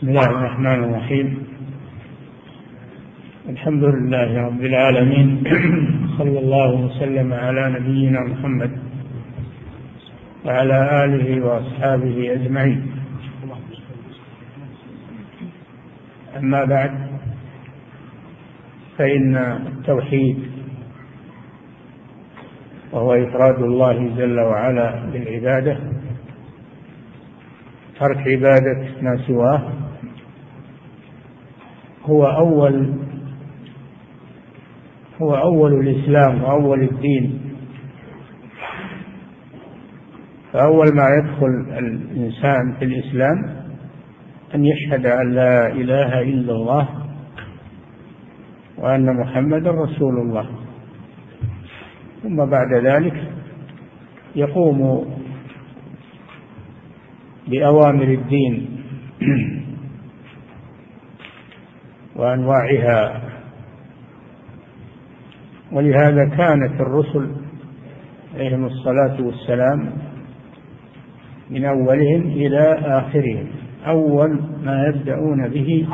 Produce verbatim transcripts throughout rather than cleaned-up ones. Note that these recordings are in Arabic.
بسم الله الرحمن الرحيم. الحمد لله رب العالمين، صلى الله وسلم على نبينا محمد وعلى آله وأصحابه أجمعين. أما بعد، فإن التوحيد وهو إفراد الله جل وعلا بالعبادة، ترك عبادة ما سواه، هو أول هو أول الإسلام وأول الدين. فأول ما يدخل الإنسان في الإسلام أن يشهد أن لا إله إلا الله وأن محمدا رسول الله، ثم بعد ذلك يقوم بأوامر الدين وأنواعها. ولهذا كانت الرسل عليهم الصلاة والسلام من أولهم إلى آخرهم أول ما يبدأون به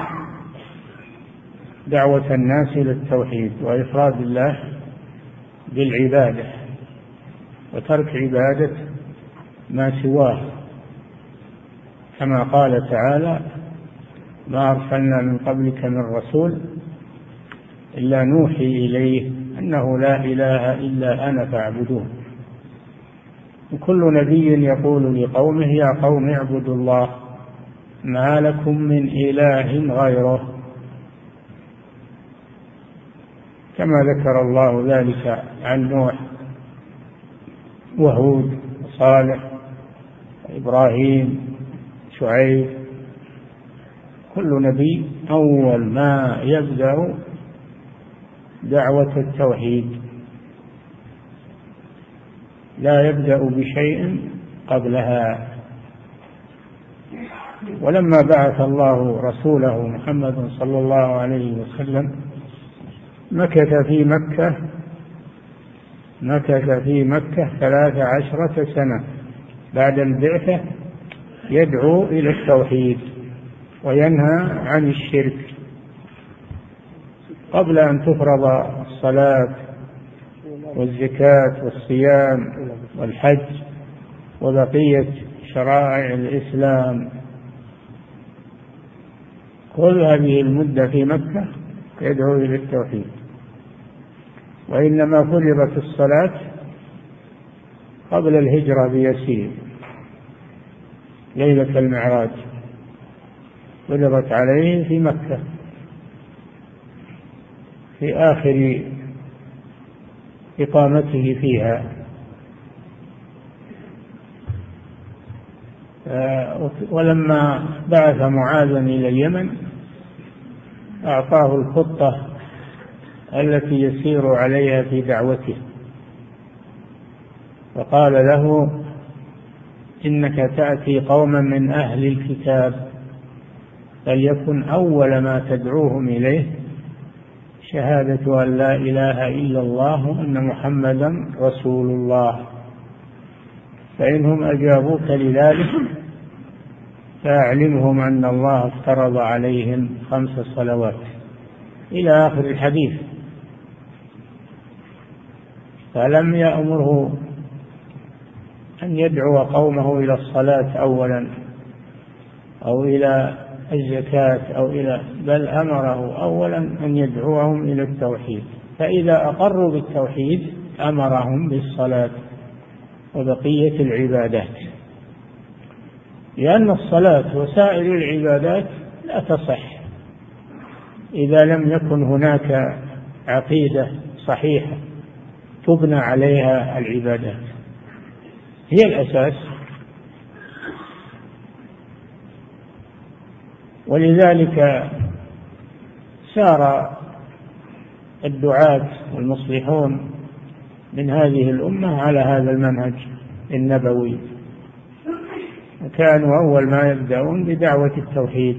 دعوة الناس إلى التوحيد وإفراد الله بالعبادة وترك عبادة ما سواه، كما قال تعالى: ما أرسلنا من قبلك من رسول إلا نوحي إليه أنه لا إله إلا أنا فاعبدون. وكل نبي يقول لقومه: يا قوم اعبدوا الله ما لكم من إله غيره، كما ذكر الله ذلك عن نوح وهود وصالح وإبراهيم شعيب. كل نبي أول ما يبدأ دعوة التوحيد، لا يبدأ بشيء قبلها. ولما بعث الله رسوله محمد صلى الله عليه وسلم مكث في مكة مكث في مكة ثلاث عشرة سنة بعد البعثة يدعو إلى التوحيد وينهى عن الشرك، قبل أن تفرض الصلاة والزكاة والصيام والحج وبقية شرائع الإسلام. كل هذه المدة في مكة يدعو إلى التوحيد. وإنما فرضت الصلاة قبل الهجرة بيسير، ليلة المعراج فرضت عليه في مكة في آخر إقامته فيها. ولما بعث معاذا إلى اليمن أعطاه الخطة التي يسير عليها في دعوته، فقال له: إنك تأتي قوما من أهل الكتاب، فليكن أول ما تدعوهم إليه شهادة أن لا إله إلا الله وأن محمدا رسول الله، فإنهم أجابوك لذلك فأعلمهم أن الله افترض عليهم خمس صلوات، إلى آخر الحديث. فلم يأمره أن يدعو قومه إلى الصلاة أولا أو إلى الزكاة أو إلى بل أمره أولا أن يدعوهم إلى التوحيد، فإذا أقروا بالتوحيد أمرهم بالصلاة وبقية العبادات، لأن الصلاة وسائر العبادات لا تصح إذا لم يكن هناك عقيدة صحيحة تبنى عليها العبادات، هي الأساس. ولذلك سار الدعاة والمصلحون من هذه الأمة على هذا المنهج النبوي، وكانوا أول ما يبدأون بدعوة التوحيد،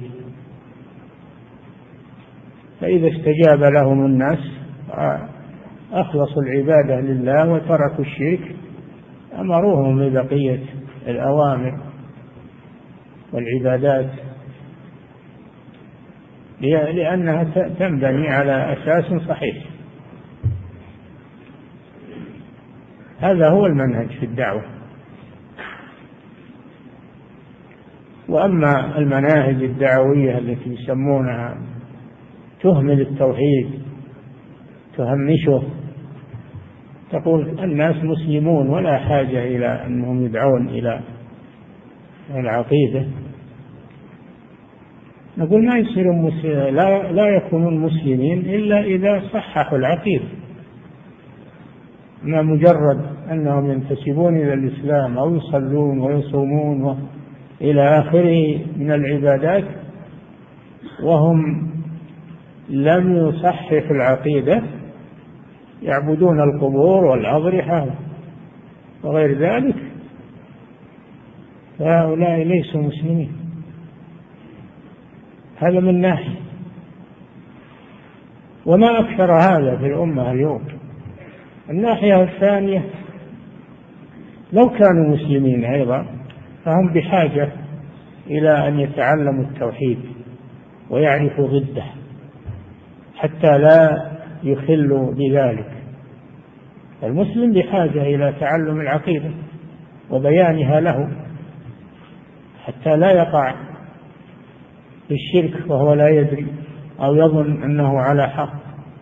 فإذا استجاب لهم الناس أخلصوا العبادة لله وتركوا الشرك أمروهم ببقية الأوامر والعبادات. لأنها تنبني على أساس صحيح. هذا هو المنهج في الدعوة. وأما المناهج الدعوية التي يسمونها تهمل التوحيد، تهمشه، تقول الناس مسلمون ولا حاجة إلى أنهم يدعون إلى العقيدة، نقول ما يصيرون مسلمين، لا, لا يكونون مسلمين إلا إذا صححوا العقيدة. ما مجرد أنهم ينتسبون إلى الإسلام أو يصلون ويصومون إلى آخره من العبادات وهم لم يصححوا العقيدة، يعبدون القبور والأضرحة وغير ذلك، فهؤلاء ليسوا مسلمين. هذا من ناحية. وما أكثر هذا في الأمة اليوم. الناحية الثانية، لو كانوا مسلمين أيضا فهم بحاجة إلى أن يتعلموا التوحيد ويعرفوا ضده حتى لا يخلوا بذلك. المسلم بحاجة إلى تعلم العقيدة وبيانها له حتى لا يقع في الشرك وهو لا يدري أو يظن أنه على حق.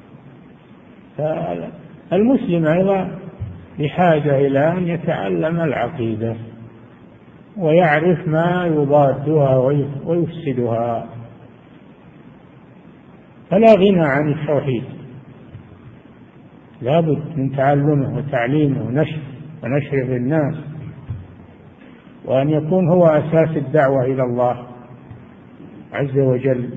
فالمسلم أيضا بحاجة إلى أن يتعلم العقيدة ويعرف ما يضادها ويفسدها، فلا غنى عن التوحيد، لا بد من تعلمه وتعليمه ونشر ونشره للناس، وأن يكون هو أساس الدعوة إلى الله عز وجل.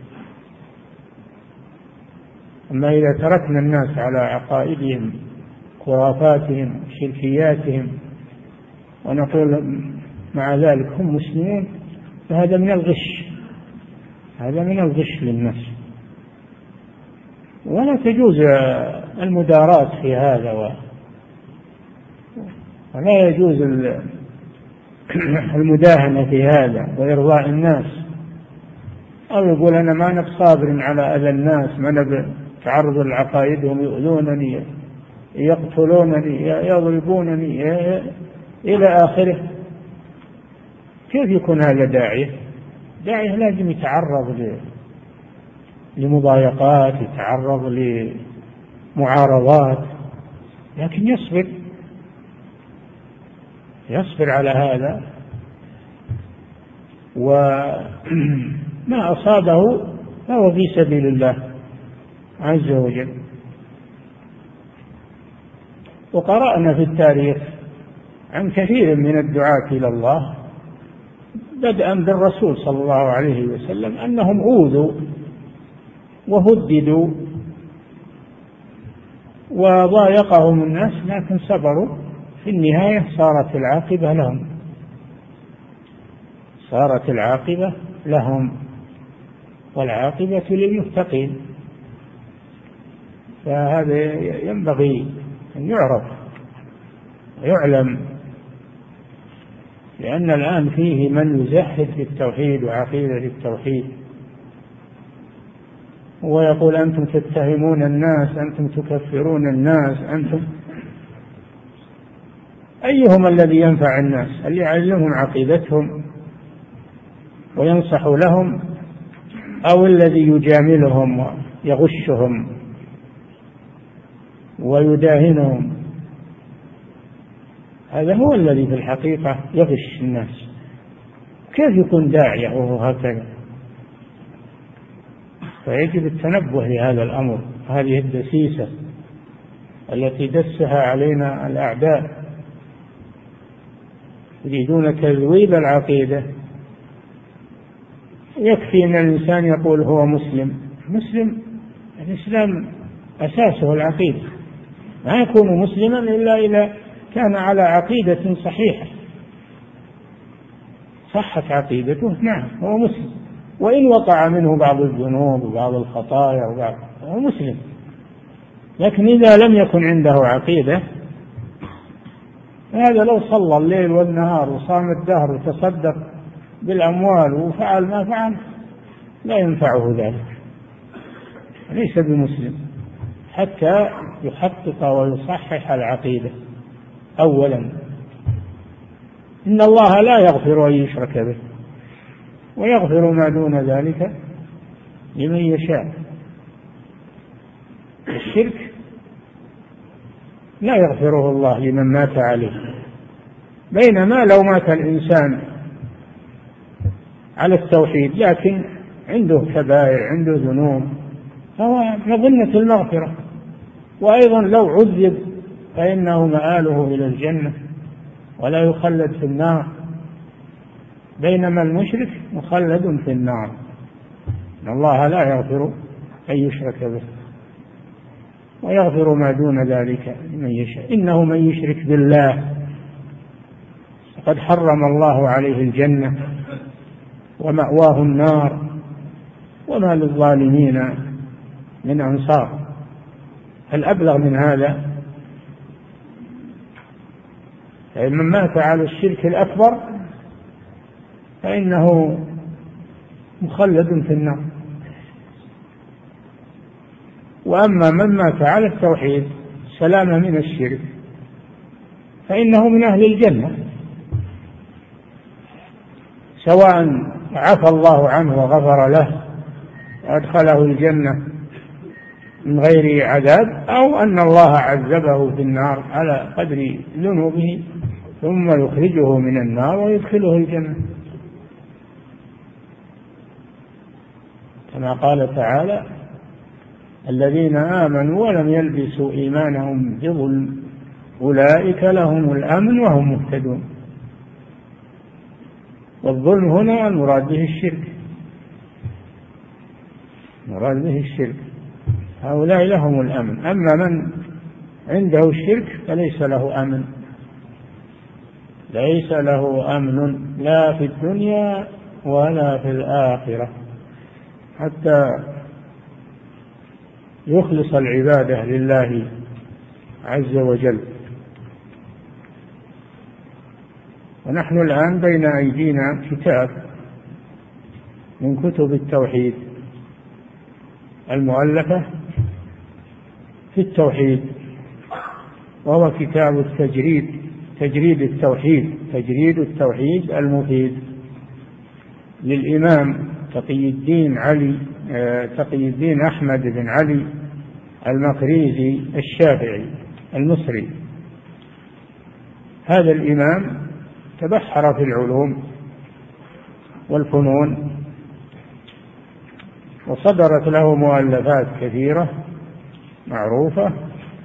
أما إذا تركنا الناس على عقائدهم خرافاتهم شركياتهم ونقول مع ذلك هم مسلمون، فهذا من الغش، هذا من الغش للنفس. ولا تجوز المداراة في هذا، ولا يجوز المداهنة في هذا وإرضاء الناس، أو يقول أنا ما أنا بصابر على أذى الناس، ما أنا بتعرض لعقائدهم، يؤذونني يقتلونني يضربونني إلى آخره. كيف يكون هذا داعية؟ داعية لازم يتعرض لمضايقات، يتعرض لمعارضات، لكن يصبر يصبر على هذا، وما أصابه فهو في سبيل الله عز وجل. وقرأنا في التاريخ عن كثير من الدعاة إلى الله بدءا بالرسول صلى الله عليه وسلم أنهم أوذوا وهددوا وضايقهم الناس، لكن صبروا، في النهاية صارت العاقبة لهم صارت العاقبة لهم والعاقبة للمتقين. فهذا ينبغي أن يعرف ويعلم، لأن الآن فيه من يزهد في التوحيد وعقيدة التوحيد ويقول أنتم تتهمون الناس، أنتم تكفرون الناس، أنتم. أيهم الذي ينفع الناس؟ اللي يعلمهم عقيدتهم وينصح لهم، أو الذي يجاملهم ويغشهم ويداهنهم؟ هذا هو الذي في الحقيقة يغش الناس. كيف يكون داعية وهو هكذا؟ فيجب التنبه لهذا الأمر، هذه الدسيسة التي دسها علينا الأعداء، يريدون تذويب العقيدة. يكفي أن الإنسان يقول هو مسلم. مسلم، الإسلام أساسه العقيدة، ما يكون مسلما إلا إذا كان على عقيدة صحيحة، صحت عقيدته، نعم هو مسلم، وإن وقع منه بعض الذنوب وبعض الخطايا وبعض، هو مسلم. لكن إذا لم يكن عنده عقيدة، هذا لو صلى الليل والنهار وصام الدهر وتصدق بالأموال وفعل ما فعل لا ينفعه ذلك. ليس بمسلم حتى يحقق ويصحح العقيدة أولا. إن الله لا يغفر أن يشرك به ويغفر ما دون ذلك لمن يشاء. الشرك لا يغفره الله لمن مات عليه، بينما لو مات الإنسان على التوحيد لكن عنده كبائر عنده ذنوب فهو مظنة المغفرة، وأيضا لو عذب فإنه مآله إلى الجنة ولا يخلد في النار، بينما المشرك مخلد في النار. إن الله لا يغفر أن يشرك به ويغفر ما دون ذلك لمن يشاء. إنه من يشرك بالله فقد حرم الله عليه الجنة ومأواه النار وما للظالمين من أنصار. الأبلغ من هذا من مات على الشرك الأكبر فإنه مخلد في النار، وأما من مات على التوحيد سلامة من الشرك فإنه من أهل الجنة، سواء عفى الله عنه وغفر له وأدخله الجنة من غير عذاب أو أن الله عذبه في النار على قدر ذنوبه ثم يخرجه من النار ويدخله الجنة، كما قال تعالى: الذين آمنوا ولم يلبسوا إيمانهم بظلم أولئك لهم الأمن وهم مهتدون. والظلم هنا المراد به الشرك، المراد به الشرك، هؤلاء لهم الأمن، أما من عنده الشرك فليس له أمن، ليس له أمن لا في الدنيا ولا في الآخرة حتى يخلص العبادة لله عز وجل. ونحن الآن بين أيدينا كتاب من كتب التوحيد المؤلفة في التوحيد، وهو كتاب التجريد، تجريد التوحيد، تجريد التوحيد المفيد للإمام تقي الدين علي تقي الدين أحمد بن علي المقريزي الشافعي المصري. هذا الإمام تبحر في العلوم والفنون وصدرت له مؤلفات كثيرة معروفة،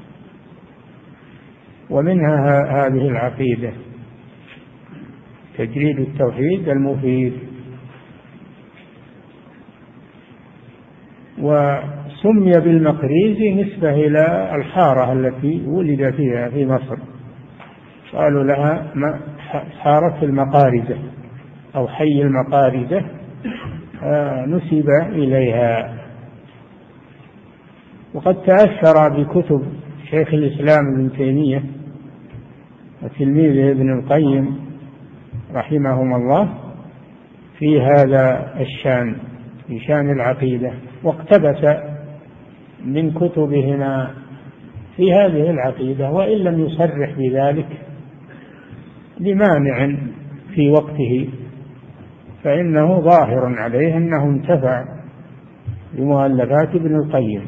ومنها هذه العقيدة تجريد التوحيد المفيد. وسمي بالمقريزي نسبة إلى الحارة التي ولد فيها في مصر، قالوا لها حارة المقارزة أو حي المقارزة، نسب إليها. وقد تأثر بكتب شيخ الإسلام ابن تيمية وتلميذه ابن القيم رحمهم الله في هذا الشان، في شان العقيدة، واقتبس من كتبهما في هذه العقيدة، وإن لم يصرح بذلك لمانع في وقته، فإنه ظاهر عليه أنه انتفع بمؤلفات ابن القيم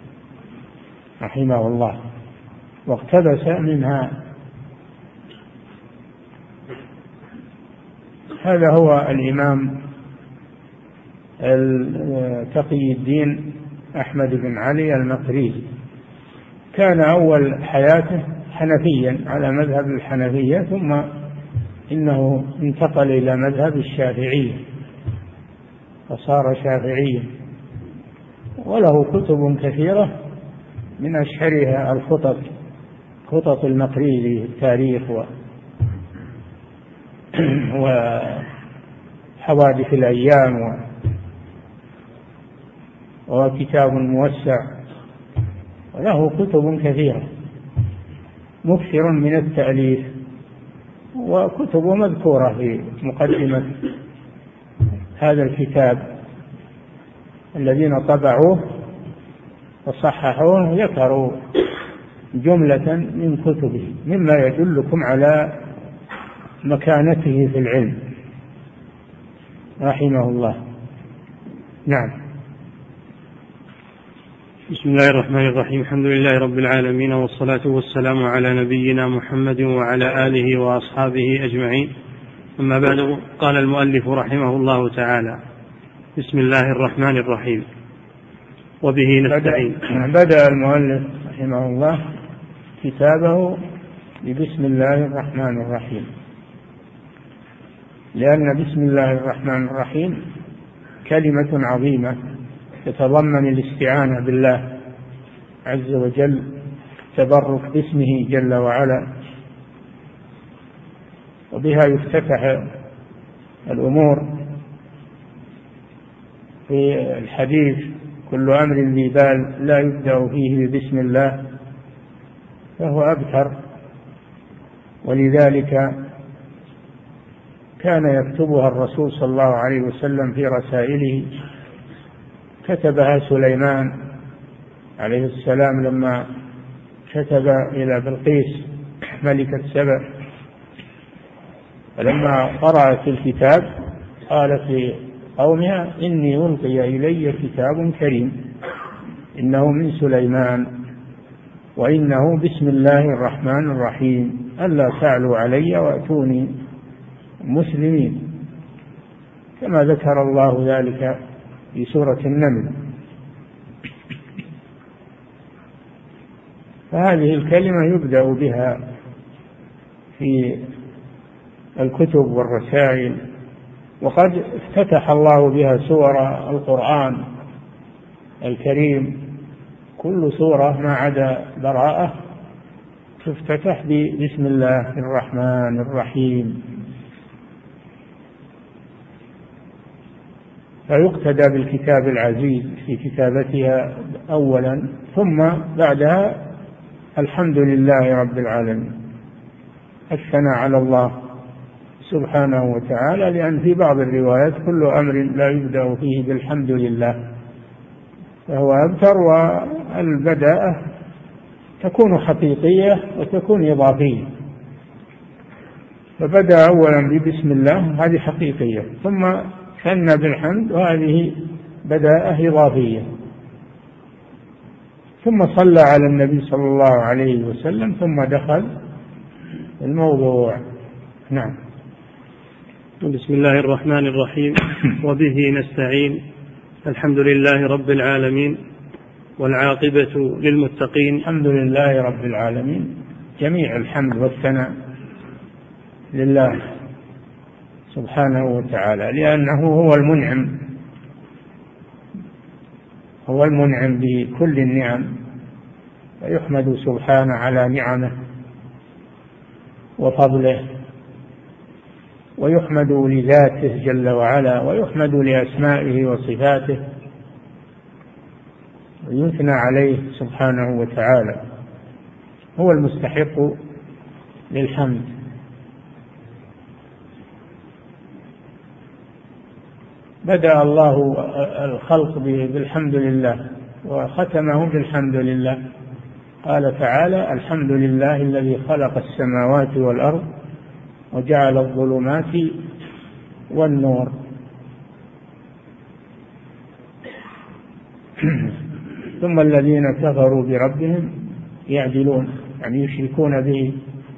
رحمه الله واقتبس منها. هذا هو الإمام تقي الدين أحمد بن علي المقريزي. كان أول حياته حنفيا على مذهب الحنفية، ثم إنه انتقل إلى مذهب الشافعية فصار شافعيا، وله كتب كثيرة من أشهرها الخطط، خطط المقريزي، التاريخ وحوادث الأيام، وكتاب موسع، وله كتب كثيرة مكثر من التأليف، وكتب مذكورة في مقدمة هذا الكتاب الذين طبعوه وصححوه ذكروا جملة من كتبه مما يدلكم على مكانته في العلم رحمه الله. نعم. بسم الله الرحمن الرحيم. الحمد لله رب العالمين، والصلاة والسلام على نبينا محمد وعلى آله وأصحابه أجمعين. أما بعد، قال المؤلف رحمه الله تعالى: بسم الله الرحمن الرحيم، وبه نستعين. بدأ المؤلف رحمه الله كتابه ببسم الله الرحمن الرحيم، لأن بسم الله الرحمن الرحيم كلمة عظيمة تتضمن الاستعانة بالله عز وجل، تبرك باسمه جل وعلا، وبها يفتتح الأمور في الحديث: كل أمر ذي بال لا يبدأ فيه ببسم الله فهو أبتر. ولذلك كان يكتبها الرسول صلى الله عليه وسلم في رسائله. كتبها سليمان عليه السلام لما كتب إلى بلقيس ملكة سبأ، فلما قرأت الكتاب قالت لقومها: إني ألقي إلي كتاب كريم إنه من سليمان وإنه بسم الله الرحمن الرحيم ألا تعلوا علي وأتوني مسلمين، كما ذكر الله ذلك في سورة النمل. فهذه الكلمة يبدأ بها في الكتب والرسائل، وقد افتتح الله بها سور القرآن الكريم. كل سورة ما عدا براءة تفتتح بسم الله الرحمن الرحيم، فيقتدى بالكتاب العزيز في كتابتها أولا، ثم بعدها الحمد لله رب العالمين، الثناء على الله سبحانه وتعالى، لأن في بعض الروايات كل أمر لا يبدأ فيه بالحمد لله فهو أبتر. والبداءة تكون حقيقية وتكون إضافية، فبدأ أولا ببسم الله هذه حقيقية، ثم ثنى بالحمد وهذه بداءة إضافية، ثم صلى على النبي صلى الله عليه وسلم، ثم دخل الموضوع. نعم. بسم الله الرحمن الرحيم، وبه نستعين. الحمد لله رب العالمين، والعاقبة للمتقين. الحمد لله رب العالمين، جميع الحمد والثناء لله سبحانه وتعالى، لأنه هو المنعم، هو المنعم بكل النعم، فيحمد سبحانه على نعمه وفضله، ويحمد لذاته جل وعلا، ويحمد لأسمائه وصفاته، ويثنى عليه سبحانه وتعالى، هو المستحق للحمد. بدأ الله الخلق بالحمد لله وختمه بالحمد لله. قال تعالى: الحمد لله الذي خلق السماوات والأرض وجعل الظلمات والنور. ثم الذين كفروا بربهم يعدلون، يعني يشركون به.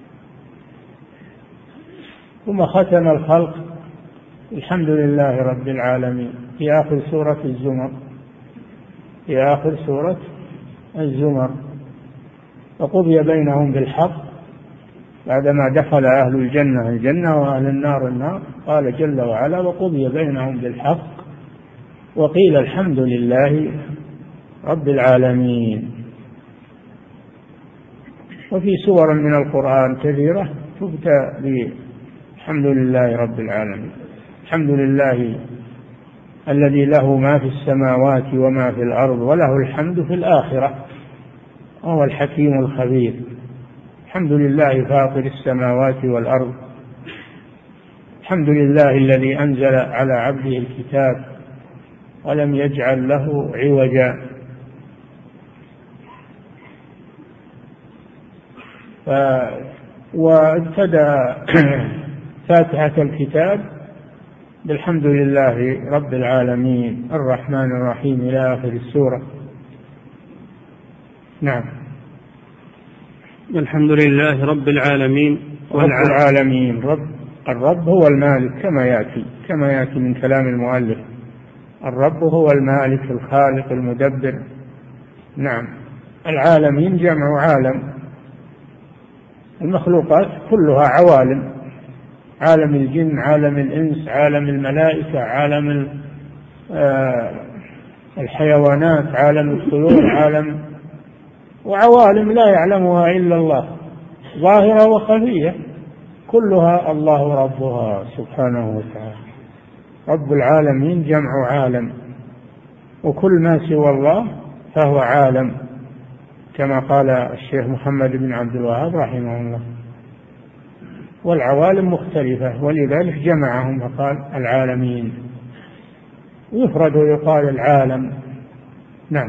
ثم ختم الخلق الحمد لله رب العالمين في آخر سورة الزمر، في آخر سورة الزمر: وقضي بينهم بالحق. بعدما دخل أهل الجنة الجنة وأهل النار النار، قال جل وعلا: وقضي بينهم بالحق وقيل الحمد لله رب العالمين. وفي سور من القرآن كثيرة تبدأ بالحمد لله رب العالمين. الحمد لله الذي له ما في السماوات وما في الأرض وله الحمد في الآخرة وهو الحكيم الخبير. الحمد لله فاطر السماوات والأرض، الحمد لله الذي أنزل على عبده الكتاب ولم يجعل له عوجا، ف وابتدأ فاتحة الكتاب بالحمد لله رب العالمين الرحمن الرحيم إلى آخر السورة. نعم. الحمد لله رب العالمين. رب العالمين، رب الرب هو المالك كما يأتي كما يأتي من كلام المؤلف، الرب هو المالك الخالق المدبر. نعم. العالمين جمع عالم، المخلوقات كلها عوالم، عالم الجن، عالم الإنس، عالم الملائكة، عالم الحيوانات، عالم الطيور، عالم وعوالم لا يعلمها إلا الله، ظاهرة وخفية، كلها الله ربها سبحانه وتعالى. رب العالمين جمع عالم، وكل ما سوى الله فهو عالم كما قال الشيخ محمد بن عبد الوهاب رحمه الله. والعوالم مختلفة ولذلك جمعهم فقال العالمين، يفرد ويقال العالم. نعم.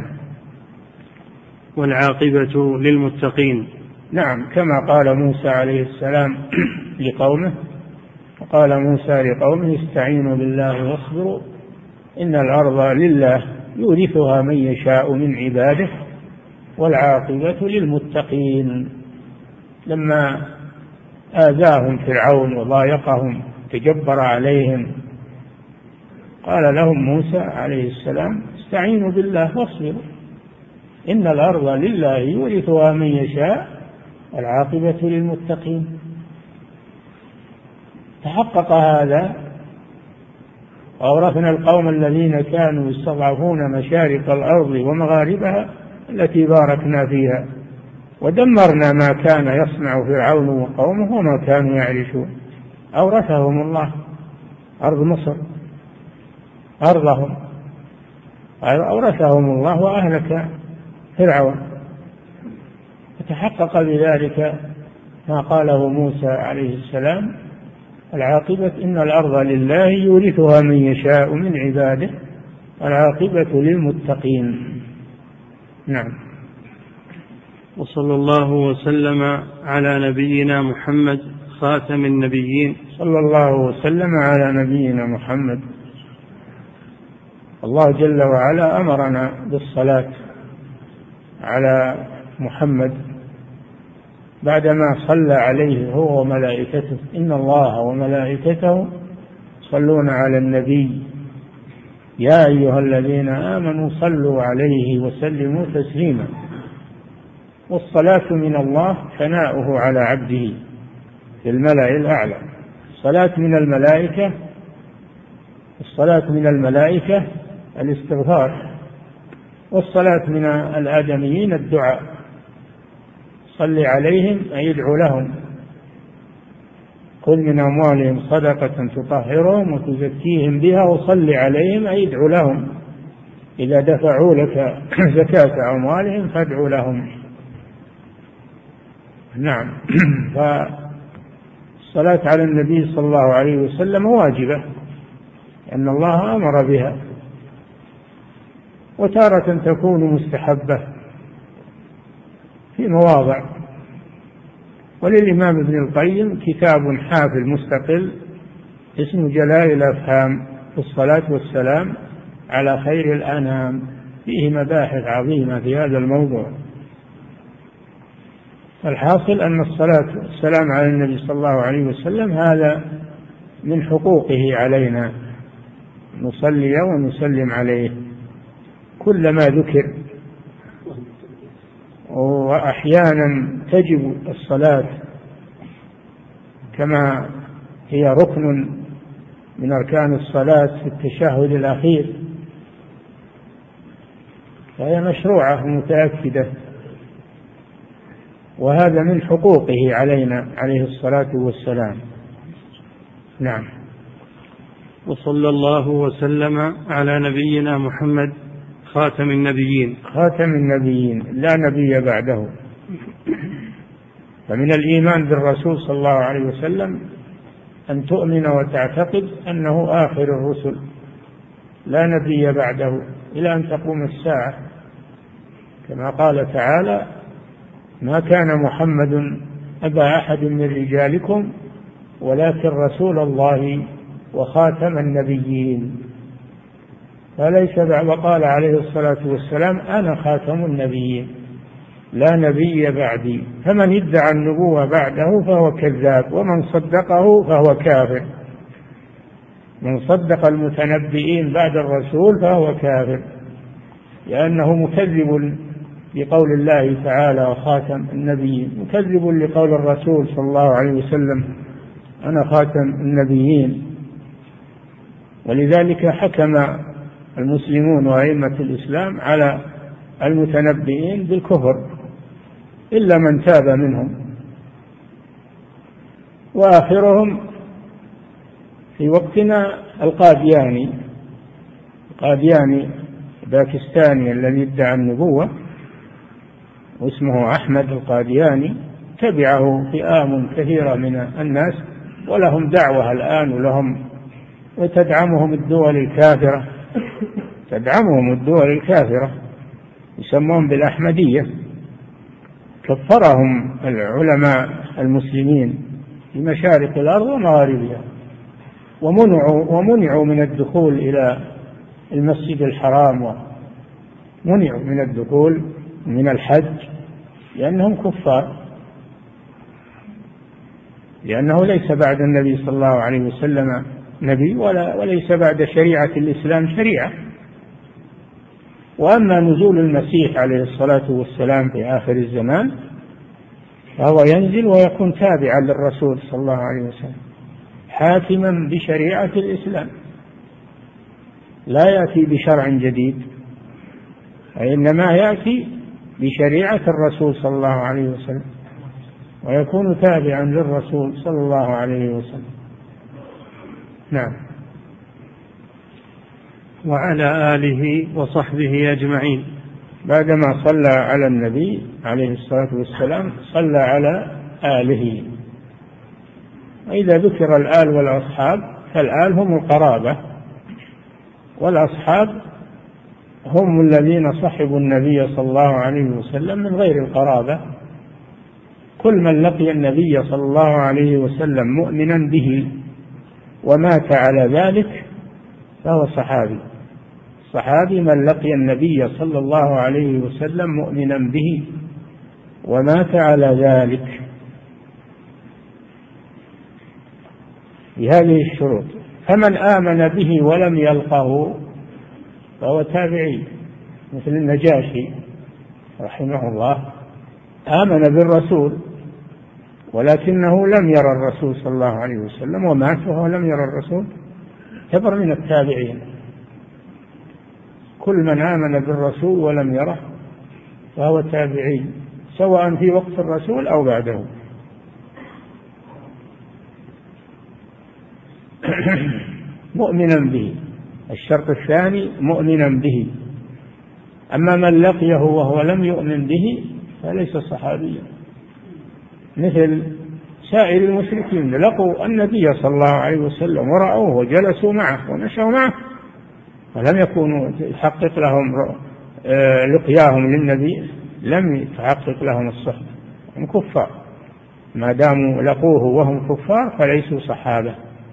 والعاقبة للمتقين. نعم، كما قال موسى عليه السلام لقومه، وقال موسى لقومه استعينوا بالله واصبروا إن الأرض لله يورثها من يشاء من عباده والعاقبة للمتقين. لما آذاهم فرعون وضايقهم تجبر عليهم قال لهم موسى عليه السلام استعينوا بالله واصبروا إن الأرض لله يورثها من يشاء والعاقبة للمتقين. تحقق هذا وأورثنا القوم الذين كانوا يستضعفون مشارق الأرض ومغاربها التي باركنا فيها ودمرنا ما كان يصنع فرعون وقومه وما كانوا يعرشون. أورثهم الله أرض مصر، أرضهم أورثهم الله وأهلك فرعون. فتحقق بذلك ما قاله موسى عليه السلام العاقبة إن الأرض لله يورثها من يشاء من عباده والعاقبة للمتقين. نعم. وصلى الله وسلم على نبينا محمد خاتم النبيين. صلى الله وسلم على نبينا محمد. الله جل وعلا أمرنا بالصلاة على محمد بعدما صلى عليه هو وملائكته إن الله وملائكته يصلون على النبي يا أيها الذين آمنوا صلوا عليه وسلموا تسليما. والصلاة من الله ثناؤه على عبده في الملأ الأعلى. الصلاة من الملائكة الصلاة من الملائكة الاستغفار، والصلاة من الآدميين الدعاء. صل عليهم أي ادعو لهم، خذ من أموالهم صدقة تطهرهم وتزكيهم بها وصل عليهم أي ادعو لهم، إذا دفعوا لك زكاة أموالهم فادعوا لهم. نعم. فالصلاة على النبي صلى الله عليه وسلم واجبة لأن الله أمر بها، وتارة تكون مستحبة في مواضع. وللإمام ابن القيم كتاب حافل مستقل اسمه جلائل الأفهام في الصلاة والسلام على خير الأنام، فيه مباحث عظيمة في هذا الموضوع. الحاصل أن الصلاة والسلام على النبي صلى الله عليه وسلم هذا من حقوقه علينا، نصلي ونسلم عليه كلما ذكر. وأحيانا تجب الصلاة كما هي ركن من أركان الصلاة في التشهد الأخير، فهي مشروعة ومتأكدة، وهذا من حقوقه علينا عليه الصلاة والسلام. نعم. وصلى الله وسلم على نبينا محمد خاتم النبيين. خاتم النبيين لا نبي بعده. فمن الإيمان بالرسول صلى الله عليه وسلم أن تؤمن وتعتقد أنه آخر الرسل لا نبي بعده إلى أن تقوم الساعة، كما قال تعالى ما كان محمد أبا أحد من رجالكم ولكن رسول الله وخاتم النبيين. فليس بعد. وقال عليه الصلاة والسلام أنا خاتم النبيين لا نبي بعدي، فمن ادعى النبوة بعده فهو كذاب، ومن صدقه فهو كافر. من صدق المتنبئين بعد الرسول فهو كافر، لأنه مكذب لقول الله تعالى وخاتم النبيين، مكذب لقول الرسول صلى الله عليه وسلم أنا خاتم النبيين. ولذلك حكم المسلمون وأئمة الإسلام على المتنبئين بالكفر إلا من تاب منهم، وآخرهم في وقتنا القادياني القادياني باكستاني الذي ادعى النبوة واسمه أحمد القادياني، تبعه فئام كثيرة من الناس ولهم دعوة الآن ولهم وتدعمهم الدول الكافرة تدعمهم الدول الكافرة يسمون بالأحمدية. كفرهم العلماء المسلمين في مشارق الأرض ومغاربها، ومنعوا ومنعوا من الدخول إلى المسجد الحرام، ومنعوا من الدخول من الحج لأنهم كفار، لأنه ليس بعد النبي صلى الله عليه وسلم نبي ولا وليس بعد شريعة الإسلام شريعة. وأما نزول المسيح عليه الصلاة والسلام في آخر الزمان فهو ينزل ويكون تابعا للرسول صلى الله عليه وسلم حاكما بشريعة الإسلام، لا يأتي بشرع جديد، وإنما يأتي بشريعة الرسول صلى الله عليه وسلم ويكون تابعا للرسول صلى الله عليه وسلم. نعم. وعلى آله وصحبه أجمعين. بعدما صلى على النبي عليه الصلاة والسلام صلى على آله. وإذا ذكر الآل والأصحاب فالآل هم القرابة، والأصحاب هم الذين صحبوا النبي صلى الله عليه وسلم من غير القرابة. كل من لقي النبي صلى الله عليه وسلم مؤمنا به ومات على ذلك فهو صحابي. الصحابي من لقي النبي صلى الله عليه وسلم مؤمنا به ومات على ذلك بهذه الشروط. فمن آمن به ولم يلقه فهو تابعي، مثل النجاشي رحمه الله آمن بالرسول ولكنه لم يرى الرسول صلى الله عليه وسلم ومات وهو لم يرى الرسول، يعتبر من التابعين. كل من آمن بالرسول ولم يره فهو تابعي، سواء في وقت الرسول أو بعده. مؤمنا به، الشرط الثاني مؤمنا به. أما من لقيه وهو لم يؤمن به فليس صحابيا، مثل سائر المشركين لقوا النبي صلى الله عليه وسلم ورأوه وجلسوا معه ونشأوا معه ولم يكونوا يحقق لهم لقياهم للنبي، لم يتحقق لهم الصحبة، هم كفار. ما داموا لقوه وهم كفار فليسوا صحابة.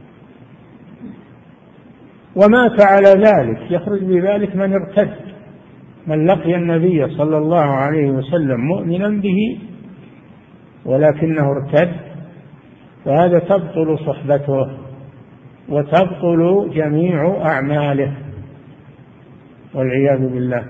ومات على ذلك يخرج بذلك من ارتد، من لقي النبي صلى الله عليه وسلم مؤمنا به ولكنه ارتد فهذا تبطل صحبته وتبطل جميع أعماله والعياذ بالله.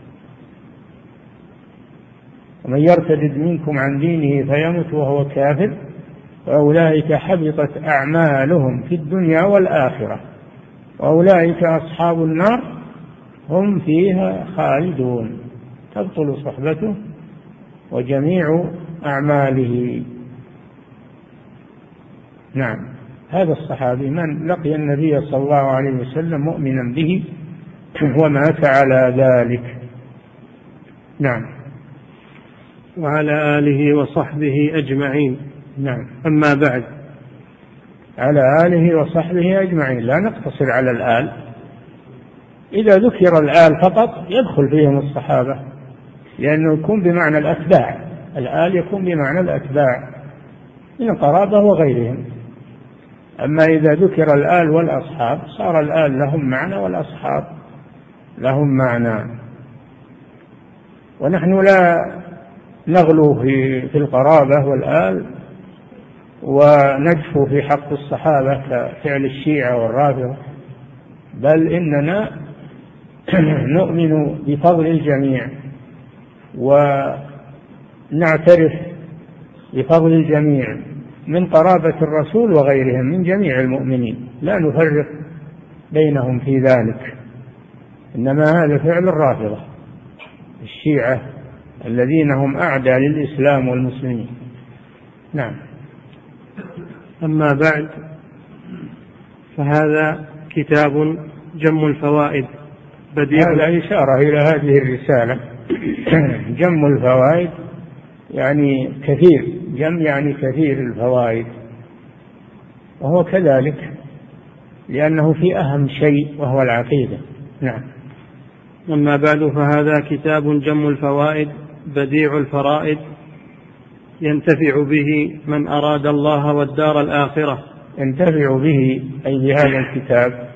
ومن يرتد منكم عن دينه فيمت وهو كافر فأولئك حبطت أعمالهم في الدنيا والآخرة وأولئك أصحاب النار هم فيها خالدون. تبطل صحبته وجميع أعماله. نعم. هذا الصحابي من لقي النبي صلى الله عليه وسلم مؤمنا به ومات على ذلك. نعم. وعلى آله وصحبه أجمعين. نعم. أما بعد. على آله وصحبه أجمعين، لا نقتصر على الآل. إذا ذكر الآل فقط يدخل فيهم الصحابة، لأنه يكون بمعنى الأتباع، الآل يكون بمعنى الأتباع من القرابة وغيرهم. أما إذا ذكر الآل والأصحاب صار الآل لهم معنى والأصحاب لهم معنى. ونحن لا نغلو في في القرابة والآل ونجفو في حق الصحابة كفعل الشيعة والرافضة، بل إننا نؤمن بفضل الجميع ونعترف بفضل الجميع من قرابة الرسول وغيرهم من جميع المؤمنين، لا نفرق بينهم في ذلك. إنما هذا فعل الرافضة الشيعة الذين هم أعداء للإسلام والمسلمين. نعم. أما بعد، فهذا كتاب جم الفوائد بديع. هذا إشارة إلى هذه الرسالة. جم الفوائد يعني كثير، جم يعني كثير الفوائد، وهو كذلك لأنه في أهم شيء وهو العقيدة. نعم. أما بعد، فهذا كتاب جم الفوائد بديع الفرائد، ينتفع به من أراد الله والدار الآخرة. ينتفع به أي بهذا الكتاب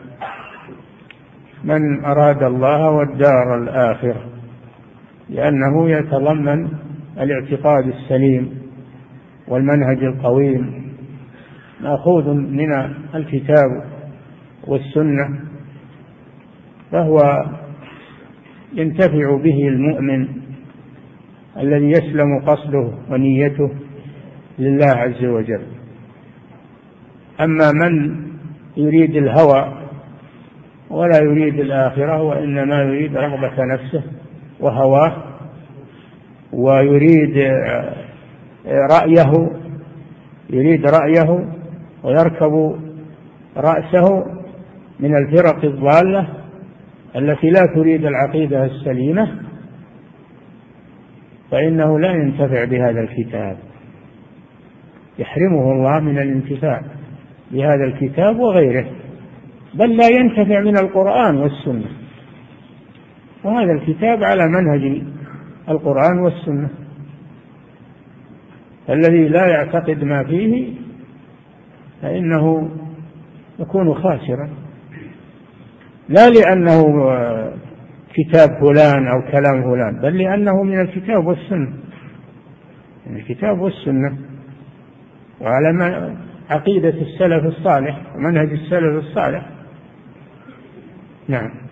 من أراد الله والدار الآخرة، لأنه يتضمن الاعتقاد السليم والمنهج القويم مأخوذ من الكتاب والسنة، فهو ينتفع به المؤمن الذي يسلم قصده ونيته لله عز وجل. أما من يريد الهوى ولا يريد الآخرة وإنما يريد رغبة نفسه وهواه ويريد رأيه يريد رأيه ويركب رأسه من الفرق الضالة التي لا تريد العقيدة السليمة، فإنه لا ينتفع بهذا الكتاب، يحرمه الله من الانتفاع بهذا الكتاب وغيره، بل لا ينتفع من القرآن والسنة. وهذا الكتاب على منهج القرآن والسنة، الذي لا يعتقد ما فيه فإنه يكون خاسرا، لا لأنه كتاب فلان أو كلام فلان، بل لأنه من الكتاب والسنة، من الكتاب والسنة وعلى ما عقيدة السلف الصالح ومنهج السلف الصالح. نعم.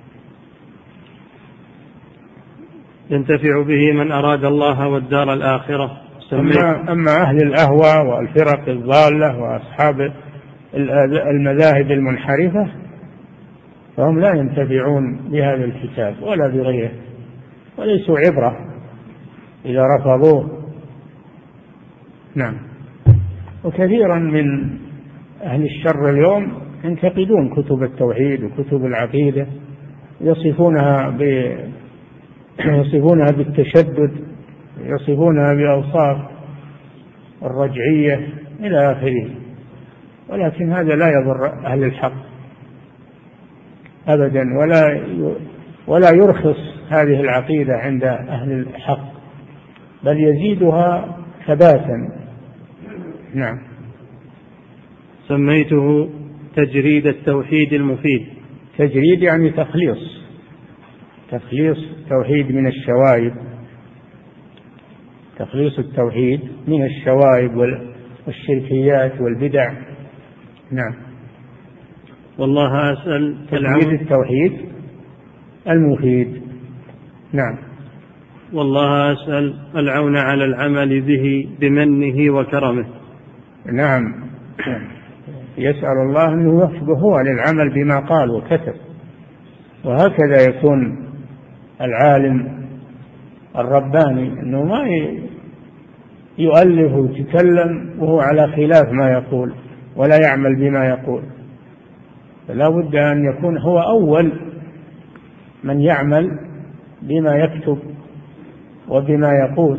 ينتفع به من أراد الله والدار الآخرة. أما, أما أهل الأهوى والفرق الضالة وأصحاب المذاهب المنحرفة فهم لا ينتفعون بهذا الكتاب ولا بغيره، وليسوا عبرة إذا رفضوه. نعم. وكثيرا من أهل الشر اليوم ينتقدون كتب التوحيد وكتب العقيدة، يصفونها ب يصفونها بالتشدد، يصفونها بأوصاف الرجعية إلى آخره، ولكن هذا لا يضر أهل الحق أبدا، ولا ولا يرخص هذه العقيدة عند أهل الحق، بل يزيدها ثباتا. نعم. سميته تجريد التوحيد المفيد. تجريد يعني تخليص، تخليص التوحيد من الشوائب، تخليص التوحيد من الشوائب والشركيات والبدع. نعم. والله أسأل تجريد التوحيد المفيد. نعم. والله أسأل العون على العمل به بمنه وكرمه. نعم. يسأل الله أن يوفقه هو للعمل بما قال وكتب، وهكذا يكون العالم الرباني، أنه ما يؤلف ويتكلم وهو على خلاف ما يقول ولا يعمل بما يقول، فلا بد أن يكون هو أول من يعمل بما يكتب وبما يقول.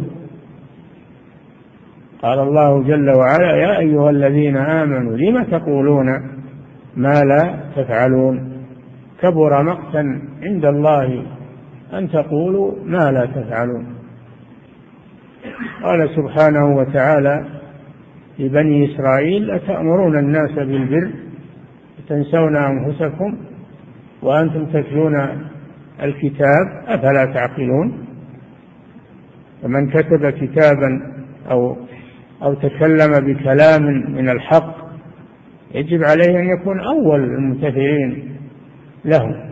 قال الله جل وعلا: يا أيها الذين آمنوا لم تقولون ما لا تفعلون، كبر مقتا عند الله أن تقولوا ما لا تفعلون. قال سبحانه وتعالى: لبني إسرائيل أتأمرون الناس بالبر وتنسون أنفسكم وأنتم تتلون الكتاب أفلا تعقلون. فمن كتب كتابا أو أو تكلم بكلام من الحق يجب عليه أن يكون أول الممتثلين له،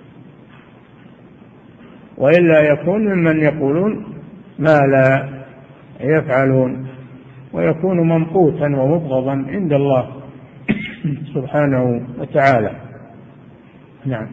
وإلا يكون ممن يقولون ما لا يفعلون ويكون ممقوتا ومبغضا عند الله سبحانه وتعالى. نعم.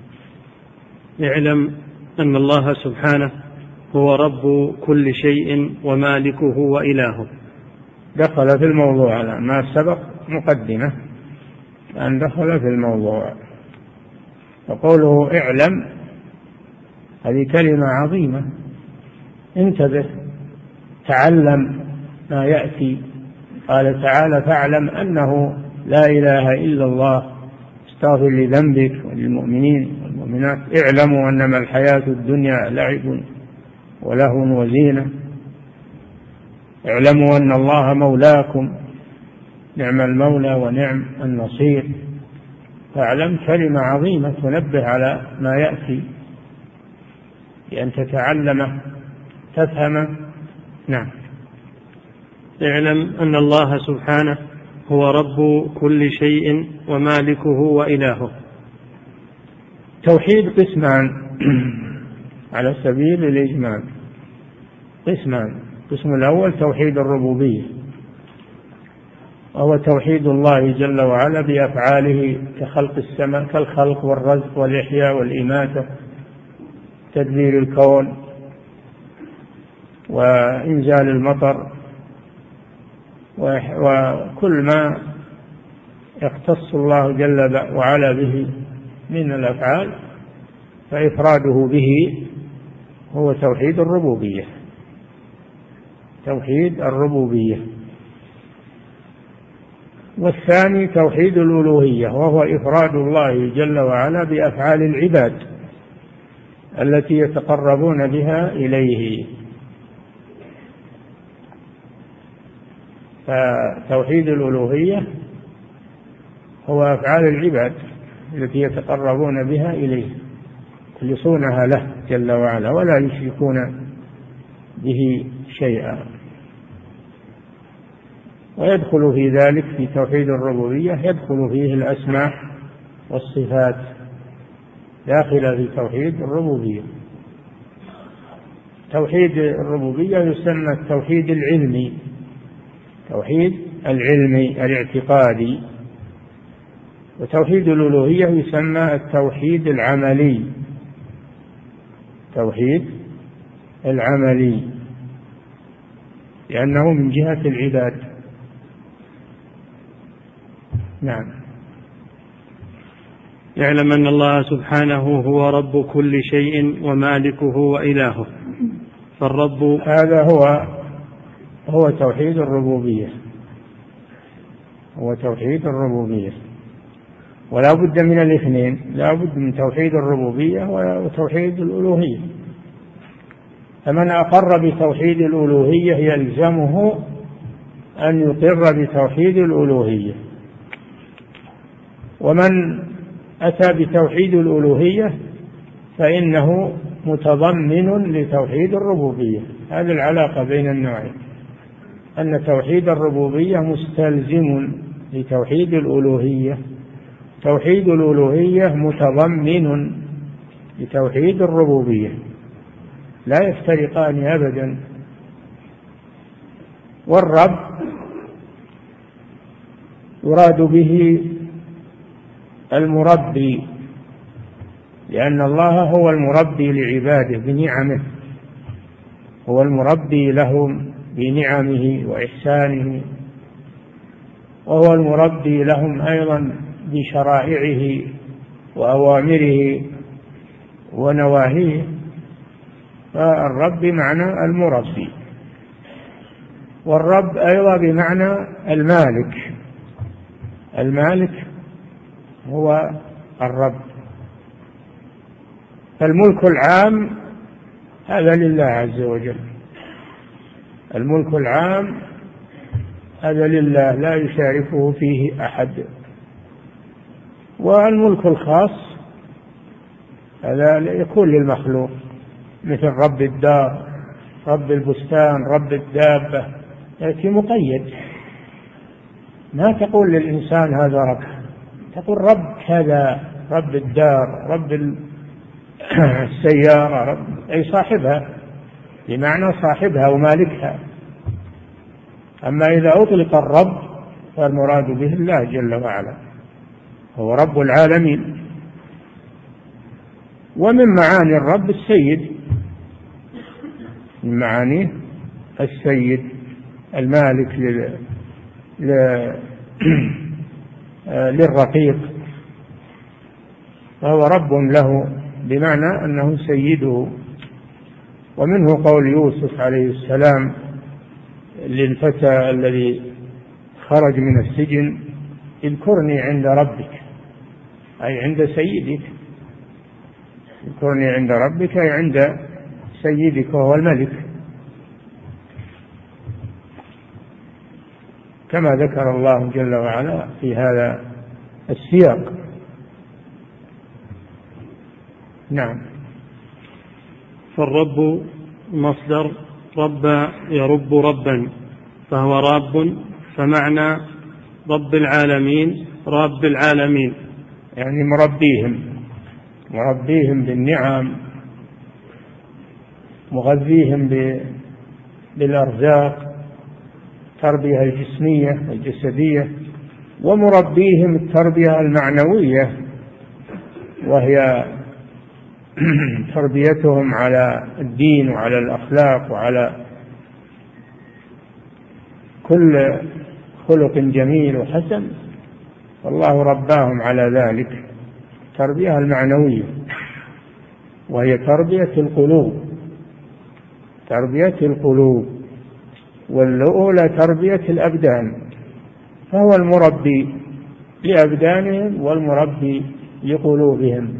اعلم أن الله سبحانه هو رب كل شيء ومالكه وإلهه. دخل في الموضوع على ما سبق مقدمة أن دخل في الموضوع. وقوله اعلم هذه كلمة عظيمة، انتبه، تعلم ما يأتي. قال تعالى فاعلم أنه لا إله إلا الله استغفر لذنبك وللمؤمنين والمؤمنات. اعلموا أنما الحياة الدنيا لعب ولهو وزينة. اعلموا أن الله مولاكم نعم المولى ونعم النصير. فاعلم كلمة عظيمة تنبه على ما يأتي بأن تتعلم تفهم. نعم. اعلم أن الله سبحانه هو رب كل شيء ومالكه وإلهه. توحيد قسمان على سبيل الإجمال، قسمان. القسم الأول توحيد الربوبية، وهو توحيد الله جل وعلا بأفعاله كخلق السماء، كالخلق والرزق والإحياء والإماتة، تدبير الكون وإنزال المطر وكل ما يختص الله جل وعلا به من الأفعال فإفراده به هو توحيد الربوبية. توحيد الربوبية. والثاني توحيد الألوهية، وهو إفراد الله جل وعلا بأفعال العباد التي يتقربون بها إليه. فتوحيد الألوهية هو أفعال العباد التي يتقربون بها إليه، يخلصونها له جل وعلا ولا يشركون به شيئا. ويدخل في ذلك في توحيد الربوبية يدخل فيه الأسماء والصفات داخلة في توحيد الربوبية. توحيد الربوبية يسمى التوحيد العلمي، توحيد العلمي الاعتقادي. وتوحيد الألوهية يسمى التوحيد العملي، توحيد العملي لأنه من جهة العباد. نعم. يعلم أن الله سبحانه هو رب كل شيء ومالكه وإلهه. فالرب هذا هو هو توحيد الربوبية، هو توحيد الربوبية. ولا بد من الاثنين، لا بد من توحيد الربوبية وتوحيد الألوهية. فمن أقر بتوحيد الألوهية يلزمه أن يقر بتوحيد الألوهية، ومن أتى بتوحيد الألوهية فإنه متضمن لتوحيد الربوبية. هذه العلاقة بين النوعين، أن توحيد الربوبية مستلزم لتوحيد الألوهية، توحيد الألوهية متضمن لتوحيد الربوبية، لا يفترقان أبدا. والرب يراد به المربي، لأن الله هو المربي لعباده بنعمه، هو المربي لهم بنعمه وإحسانه، وهو المربي لهم أيضا بشرائعه وأوامره ونواهيه. فالرب بمعنى المربي، والرب أيضا بمعنى المالك، المالك هو الرب. فالملك العام هذا لله عز وجل، الملك العام هذا لله لا يشاركه فيه أحد. والملك الخاص هذا يكون للمخلوق، مثل رب الدار، رب البستان، رب الدابة، يأتي مقيد. ما تقول للإنسان هذا رب، تقول رب كذا، رب الدار، رب السيارة، رب أي صاحبها، بمعنى صاحبها ومالكها. أما إذا أطلق الرب فالمراد به الله جل وعلا، هو رب العالمين. ومن معاني الرب السيد، من معانيه السيد المالك لل... ل... للرقيق، فهو رب له بمعنى أنه سيده. ومنه قول يوسف عليه السلام للفتى الذي خرج من السجن: اذكرني عند ربك، أي عند سيدك، اذكرني عند ربك أي عند سيدك وهو الملك، كما ذكر الله جل وعلا في هذا السياق. نعم. فالرب مصدر رب يرب ربا، فهو راب، فمعنى رب العالمين رب العالمين، يعني مربيهم، مربيهم بالنعم، مغذيهم بالأرزاق، التربية الجسمية الجسدية، ومربيهم التربية المعنوية، وهي تربيتهم على الدين وعلى الأخلاق وعلى كل خلق جميل وحسن. والله رباهم على ذلك التربية المعنوية، وهي تربية القلوب، تربية القلوب، والأولى تربية الأبدان، فهو المربي لأبدانهم والمربي لقلوبهم.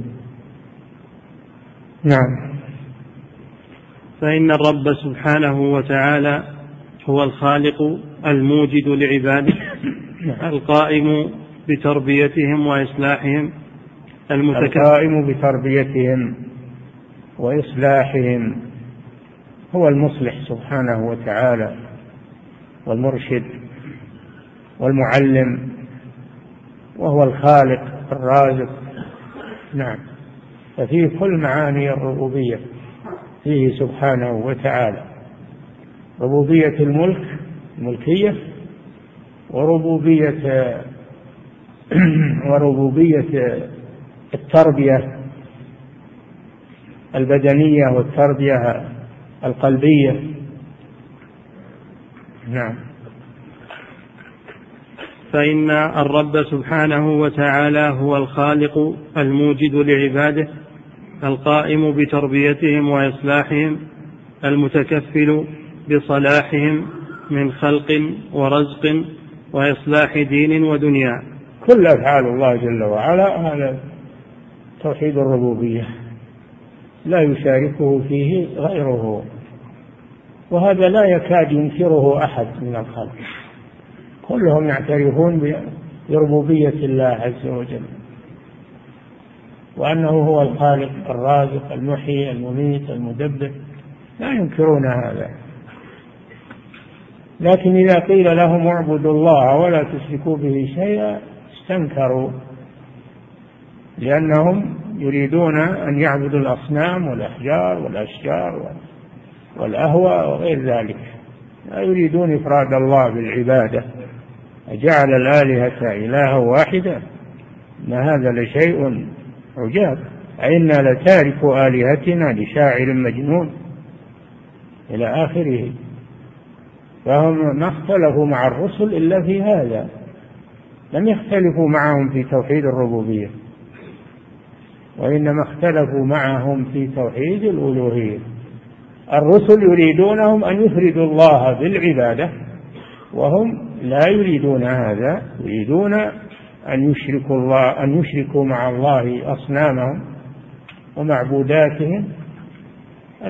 نعم. فإن الرب سبحانه وتعالى هو الخالق الموجد لعباده، القائم بتربيتهم وإصلاحهم، القائم بتربيتهم وإصلاحهم، هو المصلح سبحانه وتعالى، والمرشد والمعلم، وهو الخالق الرازق. نعم. ففيه كل معاني الربوبية فيه سبحانه وتعالى: ربوبية الملك الملكية، وربوبية وربوبية التربية البدنية والتربية القلبية. نعم. فإن الرب سبحانه وتعالى هو الخالق الموجد لعباده، القائم بتربيتهم وإصلاحهم، المتكفل بصلاحهم من خلق ورزق وإصلاح دين ودنيا. كل أفعال الله جل وعلا هذا توحيد الربوبية، لا يشاركه فيه غيره، وهذا لا يكاد ينكره أحد من الخلق، كلهم يعترفون بربوبية الله عز وجل، وأنه هو الخالق الرازق المحيي المميت المدبر، لا ينكرون هذا. لكن إذا قيل لهم اعبدوا الله ولا تشركوا به شيئا استنكروا، لأنهم يريدون أن يعبدوا الأصنام والأحجار والأشجار والأهواء وغير ذلك، لا يريدون إفراد الله بالعبادة. أجعل الآلهة إلها واحدة إن هذا لشيء عجاب، أئنا لتارك آلهتنا لشاعر مجنون إلى آخره. فهم ما اختلفوا مع الرسل إلا في هذا، لم يختلفوا معهم في توحيد الربوبية، وإنما اختلفوا معهم في توحيد الألوهية. الرسل يريدونهم أن يفردوا الله بالعبادة، وهم لا يريدون هذا، يريدون أن يشركوا الله أن يشركوا مع الله أصنامهم ومعبوداتهم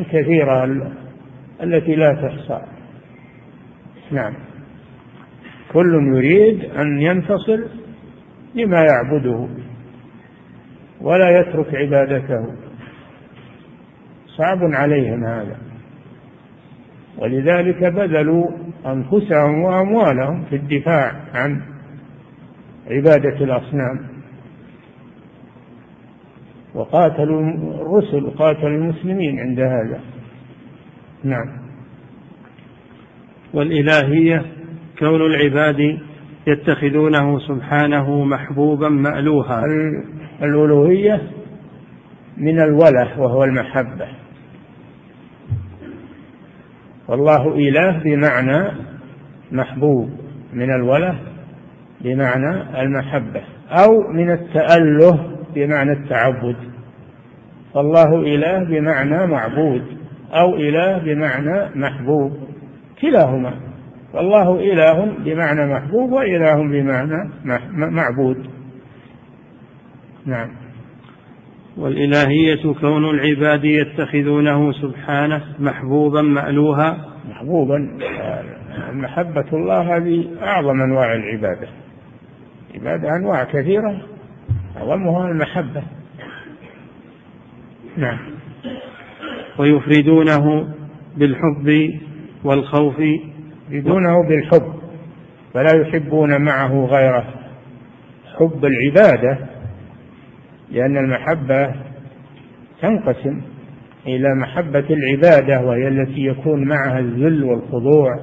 الكثيرة التي لا تحصى. نعم. كل يريد أن ينتصر لما يعبده ولا يترك عبادته، صعب عليهم هذا، ولذلك بذلوا أنفسهم وأموالهم في الدفاع عن عبادة الأصنام، وقاتلوا الرسل وقاتلوا المسلمين عند هذا. نعم. والإلهية كون العباد يتخذونه سبحانه محبوبا مألوها. الألوهية من الوله وهو المحبة، والله إله بمعنى محبوب، من الوله بمعنى المحبة، أو من التأله بمعنى التعبد. فالله إله بمعنى معبود أو إله بمعنى محبوب، كلاهما. فالله إله بمعنى محبوب وإله بمعنى معبود. نعم. والإلهية كون العباد يتخذونه سبحانه محبوبا مألوها. محبوبا، محبة الله هذه أعظم أنواع العبادة. عبادة أنواع كثيرة أعظمها المحبة. نعم. ويفردونه بالحب والخوف. يفردونه بالحب فلا يحبون معه غيره، حب العبادة، لأن المحبة تنقسم إلى محبة العبادة وهي التي يكون معها الذل والخضوع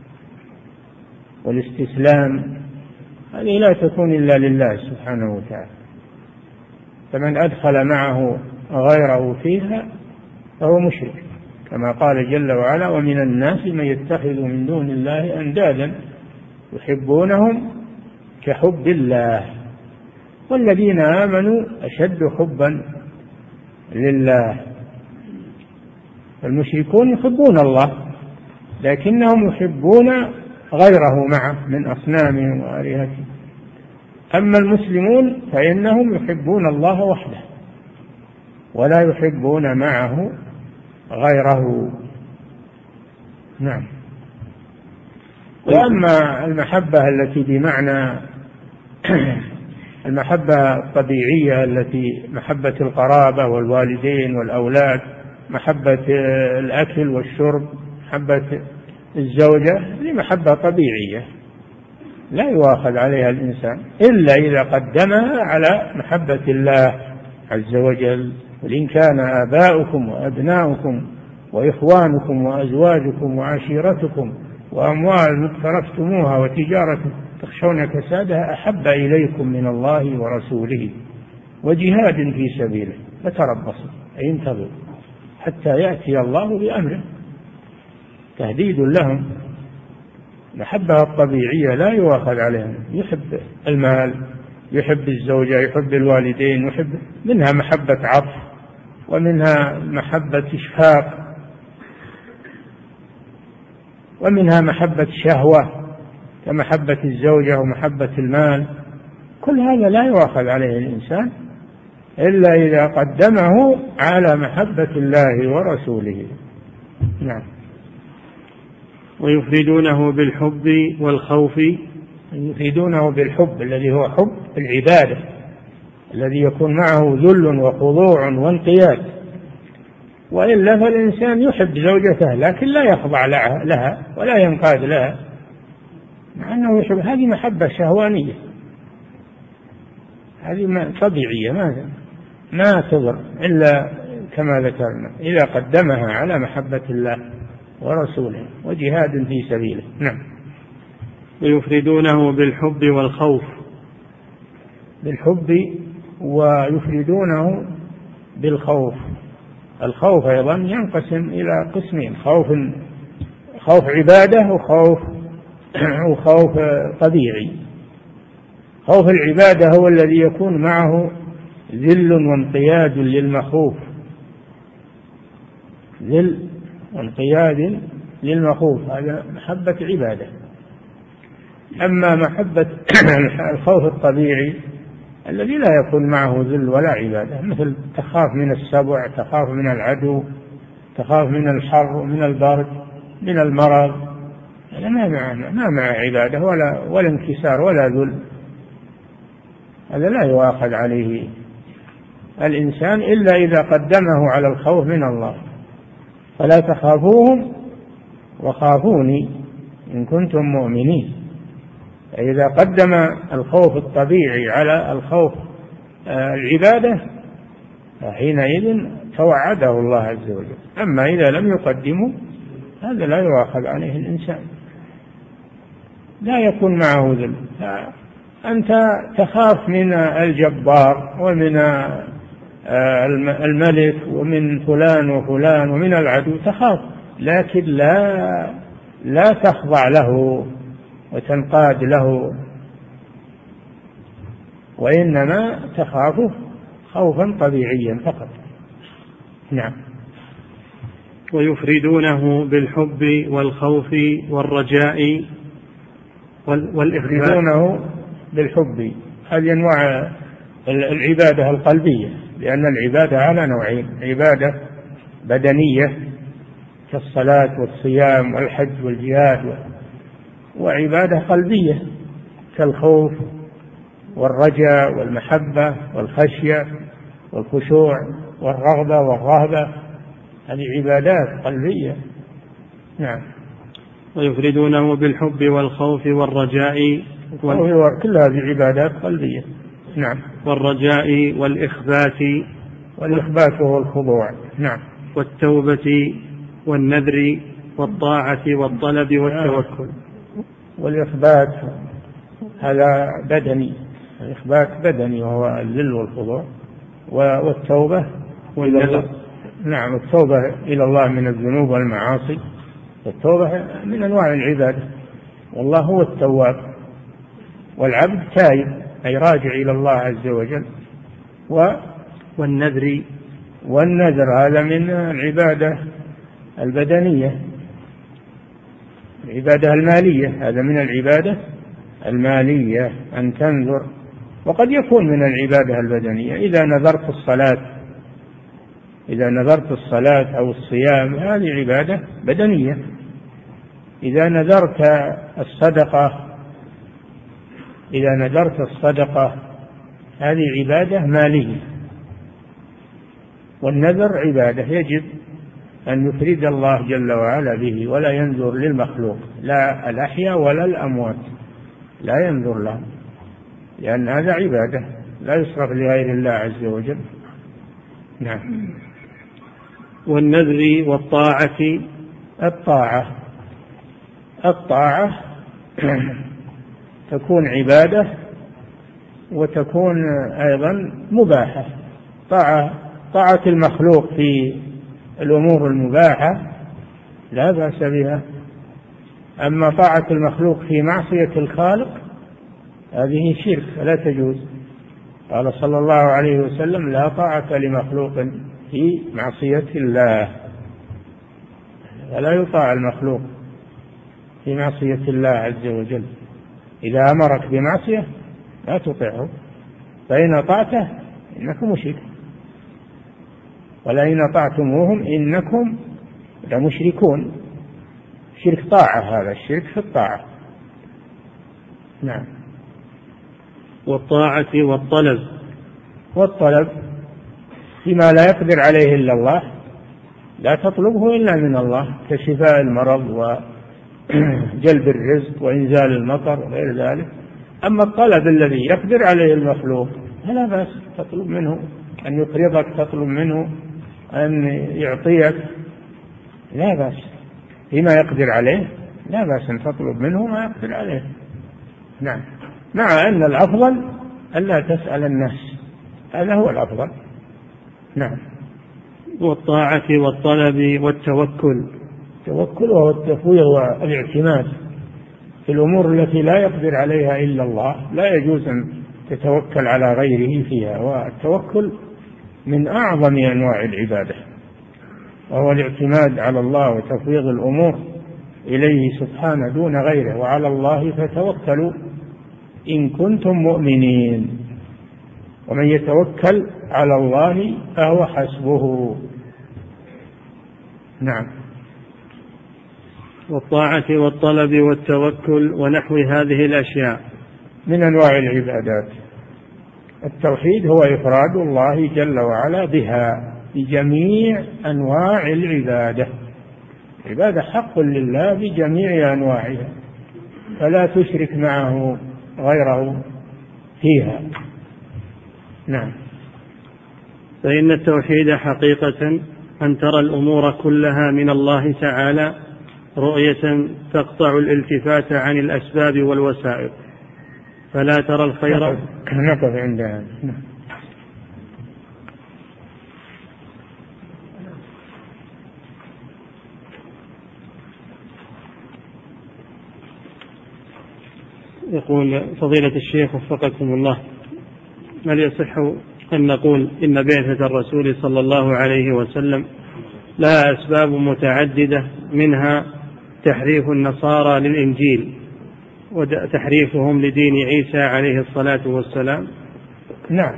والاستسلام، هذه لا تكون إلا لله سبحانه وتعالى، فمن أدخل معه غيره فيها فهو مشرك، كما قال جل وعلا: ومن الناس من يتخذ من دون الله أندادا يحبونهم كحب الله والذين آمنوا أشد حبا لله. المشركون يحبون الله لكنهم يحبون غيره معه من أصنامهم وآلهتهم، أما المسلمون فإنهم يحبون الله وحده ولا يحبون معه غيره. نعم. وأما المحبة التي بمعنى المحبة الطبيعية التي محبة القرابة والوالدين والأولاد، محبة الأكل والشرب، محبة الزوجة، هذه محبة طبيعية لا يؤاخذ عليها الإنسان إلا إذا قدمها على محبة الله عز وجل. وإن كان آباؤكم وأبناؤكم وإخوانكم وأزواجكم وعشيرتكم وأموال اقترفتموها وتجارة تخشون كسادها أحب إليكم من الله ورسوله وجهاد في سبيله فتربصوا أي انتظروا حتى يأتي الله بأمره، تهديد لهم. محبة الطبيعية لا يؤاخذ عليهم، يحب المال، يحب الزوجة، يحب الوالدين، يحب منها محبة عطف ومنها محبة إشفاق ومنها محبة شهوة كمحبة الزوجة ومحبة المال. كل هذا لا يؤاخذ عليه الإنسان إلا إذا قدمه على محبة الله ورسوله. نعم. ويفردونه بالحب والخوف. يفردونه بالحب الذي هو حب العبادة الذي يكون معه ذل وخضوع وانقياد، وإلا فالإنسان يحب زوجته لكن لا يخضع لها ولا ينقاد لها، مع أنه يحب. هذه محبة شهوانية، هذه طبيعية ما ما تضر إلا كما ذكرنا إذا قدمها على محبة الله ورسوله وجهاد في سبيله. نعم. ويفردونه بالحب والخوف. بالحب ويفردونه بالخوف. الخوف أيضا ينقسم إلى قسمين: خوف خوف عبادة وخوف وخوف طبيعي. خوف العبادة هو الذي يكون معه ذل وانقياد للمخوف، ذل وانقياد للمخوف، هذا محبة عبادة. أما محبة الخوف الطبيعي الذي لا يكون معه ذل ولا عبادة، مثل تخاف من السبع، تخاف من العدو، تخاف من الحر ومن البرد، من المرض، هذا ما مع ما مع عبادة ولا ولا انكسار ولا ذل، هذا لا يؤاخذ عليه الإنسان إلا إذا قدمه على الخوف من الله. فلا تخافوهم وخافوني إن كنتم مؤمنين. إذا قدم الخوف الطبيعي على الخوف العبادة فحينئذ توعده الله عز وجل. أما إذا لم يقدمه هذا لا يؤاخذ عليه الإنسان، لا يكون معه ذل. أنت تخاف من الجبار ومن الملك ومن فلان وفلان ومن العدو، تخاف، لكن لا لا تخضع له وتنقاد له، وإنما تخافه خوفا طبيعيا فقط. نعم. ويفردونه بالحب والخوف والرجاء والإخبار. يفردونه بالحب، هذه أنواع العبادة القلبية، لأن العبادة على نوعين: عبادة بدنية كالصلاة والصيام والحج والجهاد، وعبادة قلبية كالخوف والرجاء والمحبة والخشية والخشوع والرغبة والرهبة، هذه عبادات قلبية. نعم. ويفردونه بالحب والخوف والرجاء وال... كل هذه عبادات قلبية. نعم. والرجاء والإخبات. والإخبات هو الخضوع. نعم. والتوبة والنذر والطاعة والطلب والتوكل. والإخبات هذا بدني، الإخبات بدني وهو الذل والخضوع. والتوبة والنذر. نعم. التوبة إلى الله من الذنوب والمعاصي، التوبة من أنواع العبادة، والله هو التواب، والعبد تائب أي راجع إلى الله عز وجل. و والنذر. والنذر هذا من العبادة البدنية، العبادة المالية، هذا من العبادة المالية أن تنذر. وقد يكون من العبادة البدنية إذا نذرت الصلاة، إذا نذرت الصلاة أو الصيام هذه عبادة بدنية. إذا نذرت الصدقة إذا نذرت الصدقة هذه عبادة مالية. والنذر عبادة يجب أن يفرد الله جل وعلا به، ولا ينذر للمخلوق، لا الأحياء ولا الأموات، لا ينذر لهم، لأن هذا عبادة لا يصرف لغير الله عز وجل. نعم. والنذر والطاعة. الطاعة الطاعة تكون عبادة وتكون أيضا مباحة. طاعة طاعة المخلوق في الأمور المباحة لا بأس بها، أما طاعة المخلوق في معصية الخالق هذه شرك فلا تجوز. قال صلى الله عليه وسلم: لا طاعة لمخلوق في معصية الله. فلا يطاع المخلوق في معصية الله عز وجل. إذا أمرك بمعصية لا تطيعه، فإن أطعته إنكم مشرك، ولئن أطعتموهم إنكم لمشركون. شرك طاعة، هذا الشرك في الطاعة. نعم. والطاعة والطلب. والطلب فيما لا يقدر عليه إلا الله، لا تطلبه إلا من الله، كشفاء المرض وجلب الرزق وإنزال المطر وغير ذلك. أما الطلب الذي يقدر عليه المخلوق فلا بأس تطلب منه أن يقرضك، تطلب منه أن يعطيك، لا بأس فيما يقدر عليه، لا بأس أن تطلب منه ما يقدر عليه. نعم. مع أن الأفضل ألا تسأل الناس، هذا هو الأفضل. نعم. والطاعة والطلب والتوكل. التوكل وهو التفويض والاعتماد في الأمور التي لا يقدر عليها إلا الله، لا يجوز أن تتوكل على غيره فيها. والتوكل من أعظم أنواع العبادة، وهو الاعتماد على الله وتفويض الأمور إليه سبحانه دون غيره. وعلى الله فتوكلوا إن كنتم مؤمنين، ومن يتوكل على الله فهو حسبه. نعم. والطاعة والطلب والتوكل ونحو هذه الأشياء من أنواع العبادات. التوحيد هو إفراد الله جل وعلا بها بجميع أنواع العبادة. العبادة حق لله بجميع أنواعها، فلا تشرك معه غيره فيها. نعم. فإن التوحيد حقيقة أن ترى الأمور كلها من الله تعالى رؤية تقطع الالتفات عن الأسباب والوسائل، فلا ترى الخير. نقف عندها. يقول فضيلة الشيخ وفقكم الله، هل يصح أن نقول إن بعثة الرسول صلى الله عليه وسلم لها أسباب متعددة، منها تحريف النصارى للإنجيل وتحريفهم لدين عيسى عليه الصلاة والسلام؟ نعم،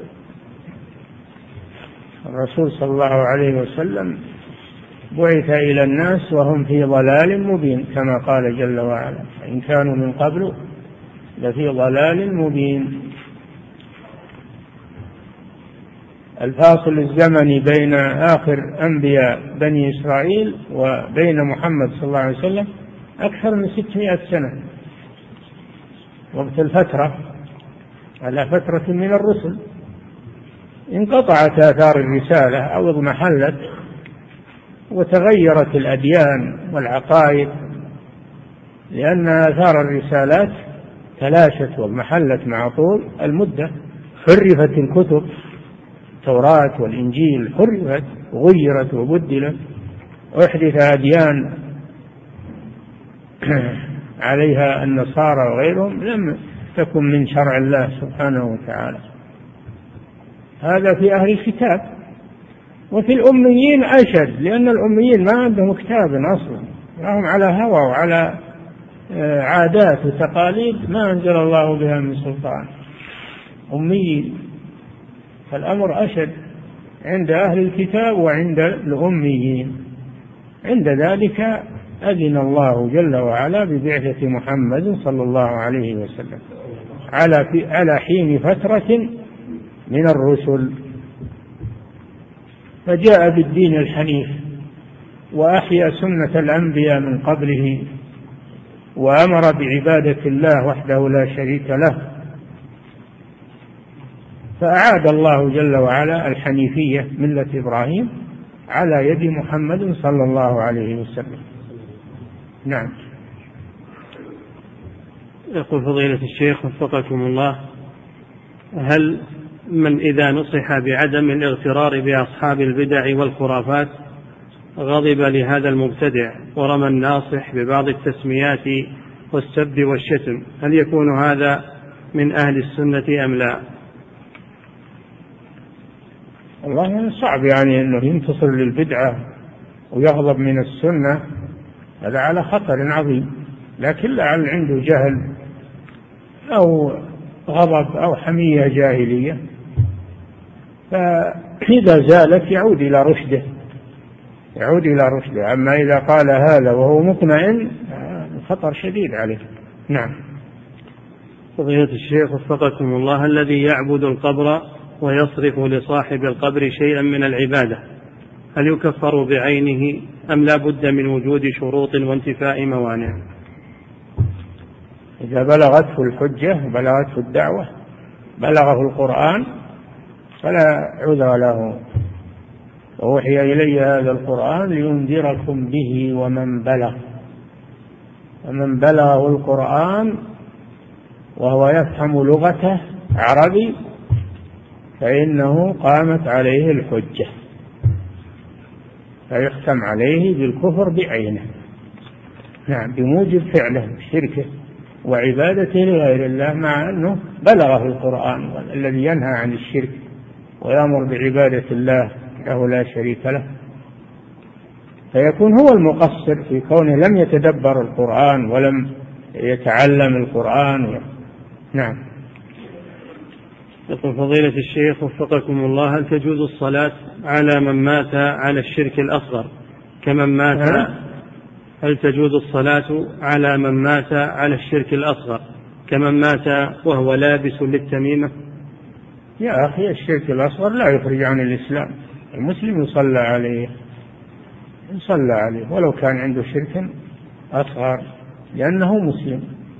الرسول صلى الله عليه وسلم بعث إلى الناس وهم في ضلال مبين، كما قال جل وعلا: إن كانوا من قبل لفي ضلال مبين. الفاصل الزمني بين آخر أنبياء بني إسرائيل وبين محمد صلى الله عليه وسلم أكثر من ستمائة سنة، وقت الفترة على فترة من الرسل انقطعت آثار الرسالة أو اضمحلت وتغيرت الأديان والعقائد، لأن آثار الرسالات تلاشت واضمحلت مع طول المدة. حرفت الكتب، التوراة والإنجيل حرفت وغيرت وبدلت، وأحدث أديان عليها النصارى وغيرهم لم تكن من شرع الله سبحانه وتعالى. هذا في أهل الكتاب. وفي الأميين أشد، لأن الأميين ما عندهم كتاب أصلا، هم على هوى وعلى عادات وتقاليد ما أنزل الله بها من سلطان، أميين. فالأمر أشد عند أهل الكتاب وعند الأميين. عند ذلك أذن الله جل وعلا ببعثة محمد صلى الله عليه وسلم على في على حين فترة من الرسل، فجاء بالدين الحنيف وأحيا سنة الأنبياء من قبله، وأمر بعبادة الله وحده لا شريك له، فأعاد الله جل وعلا الحنيفية ملة إبراهيم على يد محمد صلى الله عليه وسلم. نعم. يقول فضيلة الشيخ وفقكم الله: هل من إذا نصح بعدم الاغترار بأصحاب البدع والخرافات غضب لهذا المبتدع ورمى الناصح ببعض التسميات والسب والشتم، هل يكون هذا من أهل السنة أم لا؟ والله صعب يعني أنه ينتصر للبدعة ويغضب من السنة، هذا على خطر عظيم، لكن لعل عنده جهل أو غضب أو حمية جاهلية، فإذا زالت يعود إلى رشده يعود إلى رشده. أما إذا قال هذا وهو مطمئن خطر شديد عليه. نعم. فضيلة الشيخ وفقكم الله، الذي يعبد القبر ويصرف لصاحب القبر شيئا من العبادة هل يكفر بعينه أم لا بد من وجود شروط وانتفاء موانع؟ إذا بلغته الحجة بلغته الدعوة بلغه القرآن فلا عذر له. ووحي إلي هذا القرآن لينذركم به ومن بلغ، ومن بلغه القرآن وهو يفهم لغته عربي فإنه قامت عليه الحجة، فيختم عليه بالكفر بعينه. نعم، بموجب فعله شركه وعبادته لغير الله، مع أنه بلغه القرآن الذي ينهى عن الشرك ويأمر بعبادة الله له لا شريك له، فيكون هو المقصر في كونه لم يتدبر القرآن ولم يتعلم القرآن. نعم. يقول فضيلة الشيخ وفقكم الله: هل تجوز الصلاة على من مات على الشرك الأصغر كمن مات هل تجوز الصلاة على من مات على الشرك الأصغر كمن مات وهو لابس للتميمة؟ يا أخي الشرك الأصغر لا يخرج عن الإسلام، المسلم يصلى عليه يصلى عليه ولو كان عنده شرك أصغر لأنه مسلم.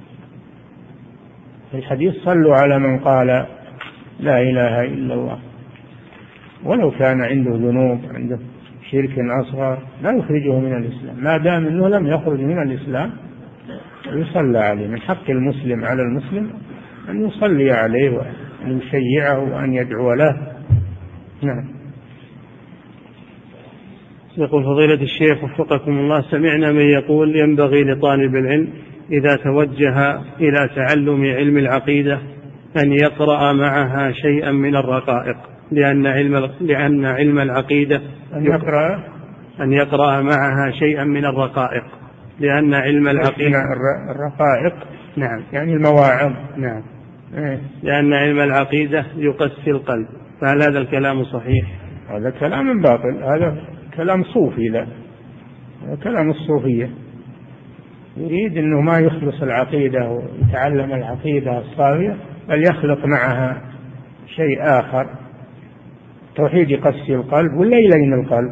في الحديث صلوا على من قال لا إله إلا الله، ولو كان عنده ذنوب عنده شرك أصغر لا يخرجه من الإسلام، ما دام أنه لم يخرج من الإسلام يصلى عليه. من حق المسلم على المسلم أن يصلي عليه وأن يشيعه وأن يدعو له. نعم. يقول فضيلة الشيخ وفقكم الله، سمعنا من يقول ينبغي لطالب العلم إذا توجه إلى تعلم علم العقيدة أن يقرأ معها شيئا من الرقائق، لأن علم لأن علم العقيدة أن يقرأ أن يقرأ معها شيئا من الرقائق لأن علم العقيدة الرقائق نعم يعني المواعظ نعم إيه؟ لأن علم العقيدة يقسي القلب، فهل هذا الكلام صحيح؟ هذا كلام باطل، هذا كلام صوفي، لا هذا كلام الصوفية، يريد أنه ما يخلص العقيدة ويتعلم العقيدة الصافية بل يخلق معها شيء آخر. التوحيد يقسي القلب ولا يلين القلب.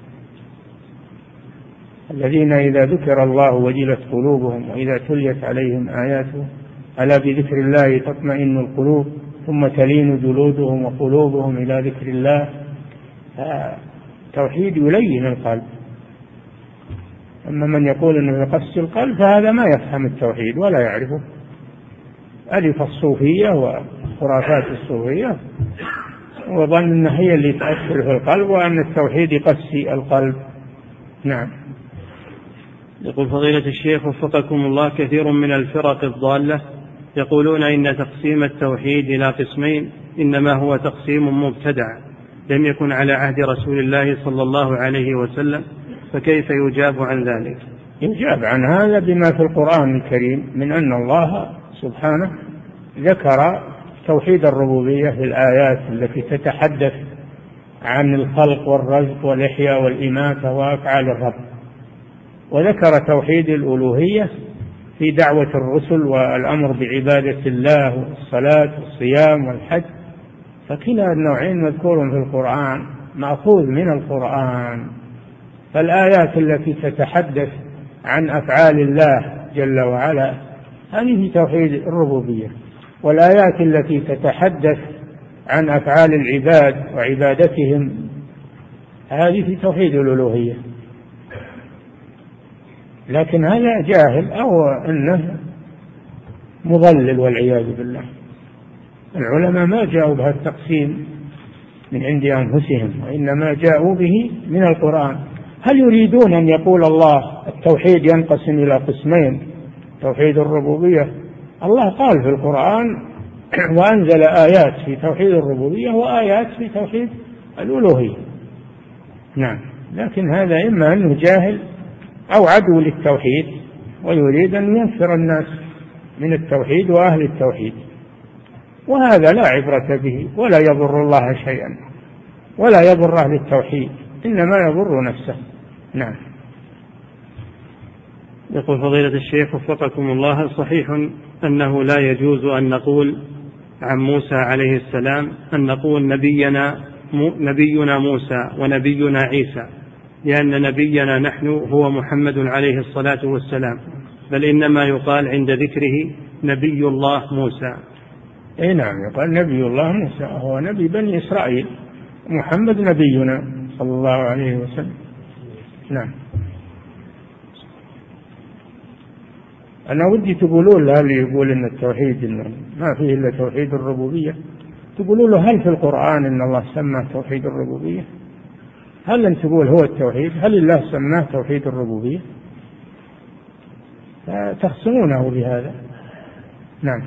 الذين إذا ذكر الله وجلت قلوبهم وإذا تليت عليهم آياته ألا بذكر الله تطمئن القلوب ثم تلين جلودهم وقلوبهم إلى ذكر الله. التوحيد يلين القلب. أما من يقول أنه يقسي القلب فهذا ما يفهم التوحيد ولا يعرفه. ألف الصوفية وخرافات الصوفية وظن أنها هي اللي تأثر في القلب وأن التوحيد يقسي القلب. نعم. يقول فضيلة الشيخ وفقكم الله، كثير من الفرق الضالة يقولون إن تقسيم التوحيد إلى قسمين إنما هو تقسيم مبتدع لم يكن على عهد رسول الله صلى الله عليه وسلم، فكيف يجاب عن ذلك؟ يجاب عن هذا بما في القرآن الكريم من أن الله سبحانه ذكر توحيد الربوبية في الآيات التي تتحدث عن الخلق والرزق والإحياء والإماتة وأفعال الرب، وذكر توحيد الألوهية في دعوة الرسل والأمر بعبادة الله والصلاة والصيام والحج. فكلا النوعين مذكور في القرآن مأخوذ من القرآن. فالآيات التي تتحدث عن أفعال الله جل وعلا هذه في توحيد الربوبية، والآيات التي تتحدث عن أفعال العباد وعبادتهم هذه في توحيد الألوهية. لكن هذا جاهل أو أنه مضلل والعياذ بالله. العلماء ما جاءوا بهذا التقسيم من عند أنفسهم وإنما جاءوا به من القرآن. هل يريدون أن يقول الله التوحيد ينقسم إلى قسمين، توحيد الربوبية؟ الله قال في القرآن وأنزل آيات في توحيد الربوبية وآيات في توحيد الألوهية. نعم. لكن هذا إما أنه جاهل أو عدو للتوحيد ويريد أن ينفر الناس من التوحيد وأهل التوحيد، وهذا لا عبرة به ولا يضر الله شيئا ولا يضر أهل التوحيد، إنما يضر نفسه. نعم. يقول فضيلة الشيخ وفقكم الله، صحيح أنه لا يجوز أن نقول عن موسى عليه السلام أن نقول نبينا نبينا موسى ونبينا عيسى، لأن نبينا نحن هو محمد عليه الصلاة والسلام، بل إنما يقال عند ذكره نبي الله موسى. أي نعم، يقال نبي الله موسى، هو نبي بني إسرائيل، محمد نبينا صلى الله عليه وسلم. نعم. أنا ودي تقولون له اللي يقول إن التوحيد إنه ما فيه إلا توحيد الربوبية، تقولوا له هل في القرآن إن الله سمى توحيد الربوبية؟ هل أن تقول هو التوحيد؟ هل الله سماه توحيد الربوبية؟ تخصمونه بهذا. نعم.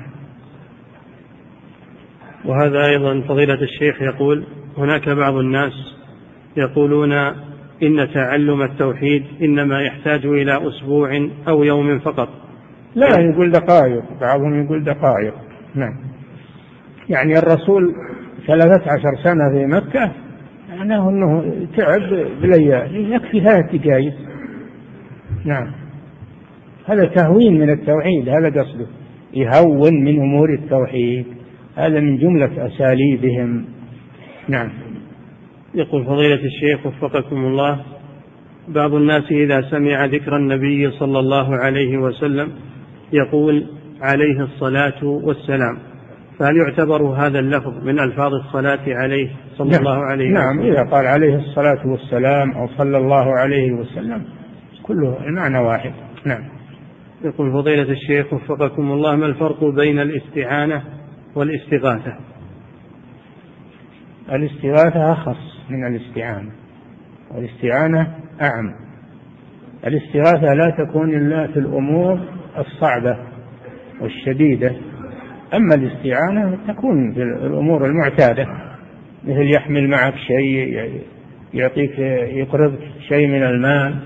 وهذا أيضا فضيلة الشيخ يقول هناك بعض الناس يقولون إن تعلم التوحيد إنما يحتاج إلى أسبوع أو يوم فقط. لا، يقول دقائق، بعضهم يقول دقائق. نعم. يعني الرسول ثلاثة عشر سنة في مكة، معناه أنه تعب بالليالي، يكفي ثلاث دقائق. نعم. هذا تهوين من التوحيد، هذا قصده، يهون من أمور التوحيد، هذا من جملة أساليبهم. نعم. يقول فضيلة الشيخ وفقكم الله: بعض الناس إذا سمع ذكر النبي صلى الله عليه وسلم يقول عليه الصلاة والسلام، فهل يعتبر هذا اللفظ من ألفاظ الصلاة عليه صلى نعم. الله عليه وسلم؟ نعم، إذا قال عليه الصلاة والسلام أو صلى الله عليه وسلم كله المعنى واحد. نعم. يقول فضيلة الشيخ وفقكم الله: ما الفرق بين الاستعانة والاستغاثة؟ الاستغاثة أخص من الاستعانة، والاستعانة أعم. الاستغاثة لا تكون إلا في الأمور الصعبة والشديدة، أما الاستعانة تكون في الأمور المعتادة، مثل يحمل معك شيء، يعطيك يقرضك شيء من المال.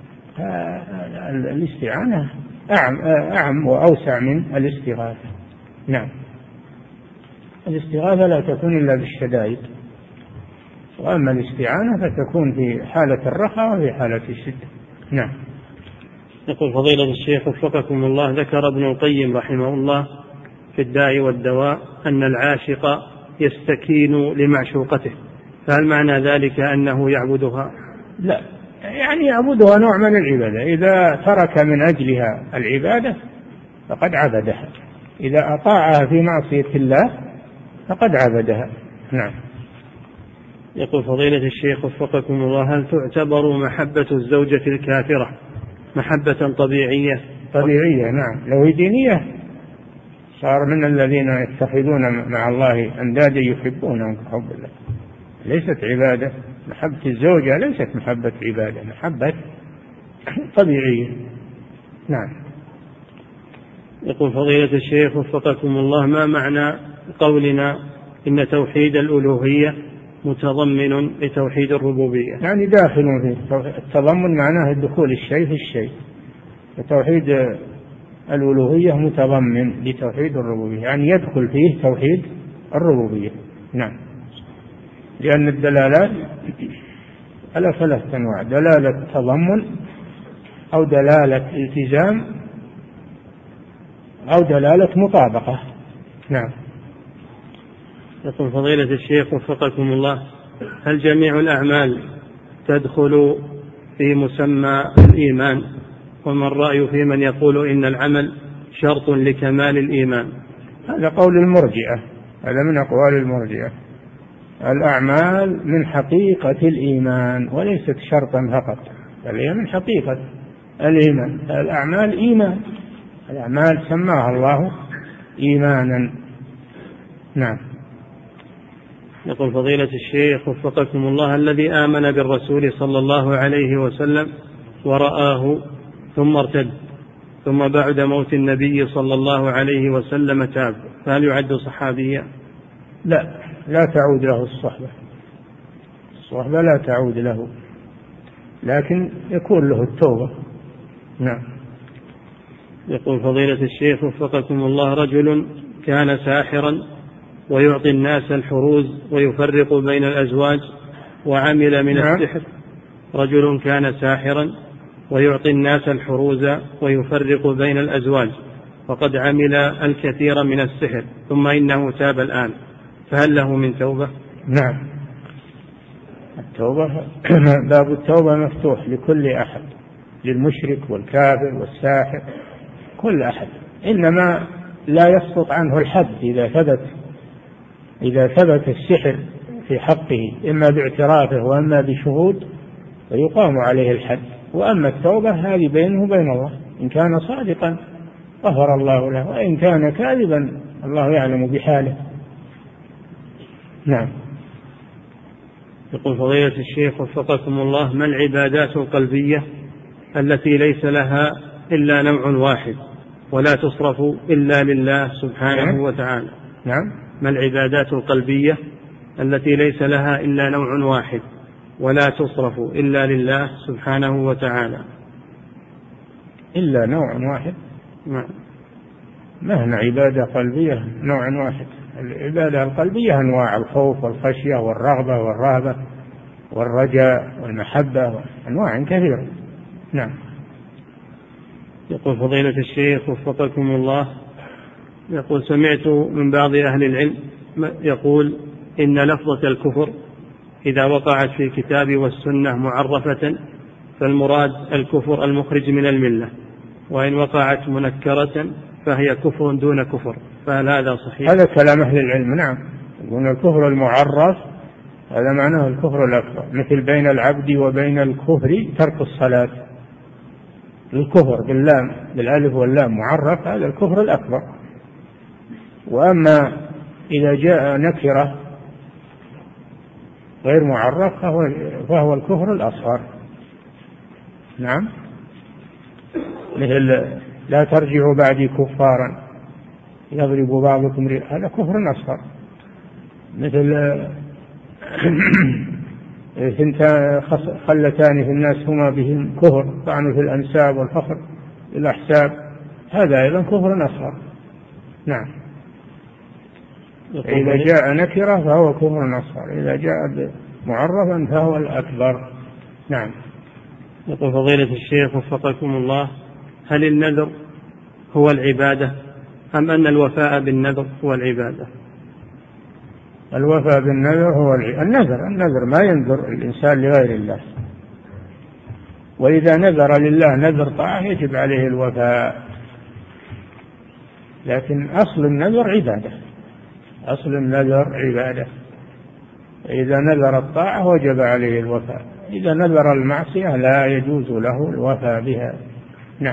الاستعانة أعم, أعم وأوسع من الاستغاثة. نعم. الاستغاثة لا تكون إلا بالشدائد، وأما الاستعانة فتكون في حالة الرخاء وفي حالة الشدة. نعم. يقول فضيلة الشيخ وفقكم الله: ذكر ابن القيم رحمه الله في الداء والدواء أن العاشق يستكين لمعشوقته، فهل معنى ذلك أنه يعبدها؟ لا، يعني يعبدها نوع من العبادة، إذا ترك من أجلها العبادة فقد عبدها، إذا أطاعها في معصية الله فقد عبدها. نعم. يقول فضيلة الشيخ وفقكم الله: هل تعتبر محبة الزوجة الكافرة محبة طبيعية؟ طبيعية، نعم. لو هي دينية صار من الذين يتخذون مع الله أندادا يحبونهم كحب الله، ليست عبادة. محبة الزوجة ليست محبة عبادة، محبة طبيعية. نعم. يقول فضيلة الشيخ وفقكم الله: ما معنى قولنا إن توحيد الألوهية متضمن لتوحيد الربوبية؟ يعني داخل فيه. التضمن معناه الدخول الشيء في الشيء، وتوحيد الألوهية متضمن لتوحيد الربوبية، يعني يدخل فيه توحيد الربوبية. نعم. لأن الدلالات على ثلاثة أنواع: دلالة تضمن، أو دلالة التزام، أو دلالة مطابقة. نعم. يقول فضيلة الشيخ وفقكم الله: هل جميع الأعمال تدخل في مسمى الإيمان؟ وما الرأي في من يقول إن العمل شرط لكمال الإيمان؟ هذا قول المرجئة، هذا من أقوال المرجئة. الأعمال من حقيقة الإيمان وليست شرطا فقط، بل هي من حقيقة الإيمان. الأعمال إيمان، الأعمال سماها الله إيمانا. نعم. يقول فضيلة الشيخ وفقكم الله: الذي آمن بالرسول صلى الله عليه وسلم ورآه ثم ارتد، ثم بعد موت النبي صلى الله عليه وسلم تاب، فهل يعد صحابيا؟ لا، لا تعود له الصحبة، الصحبة لا تعود له، لكن يكون له التوبة. نعم. يقول فضيلة الشيخ وفقكم الله: رجل كان ساحرا ويعطي الناس الحروز ويفرق بين الأزواج وعمل من نعم. السحر. رجل كان ساحرا ويعطي الناس الحروز ويفرق بين الأزواج، وقد عمل الكثير من السحر، ثم إنه تاب الآن، فهل له من توبة؟ نعم. التوبة باب التوبة مفتوح لكل أحد، للمشرك والكافر والساحر، كل أحد، إنما لا يسقط عنه الحد إذا ثبت إذا ثبت السحر في حقه، إما باعترافه وإما بشهود، فيقام عليه الحد. وأما التوبة هذه بينه وبين الله، إن كان صادقا غفر الله له، وإن كان كاذبا الله يعلم بحاله. نعم. يقول فضيلة الشيخ وفقكم الله: ما العبادات القلبية التي ليس لها إلا نوع واحد ولا تصرف إلا لله سبحانه نعم. وتعالى؟ نعم. ما العبادات القلبية التي ليس لها إلا نوع واحد ولا تصرف إلا لله سبحانه وتعالى؟ إلا نوع واحد؟ نعم. ما هنا عبادة قلبية نوع واحد. العبادة القلبية أنواع: الخوف والخشية والرغبة والرهبة والرجاء والمحبة، أنواع كثيرة. نعم. يقول فضيلة الشيخ وفقكم الله، يقول سمعت من بعض أهل العلم يقول إن لفظة الكفر إذا وقعت في الكتاب والسنة معرفة فالمراد الكفر المخرج من الملة، وإن وقعت منكرة فهي كفر دون كفر، فهل هذا صحيح؟ هذا كلام أهل العلم، نعم، يقول الكفر المعرف هذا معناه الكفر الأكبر، مثل بين العبد وبين الكفر ترك الصلاة، الكفر باللام بالألف واللام معرف، هذا الكفر الأكبر. وأما إذا جاء نكرة غير معرف فهو, فهو الكفر الأصغر. نعم، مثل لا ترجعوا بعدي كفارا يضرب بعضكم رئ، هذا كفر أصغر. مثل خلتان في الناس هما بهم كفر، طعنوا في الأنساب والفخر الأحساب، هذا أيضا كفر أصغر. نعم، إذا جاء نكرة فهو كفر أصغر، إذا جاء معرفا فهو الأكبر. نعم. يقول فضيلة الشيخ وفقكم الله، هل النذر هو العبادة أم أن الوفاء بالنذر هو العبادة؟ الوفاء بالنذر هو النذر، النذر ما ينذر الإنسان لغير الله، وإذا نذر لله نذر طاعة يجب عليه الوفاء، لكن أصل النذر عبادة، أصل النذر عبادة، إذا نذر الطاعة وجب عليه الوفاء، إذا نذر المعصية لا يجوز له الوفاء بها. نعم.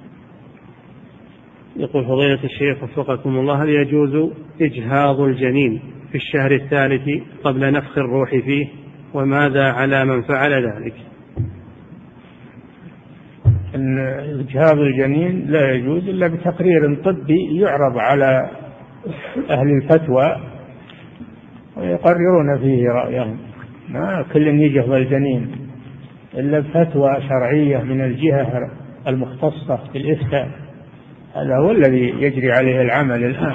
يقول فضيلة الشيخ وفقكم الله، هل يجوز إجهاض الجنين في الشهر الثالث قبل نفخ الروح فيه، وماذا على من فعل ذلك؟ إن إجهاض الجنين لا يجوز إلا بتقرير طبي يعرض على أهل الفتوى ويقررون فيه رأيهم، ما كل يجهض الجنين إلا بفتوى شرعية من الجهة المختصة بالإفتاء، هذا هو الذي يجري عليه العمل الآن،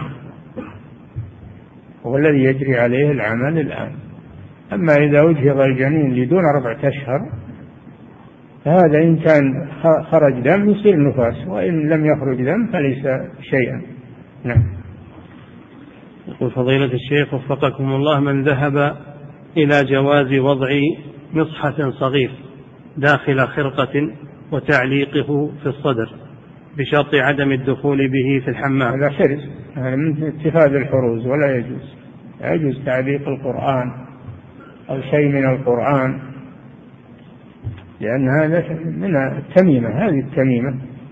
هو الذي يجري عليه العمل الآن. أما إذا أجهض الجنين لدون أربعة أشهر فهذا إن كان خرج دم يصير نفاس، وإن لم يخرج دم فليس شيئا. نعم. يقول فضيلة الشيخ وفقكم الله، من ذهب إلى جواز وضع مصحف صغير داخل خرقة وتعليقه في الصدر بشرط عدم الدخول به في الحمام، هذا حرز، هذا من اتخاذ الحروز، ولا يجوز، لا يجوز تعليق القرآن أو شيء من القرآن، لأن هذا من التميمة، هذه التميمة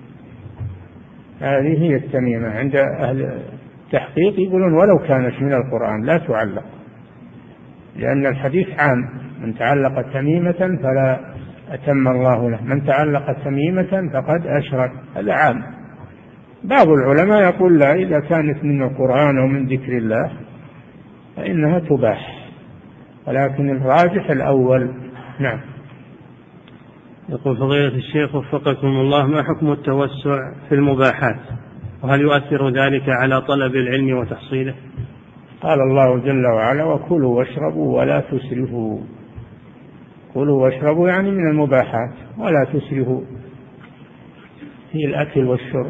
هذه هي التميمة عند أهل التحقيق، يقولون ولو كانت من القرآن لا تعلق، لأن الحديث عام، من تعلق تميمة فلا أتم الله له، من تعلق تميمة فقد أشرك، هذا عام. بعض العلماء يقول لا، إذا كانت من القرآن أو من ذكر الله فإنها تباح، ولكن الراجح الأول. نعم. يقول فضيلة الشيخ وفقكم الله، ما حكم التوسع في المباحات، وهل يؤثر ذلك على طلب العلم وتحصيله؟ قال الله جل وعلا: وكلوا واشربوا ولا تسرفوا، كلوا واشربوا يعني من المباحات، ولا تسرفوا في الأكل والشرب،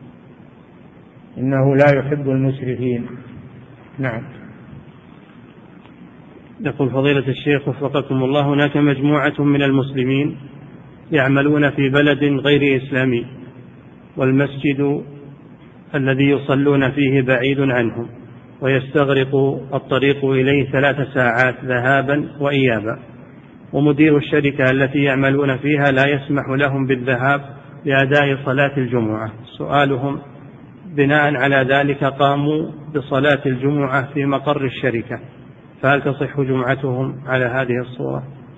إنه لا يحب المسرفين. نعم. يقول فضيلة الشيخ وفقكم الله، هناك مجموعة من المسلمين يعملون في بلد غير إسلامي، والمسجد الذي يصلون فيه بعيد عنهم، ويستغرق الطريق إليه ثلاث ساعات ذهابا وإيابا، ومدير الشركة التي يعملون فيها لا يسمح لهم بالذهاب لأداء صلاة الجمعة. سؤالهم: بناء على ذلك قاموا بصلاة الجمعة في مقر الشركة، فهل تصح جمعتهم على هذه الصورة؟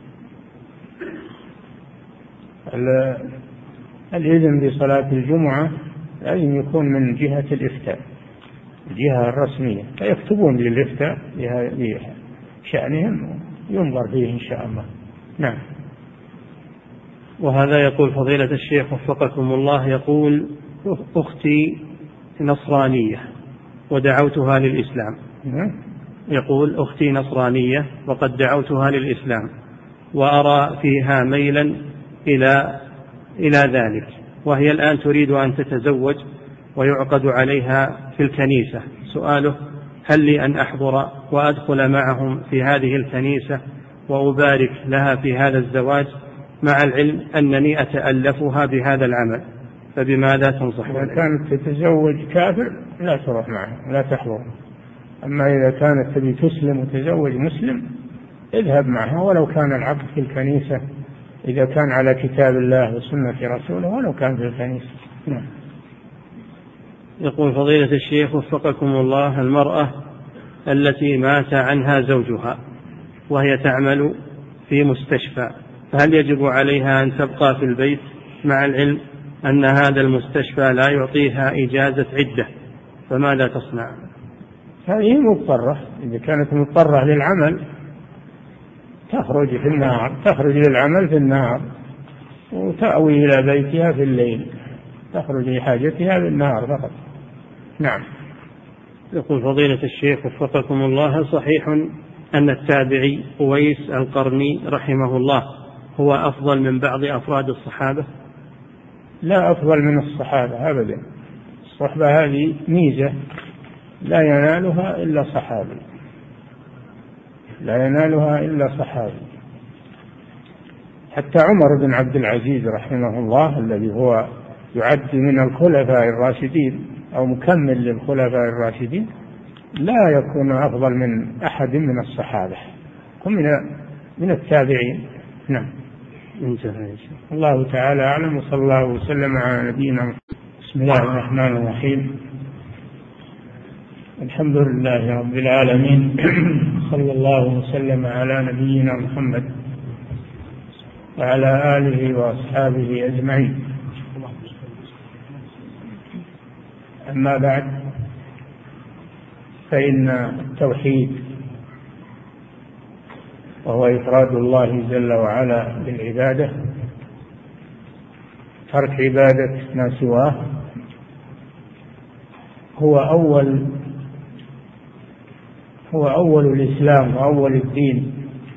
الإذن بصلاة الجمعة لازم يكون من جهة الإفتاء، الجهة الرسمية، فيكتبون للإفتاء بشأنهم ينظر فيه إن شاء الله. نعم. وهذا يقول فضيلة الشيخ وفقكم الله، يقول: أختي نصرانية ودعوتها للإسلام. يقول: أختي نصرانية وقد دعوتها للإسلام، وأرى فيها ميلا إلى إلى ذلك، وهي الآن تريد أن تتزوج ويعقد عليها في الكنيسة. سؤاله: هل لي أن أحضر وأدخل معهم في هذه الكنيسة وأبارك لها في هذا الزواج، مع العلم أنني أتألفها بهذا العمل، فبماذا تنصح؟ إذا كانت تتزوج كافر لا تروح معه، لا تحضر. أما إذا كانت تبي تسلم وتزوج مسلم اذهب معها، ولو كان العقد في الكنيسة، إذا كان على كتاب الله وسنة رسوله، ولو كان في الكنيسة. نعم. يقول فضيلة الشيخ وفقكم الله: المرأة التي مات عنها زوجها وهي تعمل في مستشفى، فهل يجب عليها أن تبقى في البيت، مع العلم أن هذا المستشفى لا يعطيها إجازة عدة، فماذا تصنع؟ هذه مضطرة. إذا كانت مضطرة للعمل تخرج في النهار، تخرج للعمل في النهار وتأوي إلى بيتها في الليل، تخرج لحاجتها بالنهار فقط. نعم. يقول فضيلة الشيخ وفقكم الله: هل صحيح أن التابعي أويس القرني رحمه الله هو أفضل من بعض أفراد الصحابة؟ لا أفضل من الصحابة أبدا. الصحبة هذه ميزة لا ينالها إلا صحابي، لا ينالها إلا صحابي. حتى عمر بن عبد العزيز رحمه الله الذي هو يعد من الخلفاء الراشدين أو مكمل للخلفاء الراشدين لا يكون أفضل من أحد من الصحابة، هم من التابعين. نعم. الله تعالى أعلم، وصلى الله وسلم على نبينا. بسم الله الرحمن الرحيم. الحمد لله رب العالمين، صلى الله وسلم على نبينا محمد وعلى آله وأصحابه أجمعين. أما بعد، فإن التوحيد وهو إفراد الله جل وعلا بالعبادة، ترك عبادة ما سواه، هو أول هو أول الإسلام وأول الدين.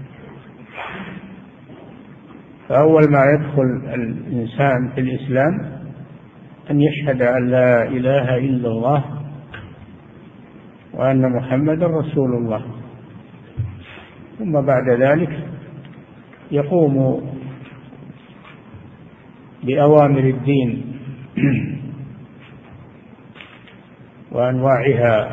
فأول ما يدخل الإنسان في الإسلام أن يشهد أن لا إله إلا الله وأن محمدا رسول الله، ثم بعد ذلك يقوم بأوامر الدين وأنواعها.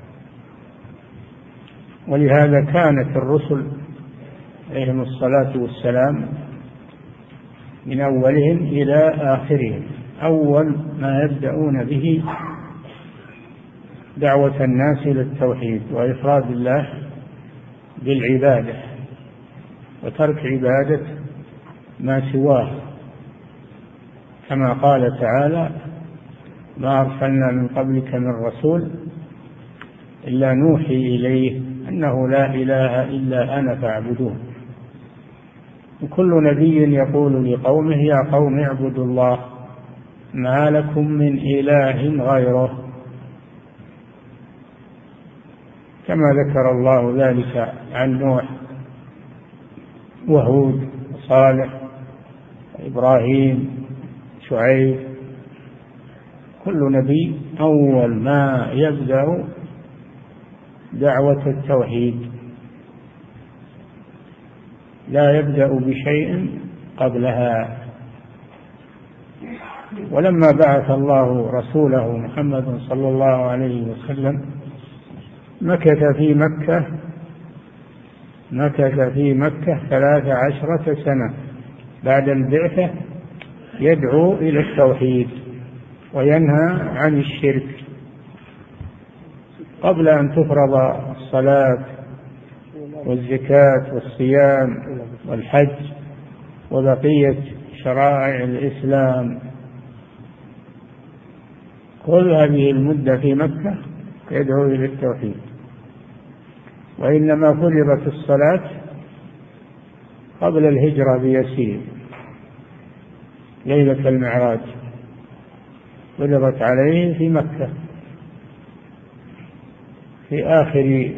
ولهذا كانت الرسل عليهم الصلاة والسلام من أولهم إلى آخرهم أول ما يبدأون به دعوة الناس إلى التوحيد وإفراد الله بالعبادة وترك عبادة ما سواه، كما قال تعالى: ما أرسلنا من قبلك من رسول إلا نوحي إليه أنه لا إله إلا أنا فاعبدون. وكل نبي يقول لقومه: يا قوم اعبدوا الله ما لكم من إله غيره، كما ذكر الله ذلك عن نوح وهود وصالح وإبراهيم شعيب. كل نبي أول ما يبدأ دعوة التوحيد، لا يبدأ بشيء قبلها. ولما بعث الله رسوله محمد صلى الله عليه وسلم مكث في مكة مكث في مكة ثلاث عشرة سنة بعد البعثة يدعو إلى التوحيد وينهى عن الشرك، قبل أن تفرض الصلاة والزكاة والصيام والحج وبقية شرائع الإسلام. كل هذه المدة في مكة يدعو إلى التوحيد. وإنما فرضت الصلاة قبل الهجرة بيسير، ليلة المعراج فرضت عليه في مكة في آخر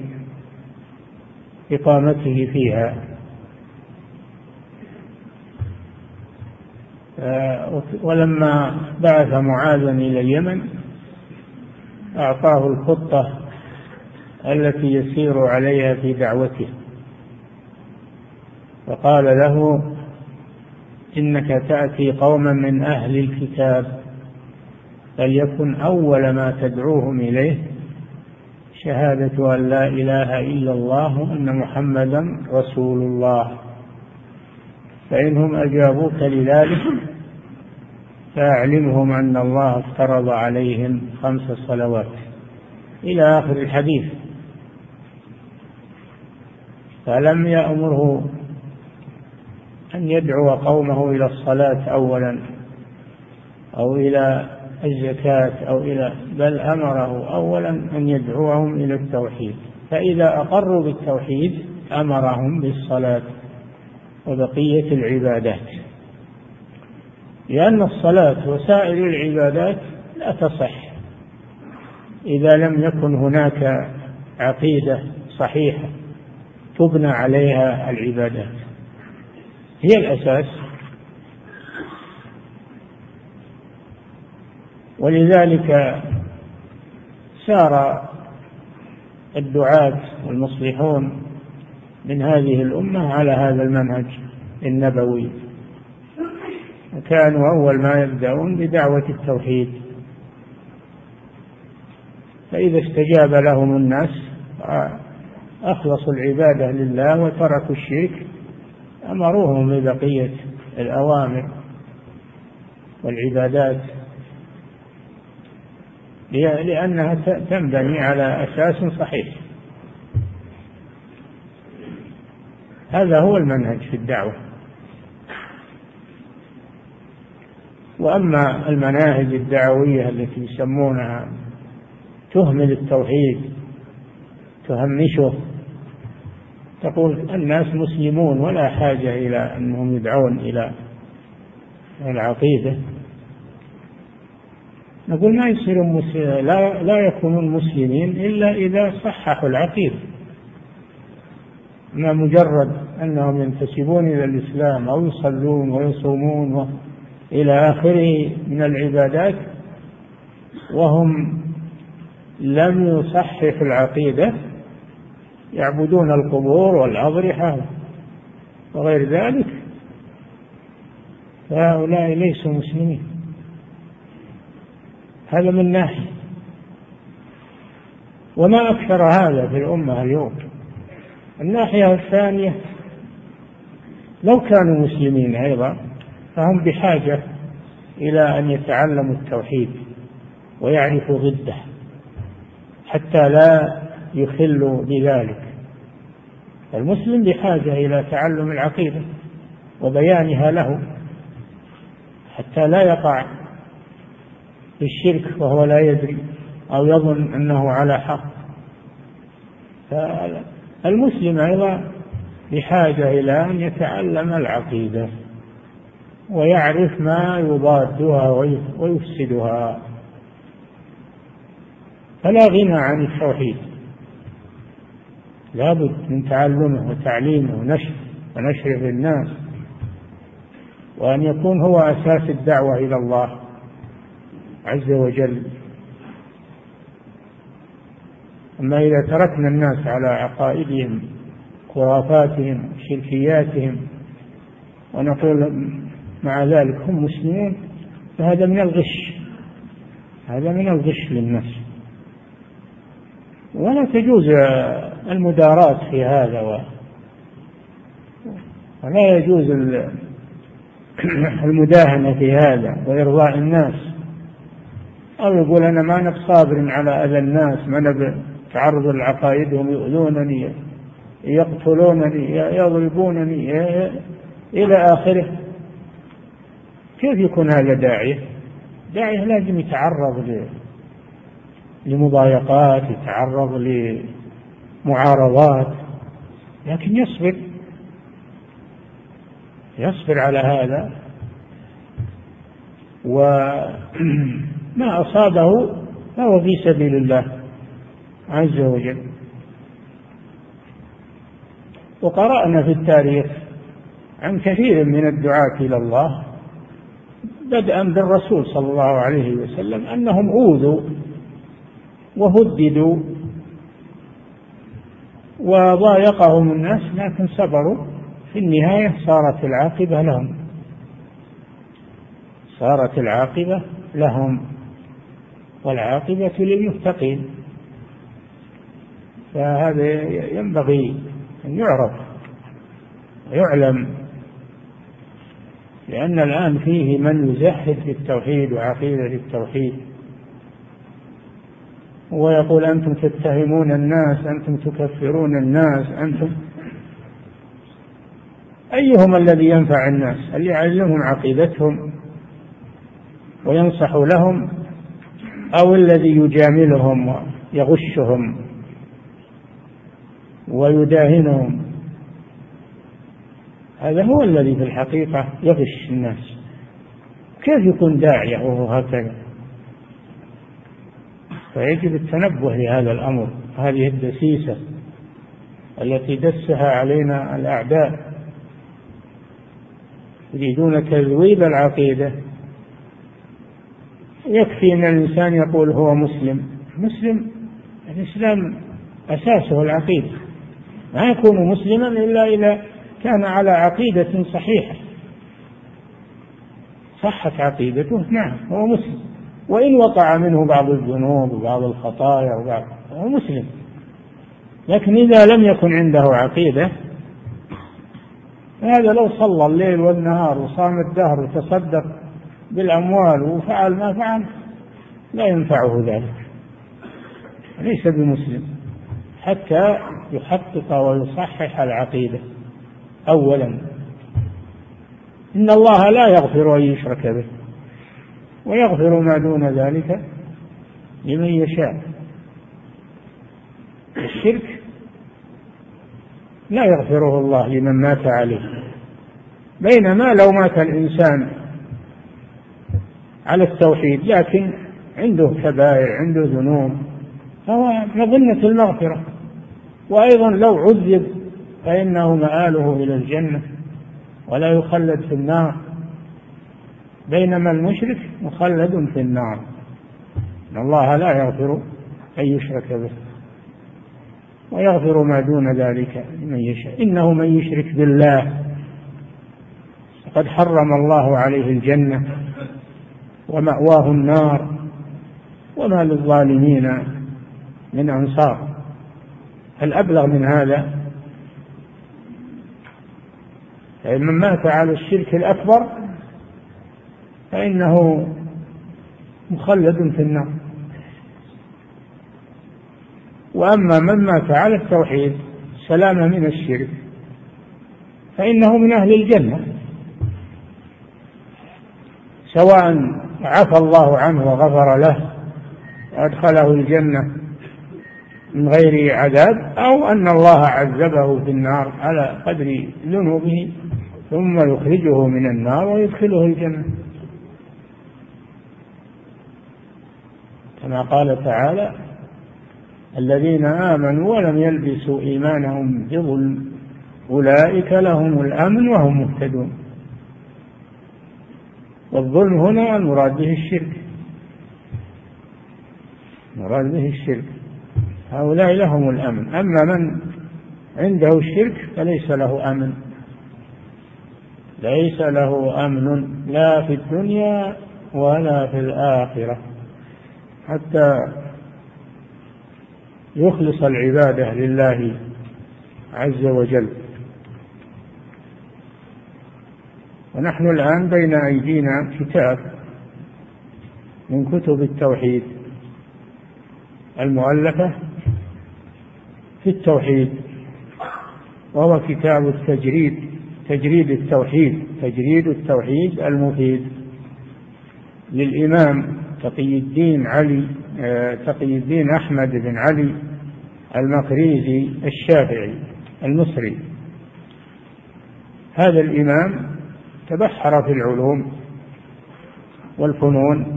إقامته فيها. ولما بعث معاذا إلى اليمن أعطاه الخطة التي يسير عليها في دعوته، فقال له: إنك تأتي قوما من أهل الكتاب، فليكن أول ما تدعوهم إليه شهادة أن لا إله إلا الله وأن محمدا رسول الله، فإنهم أجابوك لذلك فأعلمهم أن الله افترض عليهم خمس صلوات، إلى آخر الحديث. فلم يأمره أن يدعو قومه إلى الصلاة أولا أو إلى الزكاة أو إلى بل أمره أولا أن يدعوهم إلى التوحيد، فإذا أقروا بالتوحيد أمرهم بالصلاة وبقية العبادات، لأن الصلاة وسائر العبادات لا تصح إذا لم يكن هناك عقيدة صحيحة تبنى عليها العبادات، هي الأساس. ولذلك سار الدعاة والمصلحون من هذه الأمة على هذا المنهج النبوي، وكانوا أول ما يبدأون بدعوة التوحيد، فإذا استجاب لهم الناس أخلصوا العبادة لله وتركوا الشرك أمروهم ببقية الأوامر والعبادات، لأنها تنبني على أساس صحيح. هذا هو المنهج في الدعوة. وأما المناهج الدعوية التي يسمونها تهمل التوحيد تهمشه، تقول الناس مسلمون ولا حاجة إلى أنهم يدعون إلى العقيدة، نقول ما يصيرون لا, لا يكونون مسلمين إلا إذا صححوا العقيدة، ما مجرد أنهم ينتسبون إلى الإسلام أو يصلون ويصومون إلى آخره من العبادات وهم لم يصححوا العقيدة، يعبدون القبور والأضرحة وغير ذلك، فهؤلاء ليسوا مسلمين. هذا من ناحية. وما أكثر هذا في الأمة اليوم. الناحية الثانية، لو كانوا مسلمين أيضا فهم بحاجة إلى أن يتعلموا التوحيد ويعرفوا ضده حتى لا يخلوا بذلك. المسلم بحاجة إلى تعلم العقيدة وبيانها له حتى لا يقع في الشرك وهو لا يدري أو يظن أنه على حق. فالمسلم أيضا بحاجة إلى أن يتعلم العقيدة ويعرف ما يضادها ويفسدها، فلا غنى عن التوحيد، لا بد من تعلمه وتعليمه ونشر ونشره للناس، وأن يكون هو أساس الدعوة إلى الله عز وجل. أما إذا تركنا الناس على عقائدهم خرافاتهم شركياتهم ونقول مع ذلك هم مسلمون، فهذا من الغش، هذا من الغش للناس، ولا تجوز المداراة في هذا، ولا يجوز المداهنة في هذا وإرضاء الناس، أو يقول أنا ما أنا بصابر على أذى الناس، ما أنا بتعرض لعقائدهم، يؤذونني يقتلونني يضربونني إلى آخره. كيف يكون هذا داعية؟ داعية لازم يتعرض لمضايقات، يتعرض لمعارضات، لكن يصبر يصبر على هذا، وما أصابه فهو في سبيل الله عز وجل. وقرأنا في التاريخ عن كثير من الدعاة إلى الله بدءا بالرسول صلى الله عليه وسلم أنهم أوذوا وهددوا وضايقهم الناس، لكن صبروا، في النهاية صارت العاقبة لهم صارت العاقبة لهم والعاقبة للمتقين. فهذا ينبغي أن يعرف ويعلم، لأن الآن فيه من يزهد في التوحيد وعقيدة التوحيد ويقول أنتم تتهمون الناس، أنتم تكفرون الناس، أنتم. أيهم الذي ينفع الناس؟ اللي يعلمهم عقيدتهم وينصح لهم، أو الذي يجاملهم ويغشهم ويداهنهم؟ هذا هو الذي في الحقيقة يغش الناس. كيف يكون داعية وهو هكذا؟ فيجب التنبه لهذا الأمر، هذه الدسيسة التي دسها علينا الأعداء، يريدون تذويب العقيدة. يكفي أن الإنسان يقول هو مسلم. مسلم، الإسلام أساسه العقيدة، ما يكون مسلما إلا إذا كان على عقيدة صحيحة، صحت عقيدته، نعم هو مسلم، وإن وقع منه بعض الذنوب وبعض الخطايا وبعض، هو مسلم. لكن إذا لم يكن عنده عقيدة، هذا لو صلى الليل والنهار وصام الدهر وتصدق بالأموال وفعل ما فعل لا ينفعه ذلك، ليس بمسلم حتى يحقق ويصحح العقيدة. أولا، إن الله لا يغفر أن يشرك به ويغفر ما دون ذلك لمن يشاء. الشرك لا يغفره الله لمن مات عليه، بينما لو مات الإنسان على التوحيد لكن عنده كبائر، عنده ذنوب، فهو مظنة المغفرة. وأيضا لو عذب فإنه مآله إلى الجنة ولا يخلد في النار، بينما المشرك مخلد في النار. إن الله لا يغفر أن يشرك به ويغفر ما دون ذلك لمن يشاء. إنه من يشرك بالله فقد حرم الله عليه الجنة ومأواه النار وما للظالمين من أنصار. الأبلغ من هذا، من مات على الشرك الأكبر فإنه مخلد في النار، وأما من مات على التوحيد سلامة من الشرك فإنه من أهل الجنة، سواء عفى الله عنه وغفر له وأدخله الجنة من غير عذاب، أو أن الله عذبه في النار على قدر ذنوبه ثم يخرجه من النار ويدخله الجنة، كما قال تعالى: الذين آمنوا ولم يلبسوا إيمانهم بظلم أولئك لهم الأمن وهم مهتدون. والظلم هنا المراد به الشرك، المراد به الشرك، هؤلاء لهم الأمن. أما من عنده الشرك فليس له أمن، ليس له أمن لا في الدنيا ولا في الآخرة حتى يخلص العبادة لله عز وجل. ونحن الآن بين أيدينا كتاب من كتب التوحيد المؤلفة في التوحيد، وهو كتاب التجريد، تجريد التوحيد، تجريد التوحيد المفيد للإمام تقي الدين علي تقي الدين أحمد بن علي المقريزي الشافعي المصري. هذا الإمام تبحر في العلوم والفنون،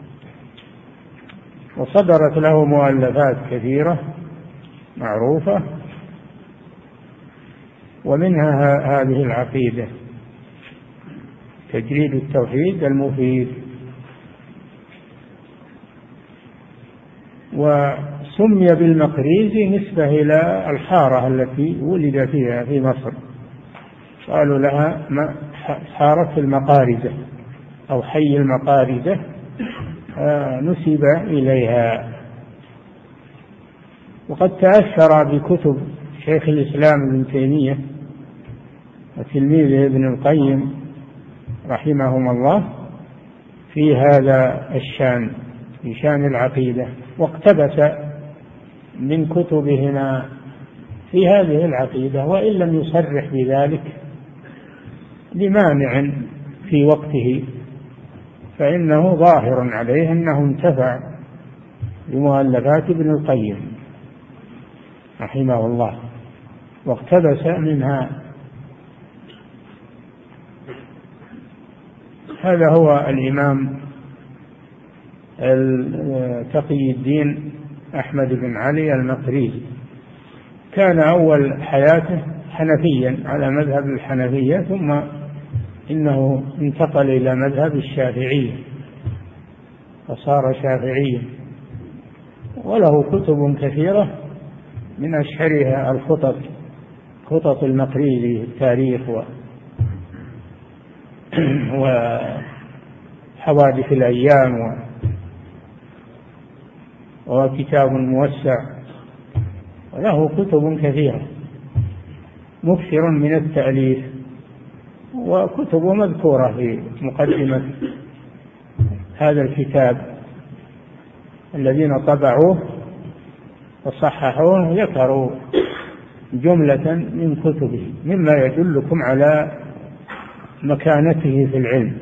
وصدرت له مؤلفات كثيرة معروفة، ومنها هذه العقيدة تجريد التوحيد المفيد. وسمي بالمقريزي نسبة إلى الحارة التي ولد فيها في مصر، قالوا لها حارة المقارزة أو حي المقارزة، نسب إليها. وقد تأثر بكتب شيخ الإسلام ابن تيمية وتلميذه ابن القيم رحمهما الله في هذا الشان، في شان العقيدة، واقتبس من كتبهما في هذه العقيدة، وإن لم يصرح بذلك لمانع في وقته، فإنه ظاهر عليه أنه انتفع بمؤلفات ابن القيم رحمه الله واقتبس منها. هذا هو الإمام تقي الدين أحمد بن علي المقريزي. كان أول حياته حنفيا على مذهب الحنفية، ثم إنه انتقل إلى مذهب الشافعية فصار شافعيا، وله كتب كثيرة من أشهرها الخطط، خطط المقريزي، التاريخ وحوادث الأيام، وكتاب موسع، وله كتب كثيرة مكثر من التأليف، وكتب مذكورة في مقدمة هذا الكتاب. الذين طبعوه وصححوه ذكروا جملة من كتبه مما يدلكم على مكانته في العلم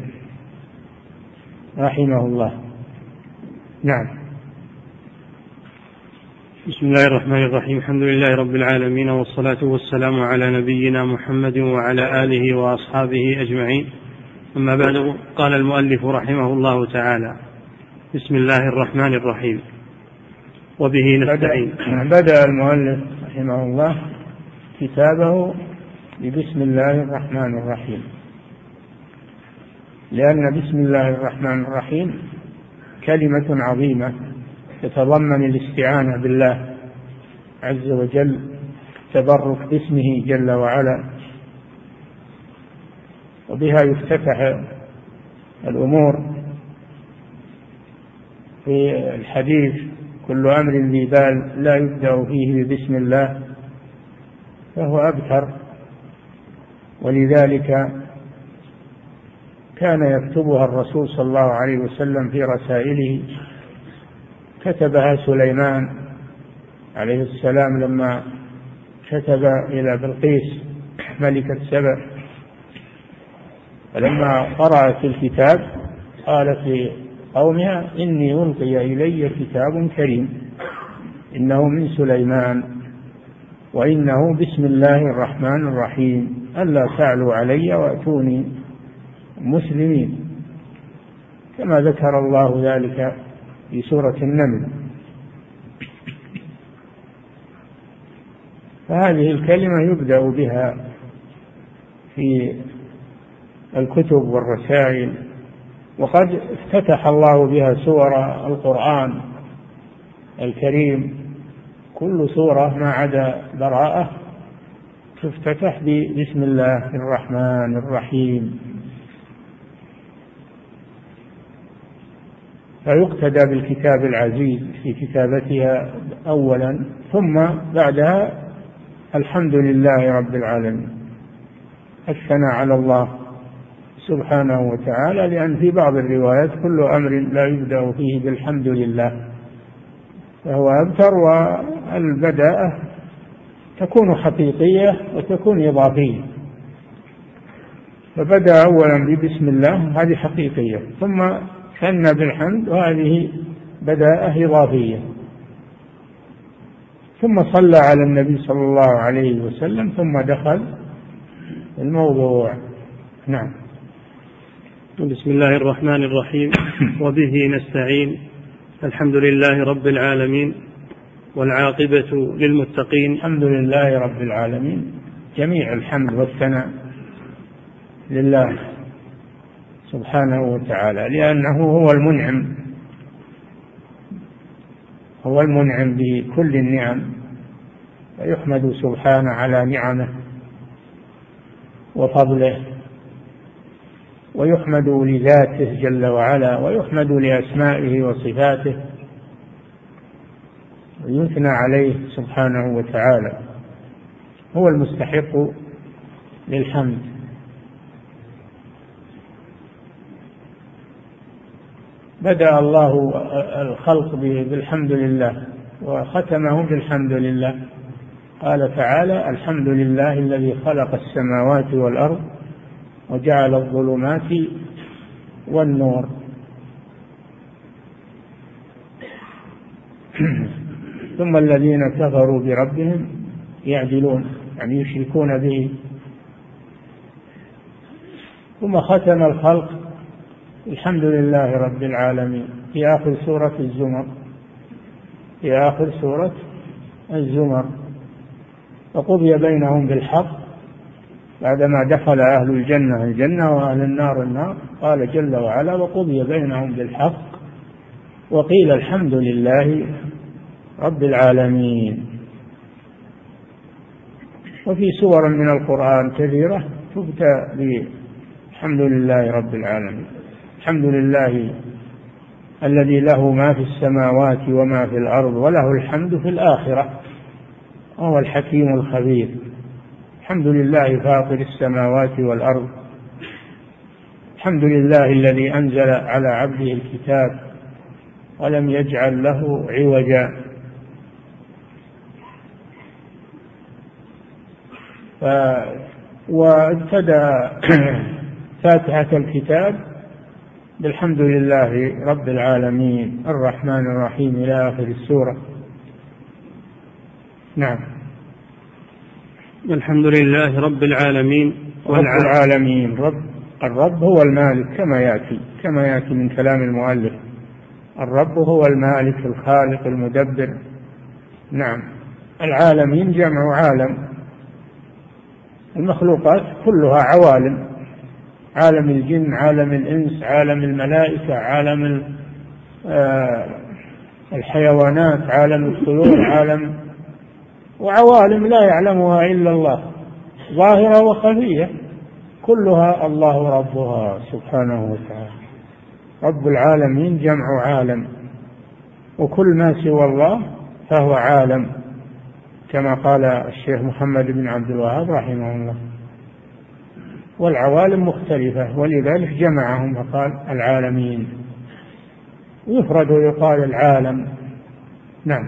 رحمه الله. نعم. بسم الله الرحمن الرحيم. الحمد لله رب العالمين، والصلاة والسلام على نبينا محمد وعلى آله وأصحابه أجمعين. أما بعد، قال المؤلف رحمه الله تعالى: بسم الله الرحمن الرحيم، وبه نستعين. بدأ المؤلف رحمه الله كتابه ببسم الله الرحمن الرحيم، لأن بسم الله الرحمن الرحيم كلمة عظيمة تتضمن الاستعانة بالله عز وجل، تبرك باسمه جل وعلا، وبها يفتتح الأمور في الحديث: كل أمر ذي بال لا يبدأ فيه ببسم الله فهو أبتر. ولذلك كان يكتبها الرسول صلى الله عليه وسلم في رسائله. كتبها سليمان عليه السلام لما كتب إلى بلقيس ملكة سبأ، فلما قرأت الكتاب قالت لقومها: إني ألقي إلي كتاب كريم إنه من سليمان وإنه بسم الله الرحمن الرحيم ألا تعلوا علي وأتوني مسلمين، كما ذكر الله ذلك في سورة النمل. فهذه الكلمة يبدأ بها في الكتب والرسائل، وقد افتتح الله بها سور القرآن الكريم. كل سورة ما عدا براءة تفتتح بسم الله الرحمن الرحيم، فيقتدى بالكتاب العزيز في كتابتها أولا، ثم بعدها الحمد لله رب العالمين، الثناء على الله سبحانه وتعالى، لأن في بعض الروايات كل أمر لا يبدأ فيه بالحمد لله فهو أبتر. والبداءة تكون حقيقية وتكون إضافية، فبدأ أولا ببسم الله هذه حقيقية، ثم ثنى بالحمد وهذه بداءة إضافية، ثم صلى على النبي صلى الله عليه وسلم، ثم دخل الموضوع. نعم. بسم الله الرحمن الرحيم، وبه نستعين. الحمد لله رب العالمين، والعاقبة للمتقين. الحمد لله رب العالمين، جميع الحمد والثناء لله سبحانه وتعالى، لأنه هو المنعم، هو المنعم بكل النعم، فيحمد سبحانه على نعمه وفضله، ويحمد لذاته جل وعلا، ويحمد لأسمائه وصفاته، ويثنى عليه سبحانه وتعالى، هو المستحق للحمد. بدأ الله الخلق بالحمد لله وختمه بالحمد لله، قال تعالى: الحمد لله الذي خلق السماوات والأرض وجعل الظلمات والنور. ثم الذين كفروا بربهم يعدلون، يعني يشركون به. ثم ختم الخلق الحمد لله رب العالمين في آخر سورة الزمر، في آخر سورة الزمر: وقضي بينهم بالحق. بعدما دخل أهل الجنة الجنة وأهل النار النار، قال جل وعلا: وقضي بينهم بالحق وقيل الحمد لله رب العالمين. وفي سور من القرآن كثيرة تبدأ بالحمد لله رب العالمين. الحمد لله الذي له ما في السماوات وما في الأرض وله الحمد في الآخرة وهو الحكيم الخبير. الحمد لله فاطر السماوات والأرض، الحمد لله الذي أنزل على عبده الكتاب ولم يجعل له عوجا. ف... وابتدأ فاتحة الكتاب بالحمد لله رب العالمين الرحمن الرحيم إلى آخر السورة. نعم. الحمد لله رب العالمين. رب العالمين، رب الرب هو المالك كما يأتي كما يأتي من كلام المؤلف. الرب هو المالك الخالق المدبر. نعم. العالمين جمع عالم، المخلوقات كلها عوالم: عالم الجن، عالم الإنس، عالم الملائكة، عالم الحيوانات، عالم الطيور، عالم وعوالم لا يعلمها إلا الله، ظاهرة وخفية، كلها الله ربها سبحانه وتعالى. رب العالمين جمع عالم، وكل ما سوى الله فهو عالم، كما قال الشيخ محمد بن عبد الوهاب رحمه الله. والعوالم مختلفة، ولذلك جمعهم فقال العالمين، يفرد ويقال العالم. نعم.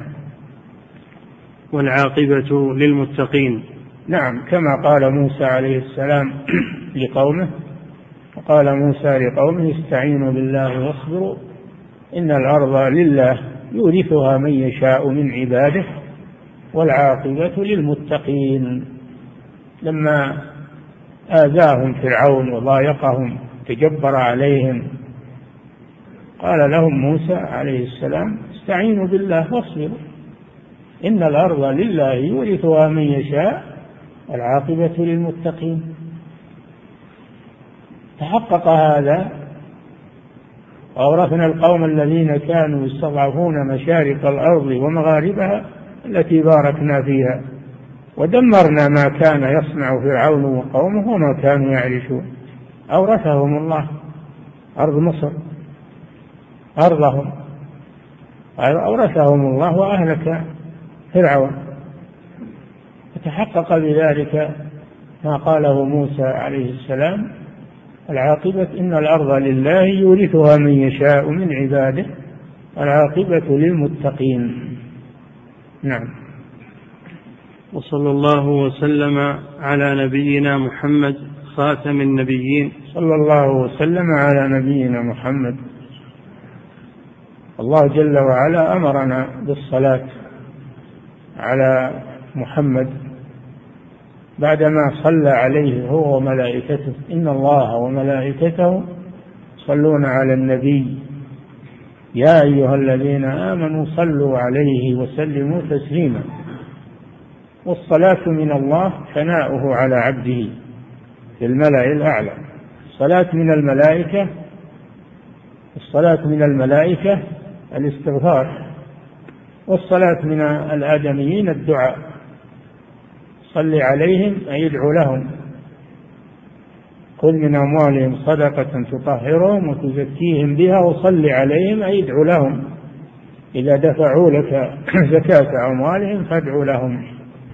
والعاقبة للمتقين. نعم، كما قال موسى عليه السلام لقومه، وقال موسى لقومه: استعينوا بالله واصبروا إن الأرض لله يورثها من يشاء من عباده والعاقبة للمتقين. لما آذاهم فرعون وضايقهم تجبر عليهم، قال لهم موسى عليه السلام: استعينوا بالله واصبروا إن الأرض لله يورثها من يشاء والعاقبة للمتقين. تحقق هذا، وأورثنا القوم الذين كانوا يستضعفون مشارق الأرض ومغاربها التي باركنا فيها ودمرنا ما كان يصنع فرعون وقومه وما كانوا يعرشون. أورثهم الله أرض مصر، أرضهم أورثهم الله وأهلك فرعون. فتحقق بذلك ما قاله موسى عليه السلام: العاقبة إن الأرض لله يورثها من يشاء من عباده والعاقبة للمتقين. نعم. وصلى الله وسلم على نبينا محمد خاتم النبيين. صلى الله وسلم على نبينا محمد. الله جل وعلا أمرنا بالصلاة على محمد بعدما صلى عليه هو وملائكته: إن الله وملائكته يصلون على النبي يا أيها الذين آمنوا صلوا عليه وسلموا تسليما. والصلاة من الله ثناؤه على عبده في الملأ الأعلى الصلاة من الملائكة الصلاة من الملائكة الاستغفار، والصلاة من الآدميين الدعاء. صل عليهم أي ادعو لهم، خذ من أموالهم صدقة تطهرهم وتزكيهم بها وصل عليهم أي ادعو لهم، إذا دفعوا لك زكاة أموالهم فادعوا لهم.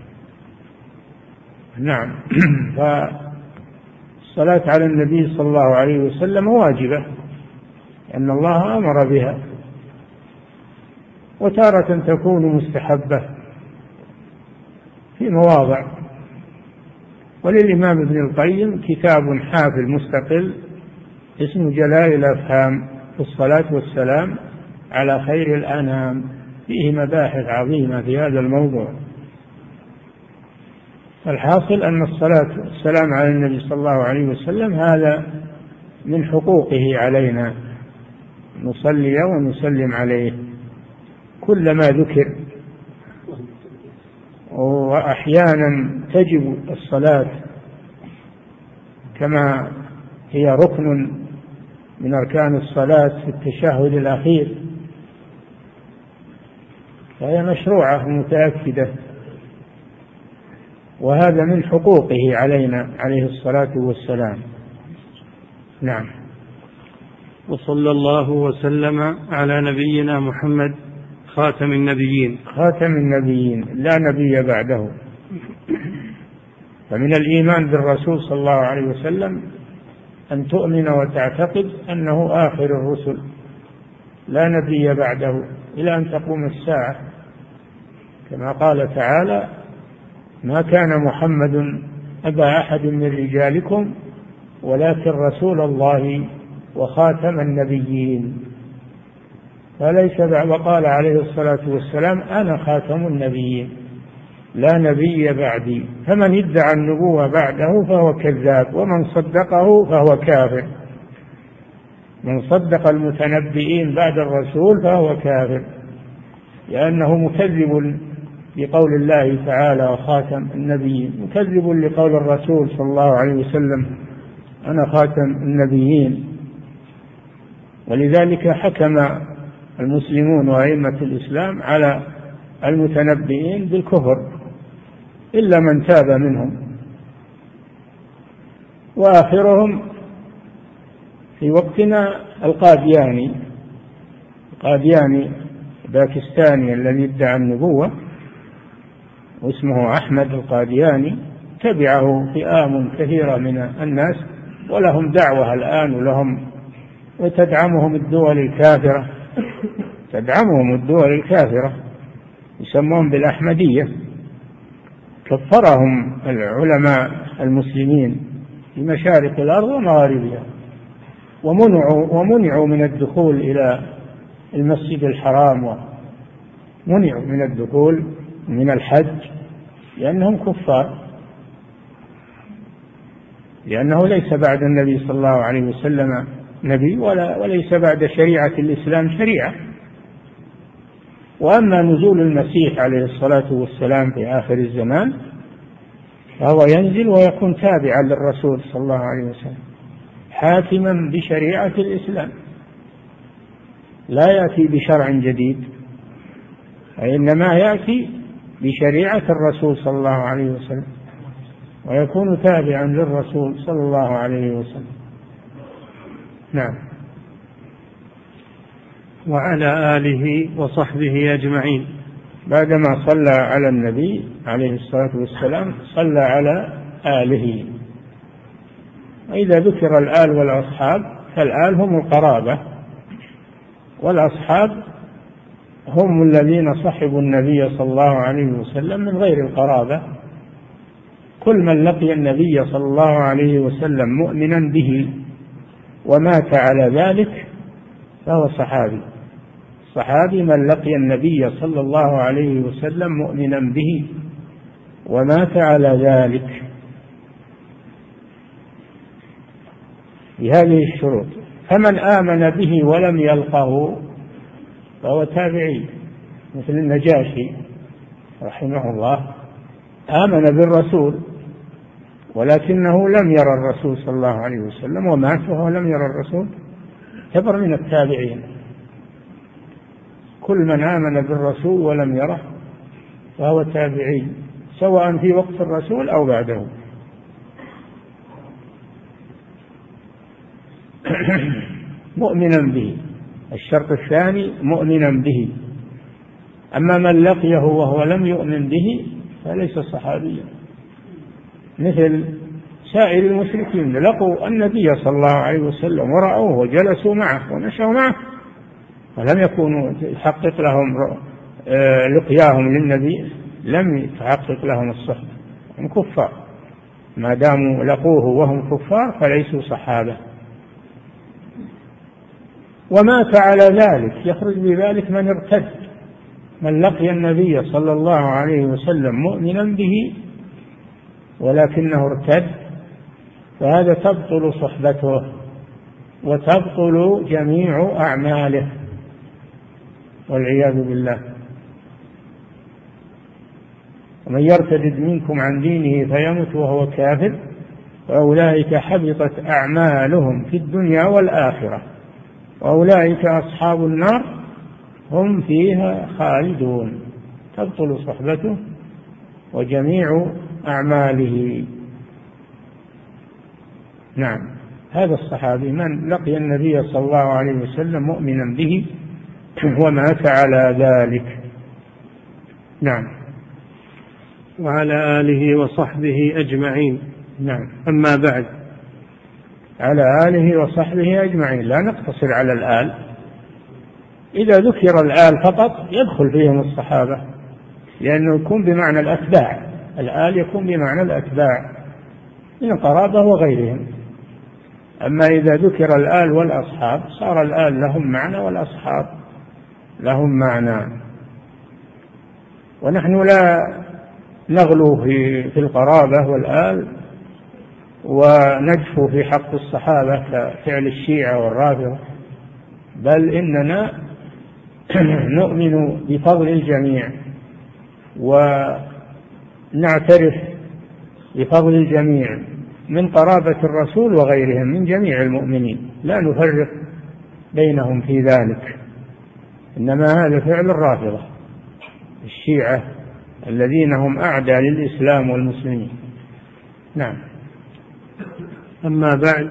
نعم. فالصلاة على النبي صلى الله عليه وسلم واجبة لأن الله أمر بها، وتارة تكون مستحبة في مواضع. وللإمام ابن القيم كتاب حافل مستقل اسمه جلال الأفهام في الصلاة والسلام على خير الأنام، فيه مباحث عظيمة في هذا الموضوع. الحاصل أن الصلاة والسلام على النبي صلى الله عليه وسلم هذا من حقوقه علينا، نصلي ونسلم عليه كلما ذكر. وأحيانا تجب الصلاة كما هي ركن من أركان الصلاة في التشهد الأخير، فهي مشروعة ومتأكدة، وهذا من حقوقه علينا عليه الصلاة والسلام. نعم. وصلى الله وسلم على نبينا محمد خاتم النبيين. خاتم النبيين لا نبي بعده. فمن الإيمان بالرسول صلى الله عليه وسلم أن تؤمن وتعتقد أنه آخر الرسل لا نبي بعده إلى أن تقوم الساعة، كما قال تعالى: ما كان محمد أبا أحد من رجالكم ولكن رسول الله وخاتم النبيين. فليس بعد. وقال عليه الصلاة والسلام: أنا خاتم النبيين لا نبي بعدي، فمن ادعى النبوة بعده فهو كذاب، ومن صدقه فهو كافر. من صدق المتنبئين بعد الرسول فهو كافر، لأنه مكذب لقول الله تعالى وخاتم النبيين، مكذب لقول الرسول صلى الله عليه وسلم: أنا خاتم النبيين. ولذلك حكم المسلمون وأئمة الإسلام على المتنبئين بالكفر إلا من تاب منهم، وآخرهم في وقتنا القادياني القادياني باكستاني الذي ادعى النبوة واسمه أحمد القادياني، تبعه فئام كثيرة من الناس ولهم دعوة الآن، ولهم وتدعمهم الدول الكافرة تدعمهم الدول الكافرة يسمون بالأحمدية. كفرهم العلماء المسلمين في مشارق الأرض ومغاربها، ومنعوا ومنعوا من الدخول إلى المسجد الحرام، ومنعوا من الدخول من الحج لأنهم كفار، لأنه ليس بعد النبي صلى الله عليه وسلم نبي، ولا وليس بعد شريعة الإسلام شريعة. وأما نزول المسيح عليه الصلاة والسلام في آخر الزمان فهو ينزل ويكون تابعا للرسول صلى الله عليه وسلم، حاكما بشريعة الإسلام، لا يأتي بشرع جديد، وإنما يأتي بشريعة الرسول صلى الله عليه وسلم، ويكون تابعا للرسول صلى الله عليه وسلم. نعم. وعلى آله وصحبه أجمعين. بعدما صلى على النبي عليه الصلاة والسلام صلى على آله. وإذا ذكر الآل والأصحاب فالآل هم القرابة، والأصحاب هم الذين صحبوا النبي صلى الله عليه وسلم من غير القرابة. كل من لقي النبي صلى الله عليه وسلم مؤمنا به ومات على ذلك فهو صحابي. الصحابي من لقي النبي صلى الله عليه وسلم مؤمنا به ومات على ذلك بهذه الشروط. فمن آمن به ولم يلقه فهو تابعي، مثل النجاشي رحمه الله، آمن بالرسول ولكنه لم يرى الرسول صلى الله عليه وسلم ومات وهو لم يرى الرسول، يعتبر من التابعين. كل من آمن بالرسول ولم يره فهو تابعي، سواء في وقت الرسول أو بعده. مؤمنا به، الشرط الثاني مؤمنا به. أما من لقيه وهو لم يؤمن به فليس صحابيا، مثل سائر المشركين لقوا النبي صلى الله عليه وسلم ورأوه وجلسوا معه ونشأوا معه ولم يكونوا يحقق لهم لقياهم للنبي، لم يتحقق لهم الصحبة، هم كفار، ما داموا لقوه وهم كفار فليسوا صحابة. ومات على ذلك، يخرج بذلك من ارتد، من لقي النبي صلى الله عليه وسلم مؤمنا به ولكنه ارتد، فهذا تبطل صحبته وتبطل جميع أعماله والعياذ بالله. ومن يرتد منكم عن دينه فيمت وهو كافر فأولئك حبطت أعمالهم في الدنيا والآخرة وأولئك أصحاب النار هم فيها خالدون. تبطل صحبته وجميع أعماله. نعم، هذا الصحابي من لقي النبي صلى الله عليه وسلم مؤمنا به ومات على ذلك. نعم. وعلى آله وصحبه أجمعين. نعم. أما بعد، على آله وصحبه أجمعين، لا نقتصر على الآل. إذا ذكر الآل فقط يدخل فيهم الصحابة، لأنه يكون بمعنى الأتباع، الآل يكون بمعنى الأتباع من القرابة وغيرهم. أما إذا ذكر الآل والأصحاب صار الآل لهم معنى والأصحاب لهم معنى. ونحن لا نغلو في في القرابة والآل ونجفو في حق الصحابة كفعل الشيعة والرافضة، بل إننا نؤمن بفضل الجميع ونعترف بفضل الجميع من قرابة الرسول وغيرهم من جميع المؤمنين، لا نفرق بينهم في ذلك. إنما هذا فعل الرافضة الشيعة الذين هم أعداء للإسلام والمسلمين. نعم. أما بعد،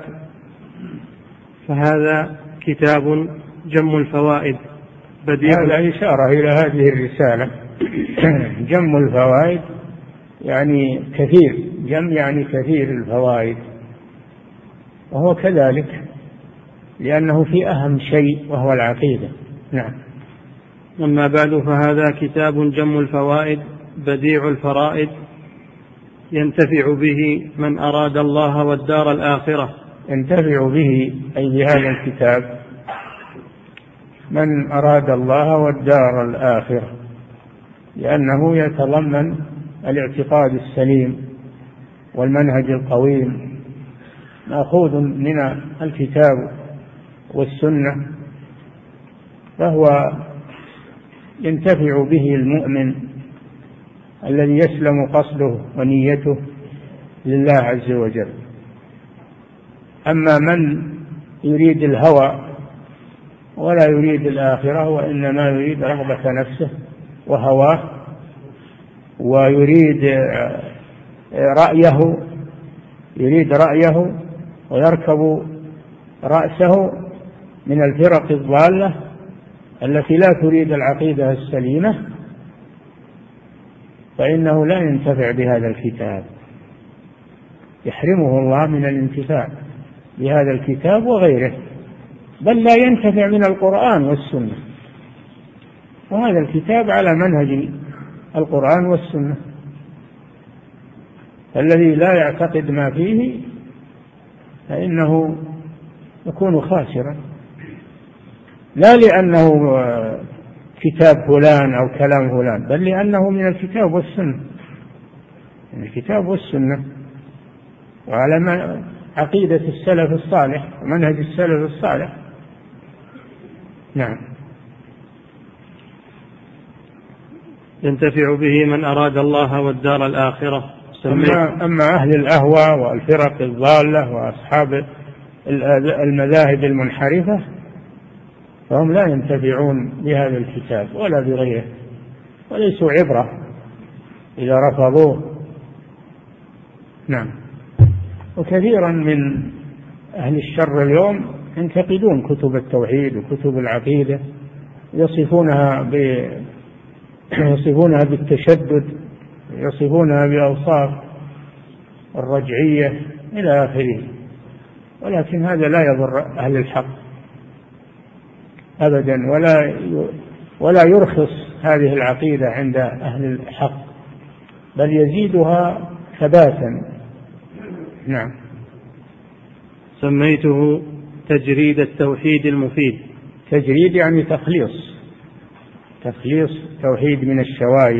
فهذا كتاب جم الفوائد بديع. هذا إشارة إلى هذه الرسالة. جم الفوائد يعني كثير، جم يعني كثير الفوائد، وهو كذلك لأنه في أهم شيء وهو العقيدة. نعم. أما بعد، فهذا كتاب جم الفوائد بديع الفرائد، ينتفع به من أراد الله والدار الآخرة. ينتفع به أي بهذا الكتاب من أراد الله والدار الآخرة، لأنه يتضمن الاعتقاد السليم والمنهج القويم، مأخوذ من الكتاب والسنة، فهو ينتفع به المؤمن الذي يسلم قصده ونيته لله عز وجل. أما من يريد الهوى ولا يريد الآخرة وإنما يريد رغبة نفسه وهواه ويريد رأيه يريد رأيه ويركب رأسه من الفرق الضالة التي لا تريد العقيدة السليمة، فإنه لا ينتفع بهذا الكتاب، يحرمه الله من الانتفاع بهذا الكتاب وغيره، بل لا ينتفع من القرآن والسنة. وهذا الكتاب على منهج القرآن والسنة، الذي لا يعتقد ما فيه فإنه يكون خاسرا، لا لأنه كتاب فلان أو كلام فلان، بل لأنه من الكتاب والسنة، من الكتاب والسنة وعلى ما عقيدة السلف الصالح ومنهج السلف الصالح. نعم. ينتفع به من أراد الله والدار الآخرة. أما, أما أهل الأهوى والفرق الضالة وأصحاب المذاهب المنحرفة فهم لا ينتفعون بهذا الكتاب ولا بغيره، وليسوا عبرة إذا رفضوه. نعم. وكثيرا من أهل الشر اليوم ينتقدون كتب التوحيد وكتب العقيدة، يصفونها ب... يصفونها بالتشدد، يصفونها بأوصاف الرجعية إلى آخره، ولكن هذا لا يضر أهل الحق أبدا، ولا ولا يرخص هذه العقيدة عند أهل الحق، بل يزيدها ثباتا. نعم. سميته تجريد التوحيد المفيد. تجريد يعني تخليص، تخليص التوحيد من الشوائب،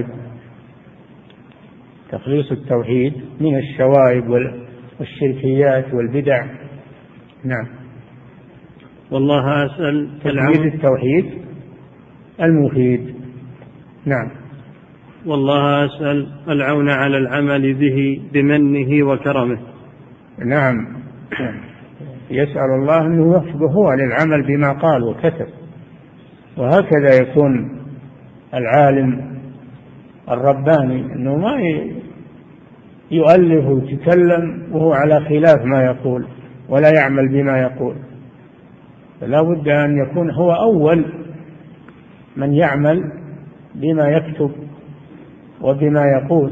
تخليص التوحيد من الشوائب والشركيات والبدع. نعم. والله أسأل تجريد التوحيد المفيد. نعم. والله أسأل العون على العمل به بمنه وكرمه. نعم، يسأل الله أن يوفقه هو للعمل بما قال وكتب، وهكذا يكون العالم الرباني، أنه ما يؤلف ويتكلم وهو على خلاف ما يقول ولا يعمل بما يقول، فلا بد أن يكون هو أول من يعمل بما يكتب وبما يقول.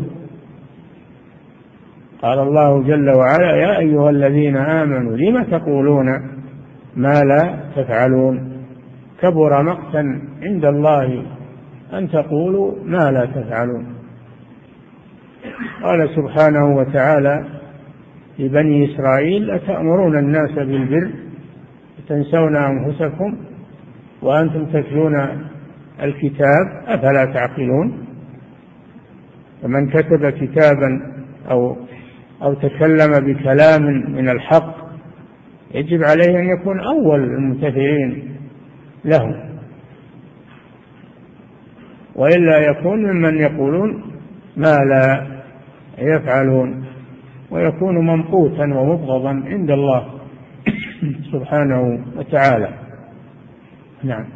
قال الله جل وعلا: يا أيها الذين آمنوا لم تقولون ما لا تفعلون، كبر مقتا عند الله أن تقولوا ما لا تفعلون. قال سبحانه وتعالى لبني إسرائيل: أتأمرون الناس بالبر وتنسون أنفسكم وأنتم تتلون الكتاب أفلا تعقلون. فمن كتب كتابا أو أو تكلم بكلام من الحق يجب عليه أن يكون أول المنتفعين له، وإلا يكون ممن يقولون ما لا يفعلون، ويكون ممقوتا ومبغضا عند الله سبحانه وتعالى. نعم.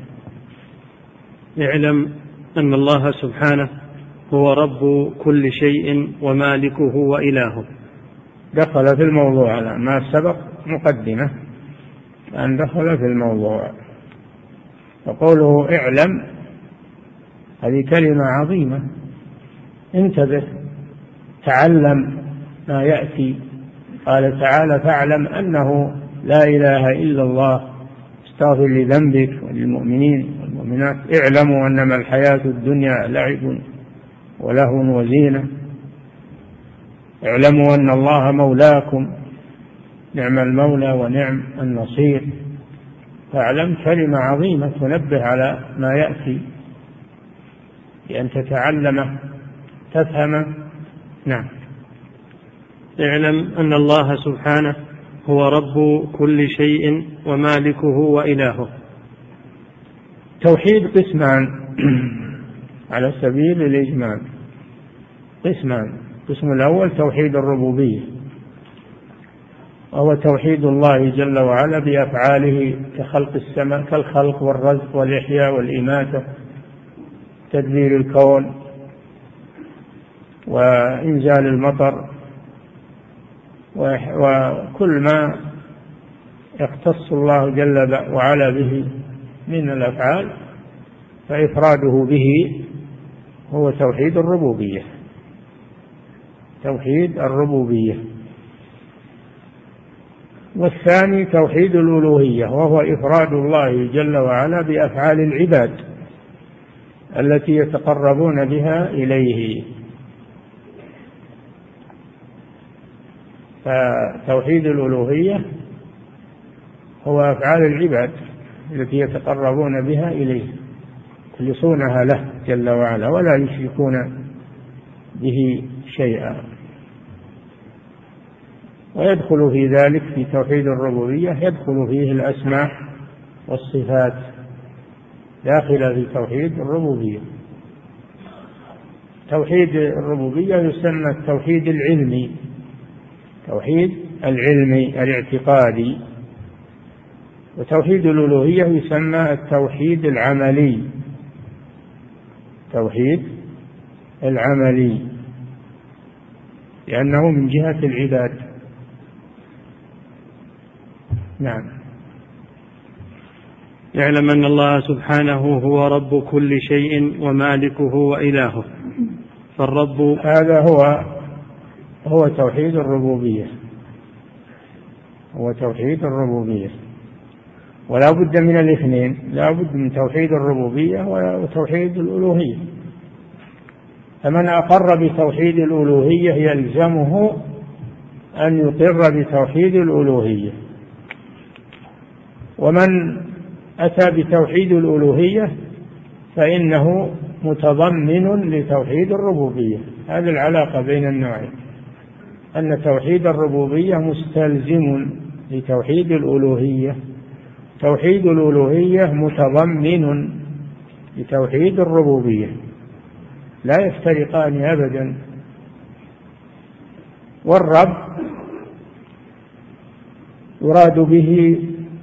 اعلم أن الله سبحانه هو رب كل شيء ومالكه وإلهه. دخل في الموضوع على ما سبق مقدمة أن دخل في الموضوع. وقوله اعلم هذه كلمة عظيمة، انتبه، تعلم ما يأتي. قال تعالى: فاعلم أنه لا إله إلا الله، استغفر لذنبك وللمؤمنين والمؤمنات، اعلموا أنما الحياة الدنيا لعب ولهو وزينة، اعلموا أن الله مولاكم نعم المولى ونعم النصير. فاعلم كلمة عظيمة تنبه على ما يأتي بأن تتعلم تفهم. نعم. اعلم أن الله سبحانه هو رب كل شيء ومالكه وإلهه. توحيد قسمان على سبيل الإجمال، قسمان. القسم الأول توحيد الربوبية، وهو توحيد الله جل وعلا بأفعاله كخلق السماء، كالخلق والرزق والإحياء والإماتة، تدبير الكون وإنزال المطر وكل ما يختص الله جل وعلا به من الأفعال، فإفراده به هو توحيد الربوبية، توحيد الربوبية. والثاني توحيد الألوهية، وهو إفراد الله جل وعلا بأفعال العباد التي يتقربون بها إليه. فتوحيد الألوهية هو أفعال العباد التي يتقربون بها إليه، يخلصونها له جل وعلا ولا يشركون به شيئا. ويدخل في ذلك في توحيد الربوبية يدخل فيه الأسماء والصفات، داخلة في توحيد الربوبية. توحيد الربوبية يسمى التوحيد العلمي، توحيد العلمي الاعتقادي. وتوحيد الألوهية يسمى التوحيد العملي، توحيد العملي، لأنه من جهة العباد. نعم. يعلم أن الله سبحانه هو رب كل شيء ومالكه وإلهه. فالرب هذا هو هو توحيد الربوبية، هو توحيد الربوبية. ولا بد من الاثنين، لا بد من توحيد الربوبية وتوحيد الألوهية. فمن أقر بتوحيد الألوهية يلزمه أن يقر بتوحيد الألوهية، ومن أتى بتوحيد الألوهية فإنه متضمن لتوحيد الربوبية. هذه العلاقة بين النوعين، أن توحيد الربوبية مستلزم لتوحيد الألوهية، توحيد الألوهية متضمن لتوحيد الربوبية، لا يفترقان أبدا. والرب يراد به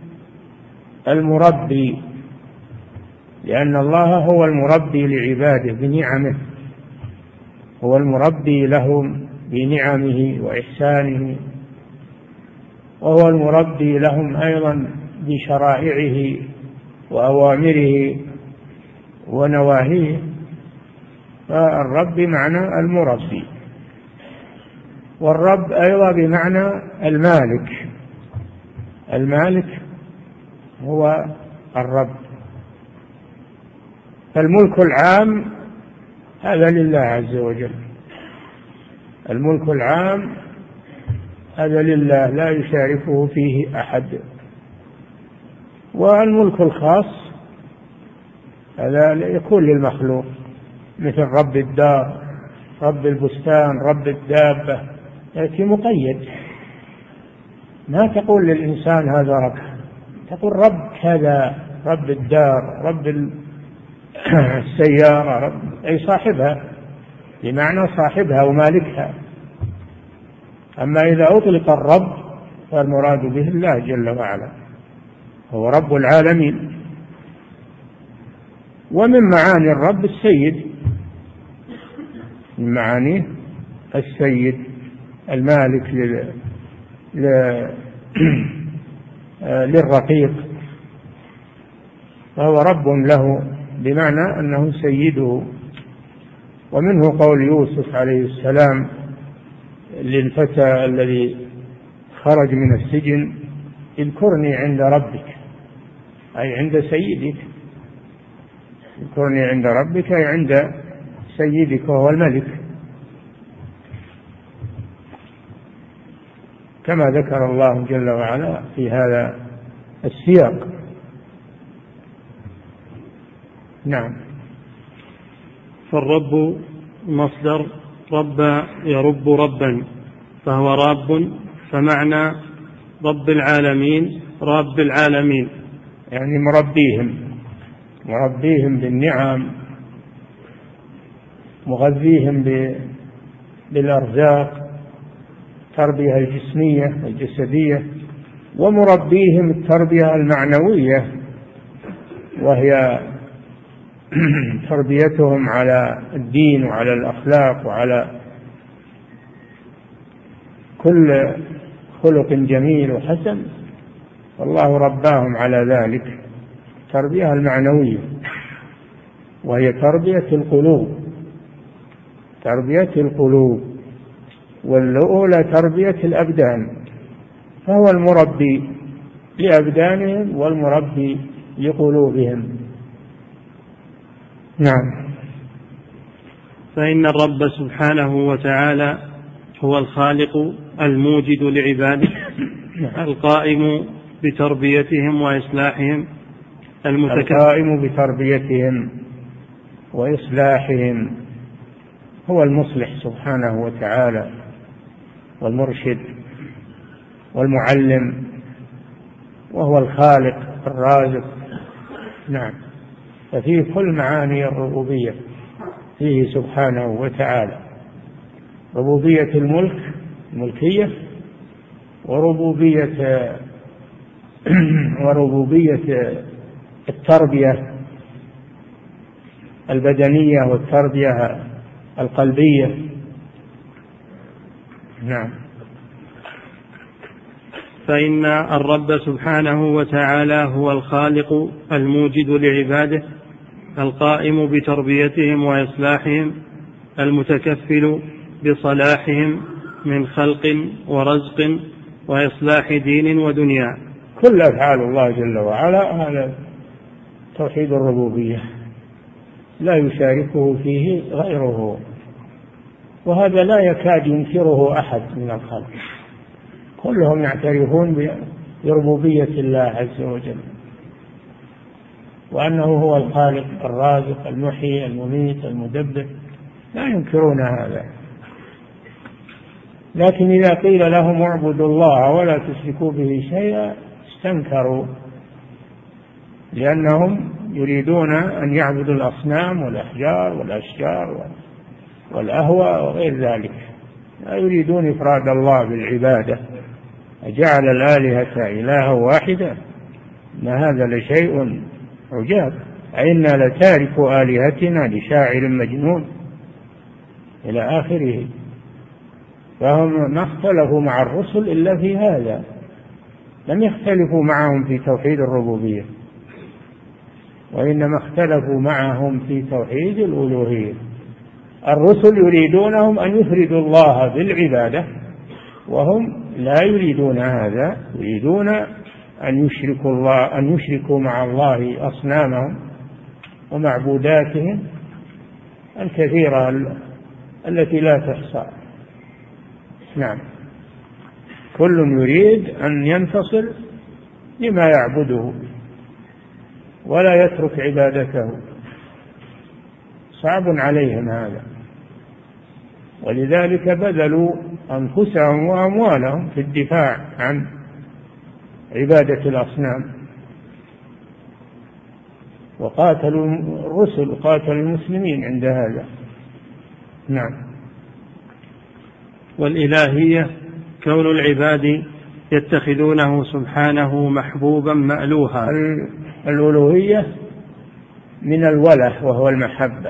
المربي، لأن الله هو المربي لعباده بنعمه، هو المربي لهم بنعمه وإحسانه، وهو المربي لهم أيضا بشرائعه وأوامره ونواهيه. فالرب بمعنى المربي، والرب أيضا بمعنى المالك، المالك هو الرب. فالملك العام هذا لله عز وجل، الملك العام هذا لله لا يشاركه فيه أحد. والملك الخاص هذا يكون للمخلوق، مثل رب الدار، رب البستان، رب الدابة، يأتي مقيد. ما تقول للإنسان هذا رب، تقول رب كذا، رب الدار، رب السيارة، رب أي صاحبها، بمعنى صاحبها ومالكها. أما إذا أطلق الرب فالمراد به الله جل وعلا، هو رب العالمين. ومن معاني الرب السيد، من معانيه السيد المالك لل... ل... للرقيق، فهو رب له بمعنى أنه سيده. ومنه قول يوسف عليه السلام للفتى الذي خرج من السجن: اذكرني عند ربك، أي عند سيدك، اذكرني عند ربك أي عند سيدك وهو الملك، كما ذكر الله جل وعلا في هذا السياق. نعم. فالرب مصدر رب يرب ربا، فهو راب، فمعنى رب العالمين رب العالمين، يعني مربيهم، مربيهم بالنعم، مغذيهم بالأرزاق، التربية الجسمية الجسدية، ومربيهم التربية المعنوية، وهي تربيتهم على الدين وعلى الأخلاق وعلى كل خلق جميل وحسن. والله رباهم على ذلك التربية المعنوية، وهي تربية القلوب، تربية القلوب، والأولى تربية الأبدان، فهو المربي لأبدانهم والمربي لقلوبهم. نعم. فإن الرب سبحانه وتعالى هو الخالق الموجد لعباده، القائم بتربيتهم وإصلاحهم، القائم بتربيتهم وإصلاحهم، هو المصلح سبحانه وتعالى، والمرشد والمعلم، وهو الخالق الرازق. نعم. ففيه كل معاني الربوبية، فيه سبحانه وتعالى: ربوبية الملك الملكية، وربوبية وربوبية التربية البدنية والتربية القلبية. نعم. فإن الرب سبحانه وتعالى هو الخالق الموجد لعباده، القائم بتربيتهم وإصلاحهم، المتكفل بصلاحهم من خلق ورزق وإصلاح دين ودنيا. كل أفعال الله جل وعلا هذا توحيد الربوبية، لا يشاركه فيه غيره، وهذا لا يكاد ينكره أحد من الخلق، كلهم يعترفون بربوبية الله عز وجل، وأنه هو الخالق الرازق المحيي المميت المدبر، لا ينكرون هذا. لكن إذا قيل لهم اعبدوا الله ولا تشركوا به شيئا استنكروا، لأنهم يريدون أن يعبدوا الأصنام والأحجار والأشجار والأهواء وغير ذلك، لا يريدون إفراد الله بالعبادة. أجعل الآلهة إلها واحدا إن هذا لشيء عجاب، أئنا لتارك آلهتنا لشاعر مجنون إلى آخره. فهم ما اختلفوا مع الرسل إلا في هذا، لم يختلفوا معهم في توحيد الربوبية، وإنما اختلفوا معهم في توحيد الألوهية. الرسل يريدونهم أن يفردوا الله بالعبادة، وهم لا يريدون هذا، يريدون أن يشركوا الله أن يشركوا مع الله أصنامهم ومعبوداتهم الكثيرة التي لا تحصى. نعم. كل يريد أن ينتصر لما يعبده ولا يترك عبادته، صعب عليهم هذا، ولذلك بذلوا أنفسهم وأموالهم في الدفاع عن عبادة الأصنام، وقاتلوا الرسل وقاتلوا المسلمين عند هذا. نعم. والإلهية كون العباد يتخذونه سبحانه محبوبا مألوها. الألوهية من الوله وهو المحبة،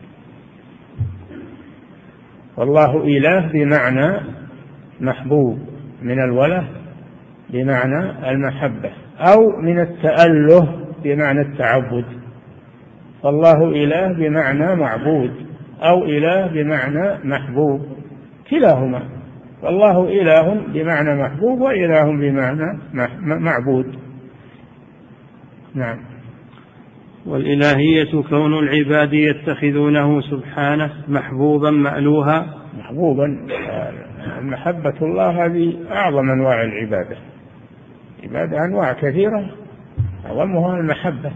والله إله بمعنى محبوب، من الوله بمعنى المحبة، أو من التأله بمعنى التعبد. فالله إله بمعنى معبود، أو إله بمعنى محبوب، كلاهما. فالله إله بمعنى محبوب، وإله بمعنى معبود. نعم. والإلهية كون العباد يتخذونه سبحانه محبوبا مألوها. محبوبا، محبة الله هذه أعظم أنواع العبادة. عبادة أنواع كثيرة، أعظمها المحبة.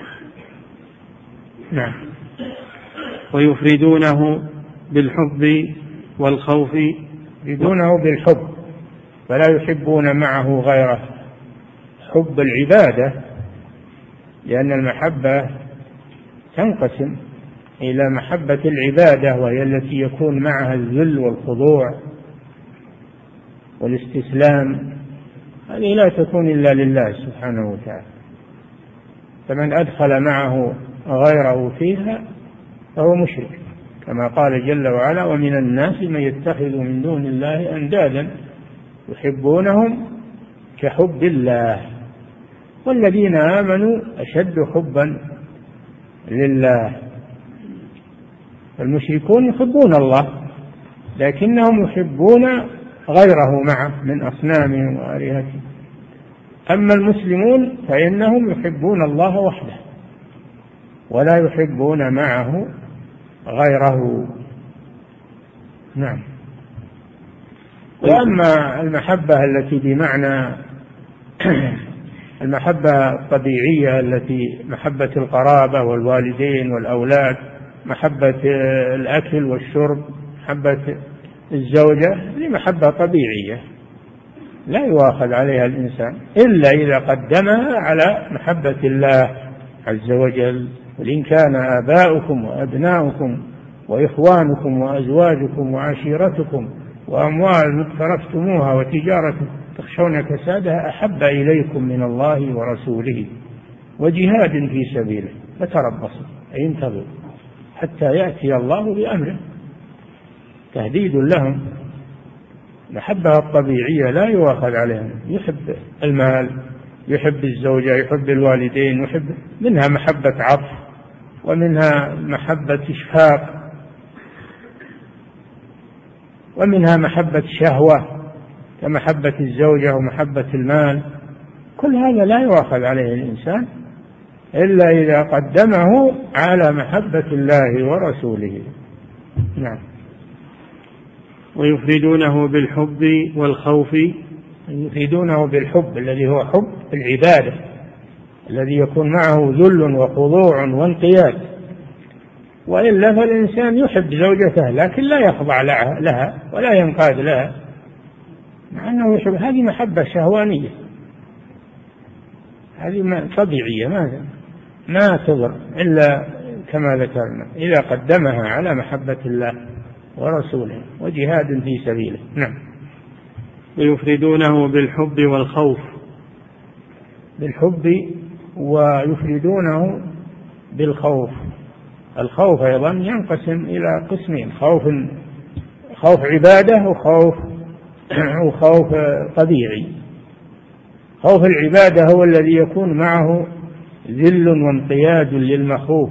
نعم. ويفردونه بالحب والخوف. يفردونه بالحب، فلا يحبون معه غيره. حب العبادة، لأن المحبة تنقسم إلى محبة العبادة، وهي التي يكون معها الذل والخضوع والاستسلام، هذه لا تكون إلا لله سبحانه وتعالى. فمن أدخل معه غيره فيها فهو مشرك، كما قال جل وعلا: ومن الناس من يتخذ من دون الله أندادا يحبونهم كحب الله والذين آمنوا أشد حبا لله. المشركون يحبون الله، لكنهم يحبون غيره معه من أصنامهم وآلهتهم. أما المسلمون فإنهم يحبون الله وحده، ولا يحبون معه غيره. نعم. وأما المحبة التي بمعنى المحبة الطبيعية التي محبة القرابة والوالدين والأولاد، محبة الأكل والشرب، محبة الزوجة، هذه محبة طبيعية لا يؤاخذ عليها الإنسان إلا إذا قدمها على محبة الله عز وجل. وإن كان آباؤكم وأبناؤكم وإخوانكم وأزواجكم وعشيرتكم وأموال اقترفتموها وتجارة تخشون كسادها أحب إليكم من الله ورسوله وجهاد في سبيله فتربصوا أي انتظروا حتى يأتي الله بأمره. تهديد لهم. محبة الطبيعية لا يؤاخذ عليهم. يحب المال، يحب الزوجة، يحب الوالدين، يحب منها محبة عطف ومنها محبة إشفاق ومنها محبة شهوة كمحبة الزوجة ومحبة المال. كل هذا لا يؤاخذ عليه الإنسان إلا إذا قدمه على محبة الله ورسوله. نعم. ويفردونه بالحب والخوف. يفردونه بالحب الذي هو حب العبادة الذي يكون معه ذل وخضوع وانقياد. وإلا فالإنسان يحب زوجته لكن لا يخضع لها ولا ينقاد لها مع أنه يحب. هذه محبة شهوانية، هذه طبيعية ما ما تضر إلا كما ذكرنا إذا قدمها على محبة الله ورسوله وجهاد في سبيله. نعم. ويفردونه بالحب والخوف. بالحب ويفردونه بالخوف. الخوف أيضا ينقسم إلى قسمين: خوف خوف عبادة وخوف وخوف طبيعي. خوف العبادة هو الذي يكون معه ذل وانقياد للمخوف،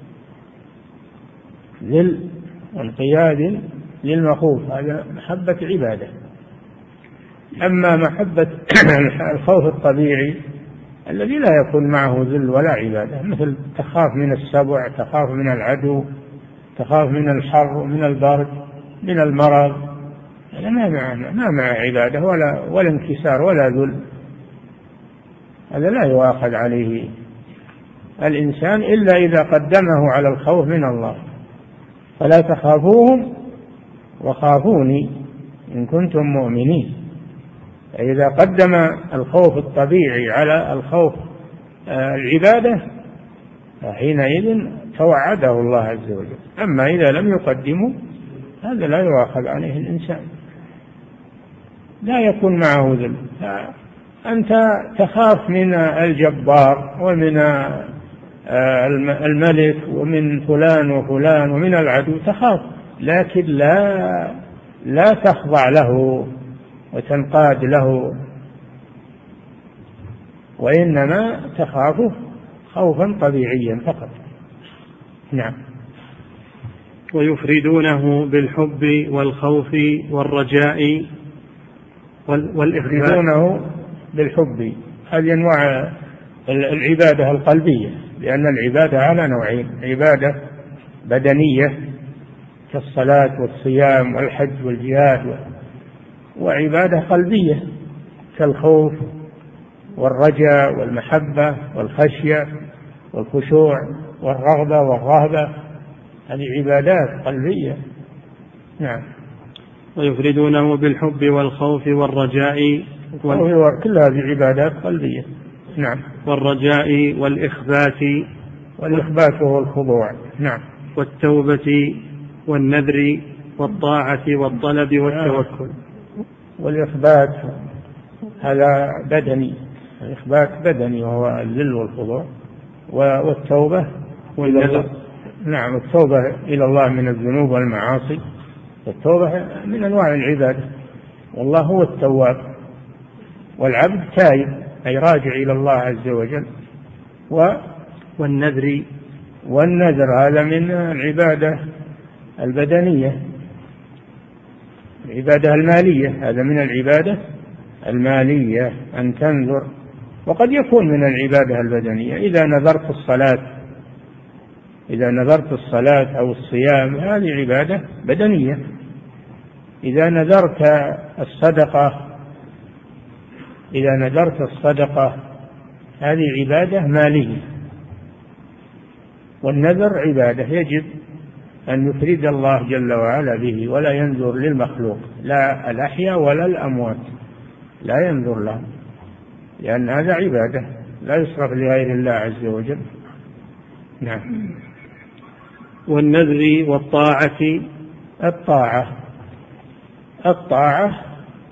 ذل وانقياد للمخوف، هذا محبة عبادة. أما محبة الخوف الطبيعي الذي لا يكون معه ذل ولا عبادة، مثل تخاف من السبع، تخاف من العدو، تخاف من الحر ومن البرد من المرض، هذا ما مع ما مع عبادة ولا ولا انكسار ولا ذل. هذا لا يؤاخذ عليه الإنسان إلا إذا قدمه على الخوف من الله. فلا تخافوهم وخافوني إن كنتم مؤمنين. إذا قدم الخوف الطبيعي على الخوف العبادة فحينئذ توعده الله عز وجل. أما إذا لم يقدمه هذا لا يؤاخذ عليه الإنسان، لا يكون معه ذل. أنت تخاف من الجبار ومن الملك ومن فلان وفلان ومن العدو، تخاف لكن لا لا تخضع له وتنقاد له، وإنما تخافه خوفا طبيعيا فقط. نعم. ويفردونه بالحب والخوف والرجاء والإخبات. يفردونه بالحب، هذه أنواع العبادة القلبية، لأن العبادة على نوعين: عبادة بدنية كالصلاة والصيام والحج والجهاد، وعبادة قلبية كالخوف والرجاء والمحبة والخشية والخشوع والرغبة والرهبة، هذه عبادات قلبية. نعم. ويفردونه بالحب والخوف والرجاء وال... كل هذه عبادات قلبية. نعم. والرجاء والإخبات. والإخبات هو الخضوع. نعم. والتوبة والنذر والطاعة والطلب والتوكل. والإخبات هذا بدني، الإخبات بدني وهو الذل والخضوع. والتوبة والنذر. نعم. التوبة إلى الله من الذنوب والمعاصي، التوبة من أنواع العبادة، والله هو التواب، والعبد تائب أي راجع إلى الله عز وجل. و والنذر والنذر هذا من العبادة البدنية، العبادة المالية، هذا من العبادة المالية أن تنذر. وقد يكون من العبادة البدنية إذا نذرت الصلاة، إذا نذرت الصلاة أو الصيام هذه عبادة بدنية. إذا نذرت الصدقة إذا نذرت الصدقة هذه عبادة مالية. والنذر عبادة يجب أن يفرد الله جل وعلا به ولا ينذر للمخلوق، لا الأحياء ولا الأموات، لا ينذر لهم، لأن هذا عبادة لا يصرف لغير الله عز وجل. نعم. والنذر والطاعة. الطاعة الطاعة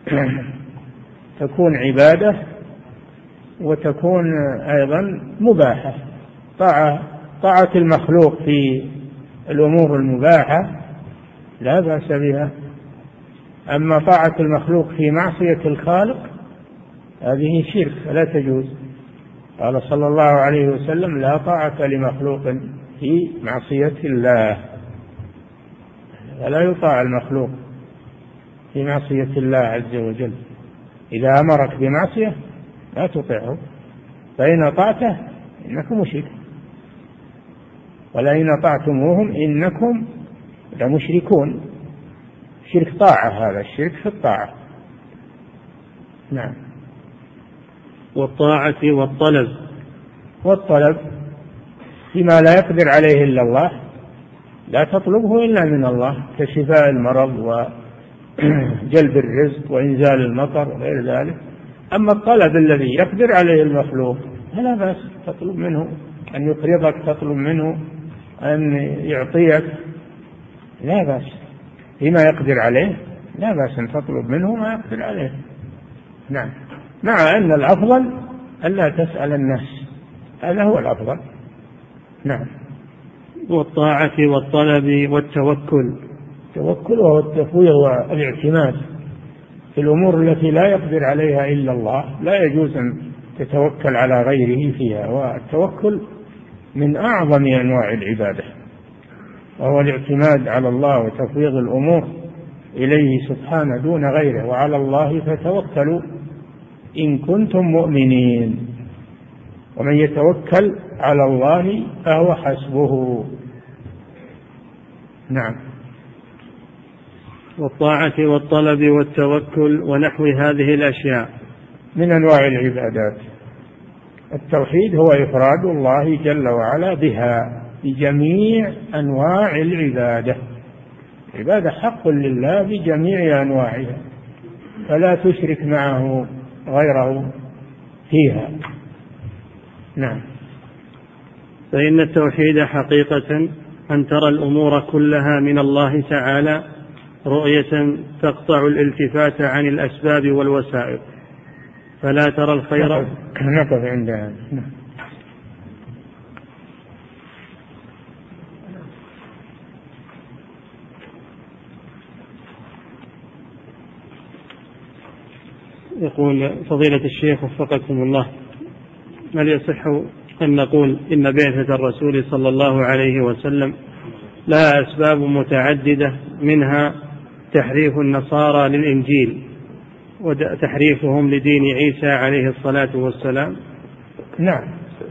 تكون عبادة وتكون أيضا مباحة. طاعة طاعة المخلوق في الأمور المباحة لا بأس بها، أما طاعة المخلوق في معصية الخالق هذه شرك فلا تجوز. قال صلى الله عليه وسلم: لا طاعة لمخلوق في معصية الله. فلا يطاع المخلوق في معصية الله عز وجل. إذا أمرك بمعصية لا تطيعه، فإن أطعته إنكم مشرك، ولئن أطعتموهم إنكم لمشركون. شرك طاعة، هذا الشرك في الطاعة. نعم. والطاعة والطلب. والطلب فيما لا يقدر عليه إلا الله، لا تطلبه إلا من الله، كشفاء المرض وجلب الرزق وإنزال المطر وغير ذلك. أما الطلب الذي يقدر عليه المخلوق فلا بأس تطلب منه أن يقرضك، تطلب منه أن يعطيك، لا بأس فيما يقدر عليه، لا بأس أن تطلب منه ما يقدر عليه. نعم، مع أن الأفضل ألا تسأل الناس، هذا هو الأفضل. نعم. والطاعة والطلب والتوكل. التوكل وهو التفويض والاعتماد في الأمور التي لا يقدر عليها إلا الله، لا يجوز أن تتوكل على غيره فيها. والتوكل من أعظم أنواع العبادة، وهو الاعتماد على الله وتفويض الأمور إليه سبحانه دون غيره. وعلى الله فتوكلوا إن كنتم مؤمنين، ومن يتوكل على الله فهو حسبه. نعم. والطاعة والطلب والتوكل ونحو هذه الأشياء من أنواع العبادات. التوحيد هو إفراد الله جل وعلا بها بجميع أنواع العبادة. العبادة حق لله بجميع أنواعها، فلا تشرك معه غيره فيها. نعم. فإن التوحيد حقيقة أن ترى الأمور كلها من الله تعالى رؤية تقطع الالتفات عن الأسباب والوسائل، فلا ترى الخير. نقف عندها. يقول فضيلة الشيخ وفقكم الله: هل يصح أن نقول إن بعثة الرسول صلى الله عليه وسلم لها أسباب متعددة، منها تحريف النصارى للإنجيل وتحريفهم لدين عيسى عليه الصلاة والسلام؟ نعم.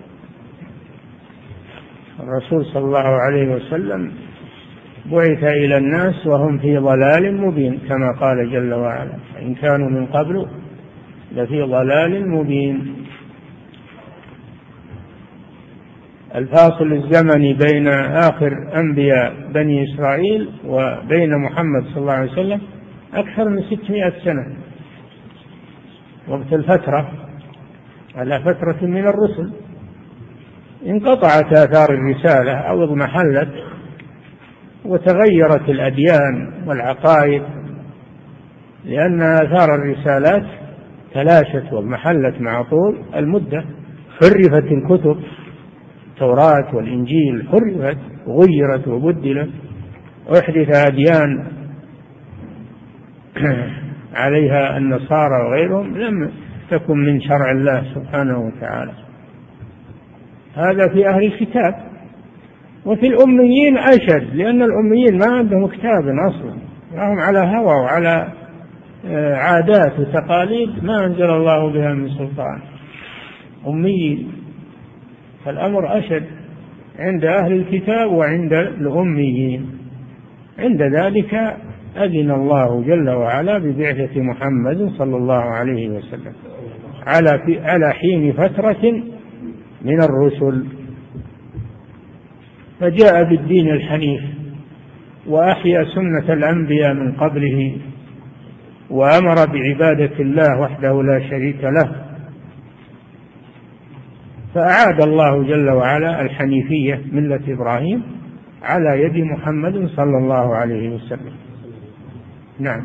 الرسول صلى الله عليه وسلم بعث إلى الناس وهم في ضلال مبين، كما قال جل وعلا: إن كانوا من قبل لفي ضلال مبين. الفاصل الزمني بين آخر أنبياء بني إسرائيل وبين محمد صلى الله عليه وسلم أكثر من ستمائة سنة، وقت الفترة على فترة من الرسل انقطعت آثار الرسالة أو اضمحلت وتغيرت الأديان والعقائد، لأن آثار الرسالات تلاشت واضمحلت مع طول المدة. حرفت الكتب، التوراة والإنجيل حرفت وغيرت وبدلت، وأحدث أديان عليها النصارى وغيرهم لم تكن من شرع الله سبحانه وتعالى. هذا في أهل الكتاب. وفي الأميين أشد، لأن الأميين ما عندهم كتاب أصلا، هم على هوى وعلى عادات وتقاليد ما أنزل الله بها من سلطان، أميين. فالأمر أشد عند أهل الكتاب وعند الأميين. عند ذلك أذن الله جل وعلا ببعثة محمد صلى الله عليه وسلم على في على حين فترة من الرسل، فجاء بالدين الحنيف وأحيا سنة الأنبياء من قبله، وأمر بعبادة الله وحده لا شريك له، فأعاد الله جل وعلا الحنيفية ملة إبراهيم على يد محمد صلى الله عليه وسلم. نعم.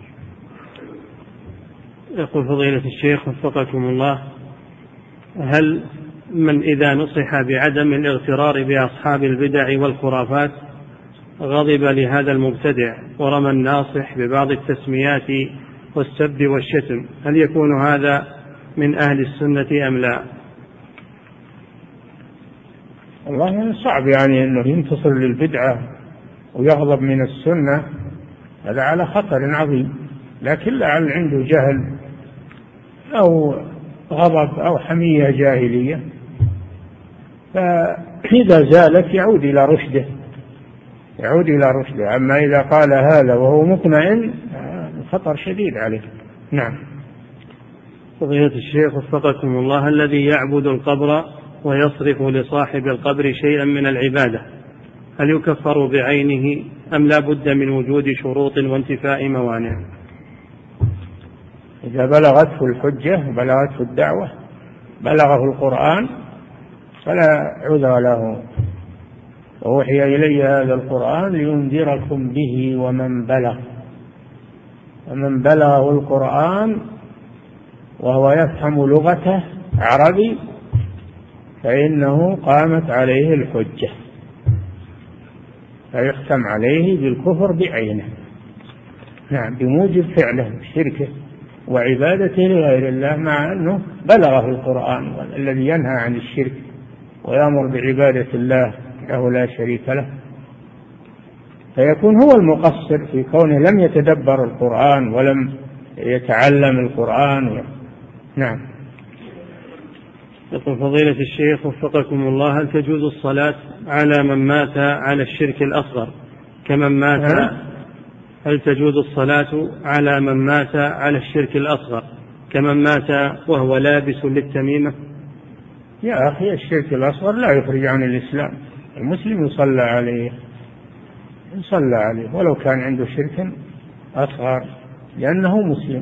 يقول فضيلة الشيخ وفقكم الله: هل من إذا نصح بعدم الاغترار بأصحاب البدع والخرافات غضب لهذا المبتدع ورمى الناصح ببعض التسميات والسب والشتم، هل يكون هذا من أهل السنة أم لا؟ والله صعب يعني أنه ينتصر للبدعة ويغضب من السنة، هذا على خطر عظيم، لكن لعل عنده جهل أو غضب أو حمية جاهلية، فإذا زالت يعود إلى رشده يعود إلى رشده أما إذا قال هذا وهو مطمئن خطر شديد عليه. نعم. فضيلة الشيخ وفقكم الله: الذي يعبد القبر ويصرف لصاحب القبر شيئا من العبادة هل يكفر بعينه أم لا بد من وجود شروط وانتفاء موانع؟ إذا بلغته الحجة بلغته الدعوة بلغه القرآن فلا عذر له. ووحي إلي هذا القرآن لينذركم به ومن بلغ ومن بلغه القرآن وهو يفهم لغته عربي فإنه قامت عليه الحجة فيختم عليه بالكفر بعينه. نعم، بموجب فعله شركه وعبادته لغير الله، مع أنه بلغه القرآن الذي ينهى عن الشرك ويأمر بعبادة الله له لا شريك له، فيكون هو المقصر في كونه لم يتدبر القرآن ولم يتعلم القرآن. نعم. يقول فضيلة الشيخ وفقكم الله: هل تجوز الصلاة على من مات على الشرك الأصغر كمن مات هل تجوز الصلاة على من مات على الشرك الأصغر كمن مات وهو لابس للتميمة؟ يا أخي، الشرك الأصغر لا يخرج عن الإسلام، المسلم يصلى عليه يصلى عليه ولو كان عنده شرك أصغر لأنه مسلم.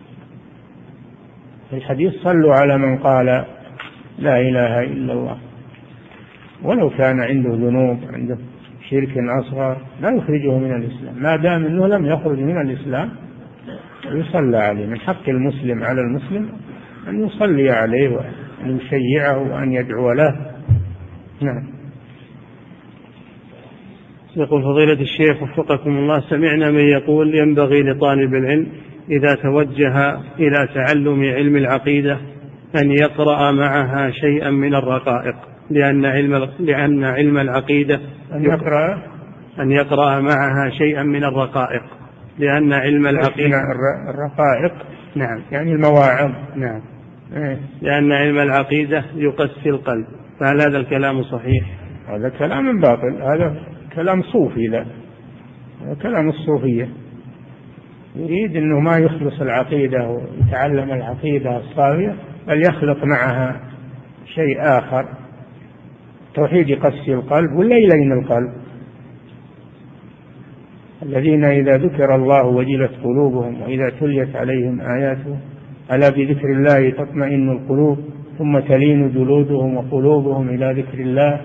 في الحديث: صلوا على من قال لا إله إلا الله، ولو كان عنده ذنوب عنده شرك أصغر لا يخرجه من الإسلام، ما دام أنه لم يخرج من الإسلام يصلى عليه. من حق المسلم على المسلم أن يصلي عليه وأن يشيعه وأن يدعو له. نعم. يقول فضيلة الشيخ وفقكم الله: سمعنا من يقول ينبغي لطالب العلم إذا توجه إلى تعلم علم العقيدة أن يقرأ معها شيئا من الرقائق، لأن علم لأن علم العقيدة أن يقرأ أن يقرأ معها شيئا من الرقائق لأن علم العقيدة الرقائق نعم يعني المواعظ. نعم. لأن علم العقيدة يقسي القلب، فهل هذا الكلام صحيح؟ هذا كلام باطل، هذا كلام صوفي، لا هذا كلام الصوفية، يريد أنه ما يخلص العقيدة ويتعلم العقيدة الصافية بل يخلط معها شيء آخر. توحيد يقسي القلب ولا يلين القلب. الذين إذا ذكر الله وجلت قلوبهم وإذا تليت عليهم آياته ألا بذكر الله تطمئن القلوب ثم تلين جلودهم وقلوبهم إلى ذكر الله.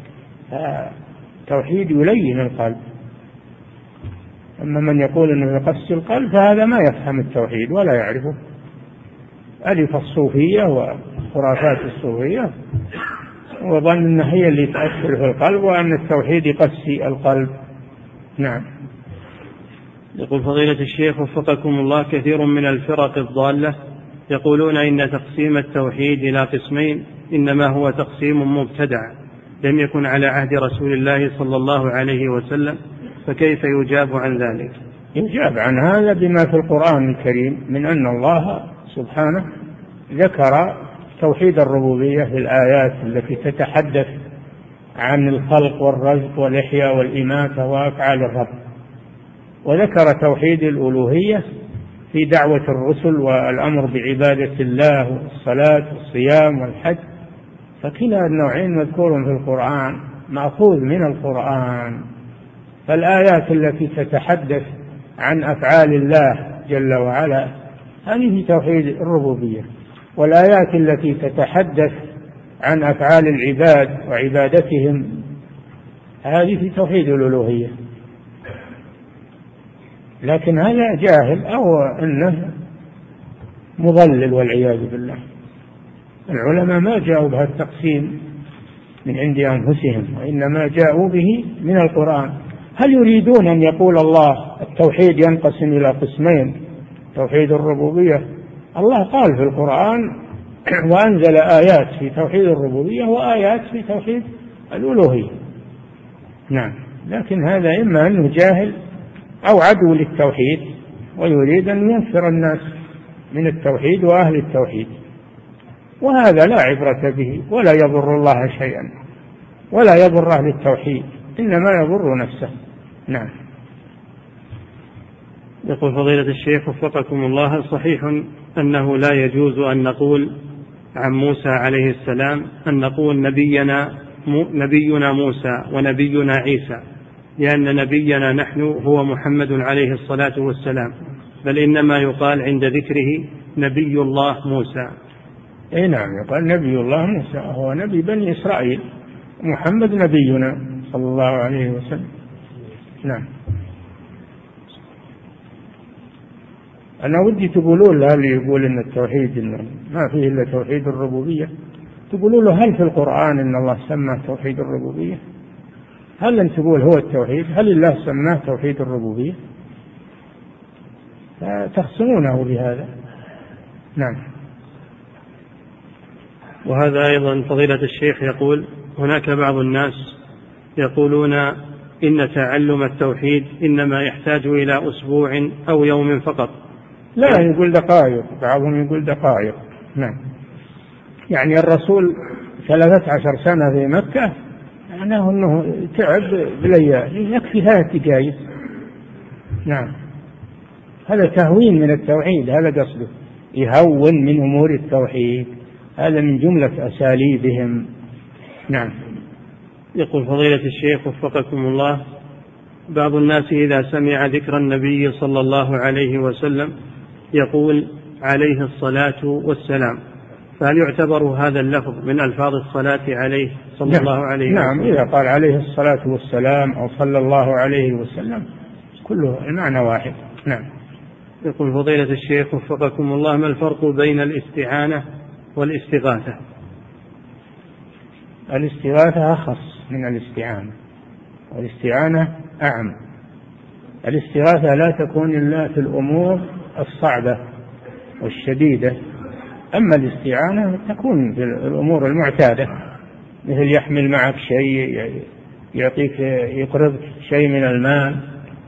توحيد يلين القلب. أما من يقول أنه يقسي القلب فهذا ما يفهم التوحيد ولا يعرفه. ألف الصوفية وخرافات الصوفية وظن أنها هي اللي تأثر في القلب وأن التوحيد يقسي القلب. نعم. يقول فضيلة الشيخ وفقكم الله: كثير من الفرق الضالة يقولون إن تقسيم التوحيد إلى قسمين إنما هو تقسيم مبتدع لم يكن على عهد رسول الله صلى الله عليه وسلم، فكيف يجاب عن ذلك؟ يجاب عن هذا بما في القرآن الكريم من أن الله سبحانه ذكر توحيد الربوبية في الآيات التي تتحدث عن الخلق والرزق والإحياء والإماتة وأفعال الرب، وذكر توحيد الألوهية في دعوة الرسل والأمر بعبادة الله والصلاة والصيام والحج. فكلا النوعين مذكور في القرآن مأخوذ من القرآن. فالآيات التي تتحدث عن أفعال الله جل وعلا هذه في توحيد الربوبية، والآيات التي تتحدث عن أفعال العباد وعبادتهم هذه في توحيد الألوهية. لكن هذا جاهل أو أنه مضلل والعياذ بالله. العلماء ما جاءوا بهذا التقسيم من عند أنفسهم، وإنما جاءوا به من القرآن. هل يريدون أن يقول الله التوحيد ينقسم إلى قسمين، توحيد الربوبية؟ الله قال في القرآن وأنزل آيات في توحيد الربوبية وآيات في توحيد الألوهية. نعم، لكن هذا إما أنه جاهل أو عدو للتوحيد ويريد أن ينفر الناس من التوحيد وأهل التوحيد، وهذا لا عبرة به ولا يضر الله شيئا ولا يضر أهل التوحيد، إنما يضر نفسه. نعم. يقول فضيلة الشيخ وفقكم الله: صحيح أنه لا يجوز أن نقول عن موسى عليه السلام أن نقول نبينا نبينا موسى ونبينا عيسى، لأن نبينا نحن هو محمد عليه الصلاة والسلام، بل إنما يقال عند ذكره نبي الله موسى. أي نعم، يقال نبي الله موسى، هو نبي بني إسرائيل، محمد نبينا صلى الله عليه وسلم. نعم. أنا ودي تقولون له اللي يقول إن التوحيد إن ما فيه إلا توحيد الربوبية، تقولوا له هل في القرآن إن الله سمى توحيد الربوبية؟ هل أن تقول هو التوحيد؟ هل الله سماه توحيد الربوبية؟ تخصمونه بهذا. نعم. وهذا أيضا فضيلة الشيخ يقول: هناك بعض الناس يقولون إن تعلم التوحيد إنما يحتاج إلى أسبوع أو يوم فقط. لا، يقول دقائق، بعضهم يقول دقائق. نعم، يعني الرسول ثلاثة عشر سنة في مكة، معناه أنه تعب بليالي، يكفي ثلاث دقائق. نعم، هذا تهوين من التوحيد، هذا قصده، يهون من أمور التوحيد، هذا من جملة أساليبهم. نعم. يقول فضيلة الشيخ وفقكم الله: بعض الناس إذا سمع ذكر النبي صلى الله عليه وسلم يقول عليه الصلاة والسلام، فهل يعتبر هذا اللفظ من ألفاظ الصلاة عليه صلى نعم. الله عليه وسلم؟ نعم، إذا قال عليه الصلاة والسلام أو صلى الله عليه وسلم كله المعنى واحد. نعم. يقول فضيلة الشيخ وفقكم الله: ما الفرق بين الاستعانة والاستغاثة؟ الاستغاثة أخص من الاستعانة، والاستعانة أعم. الاستغاثة لا تكون إلا في الأمور الصعبة والشديدة، أما الاستعانة تكون في الأمور المعتادة، مثل يحمل معك شيء، يعطيك يقرضك شيء من المال.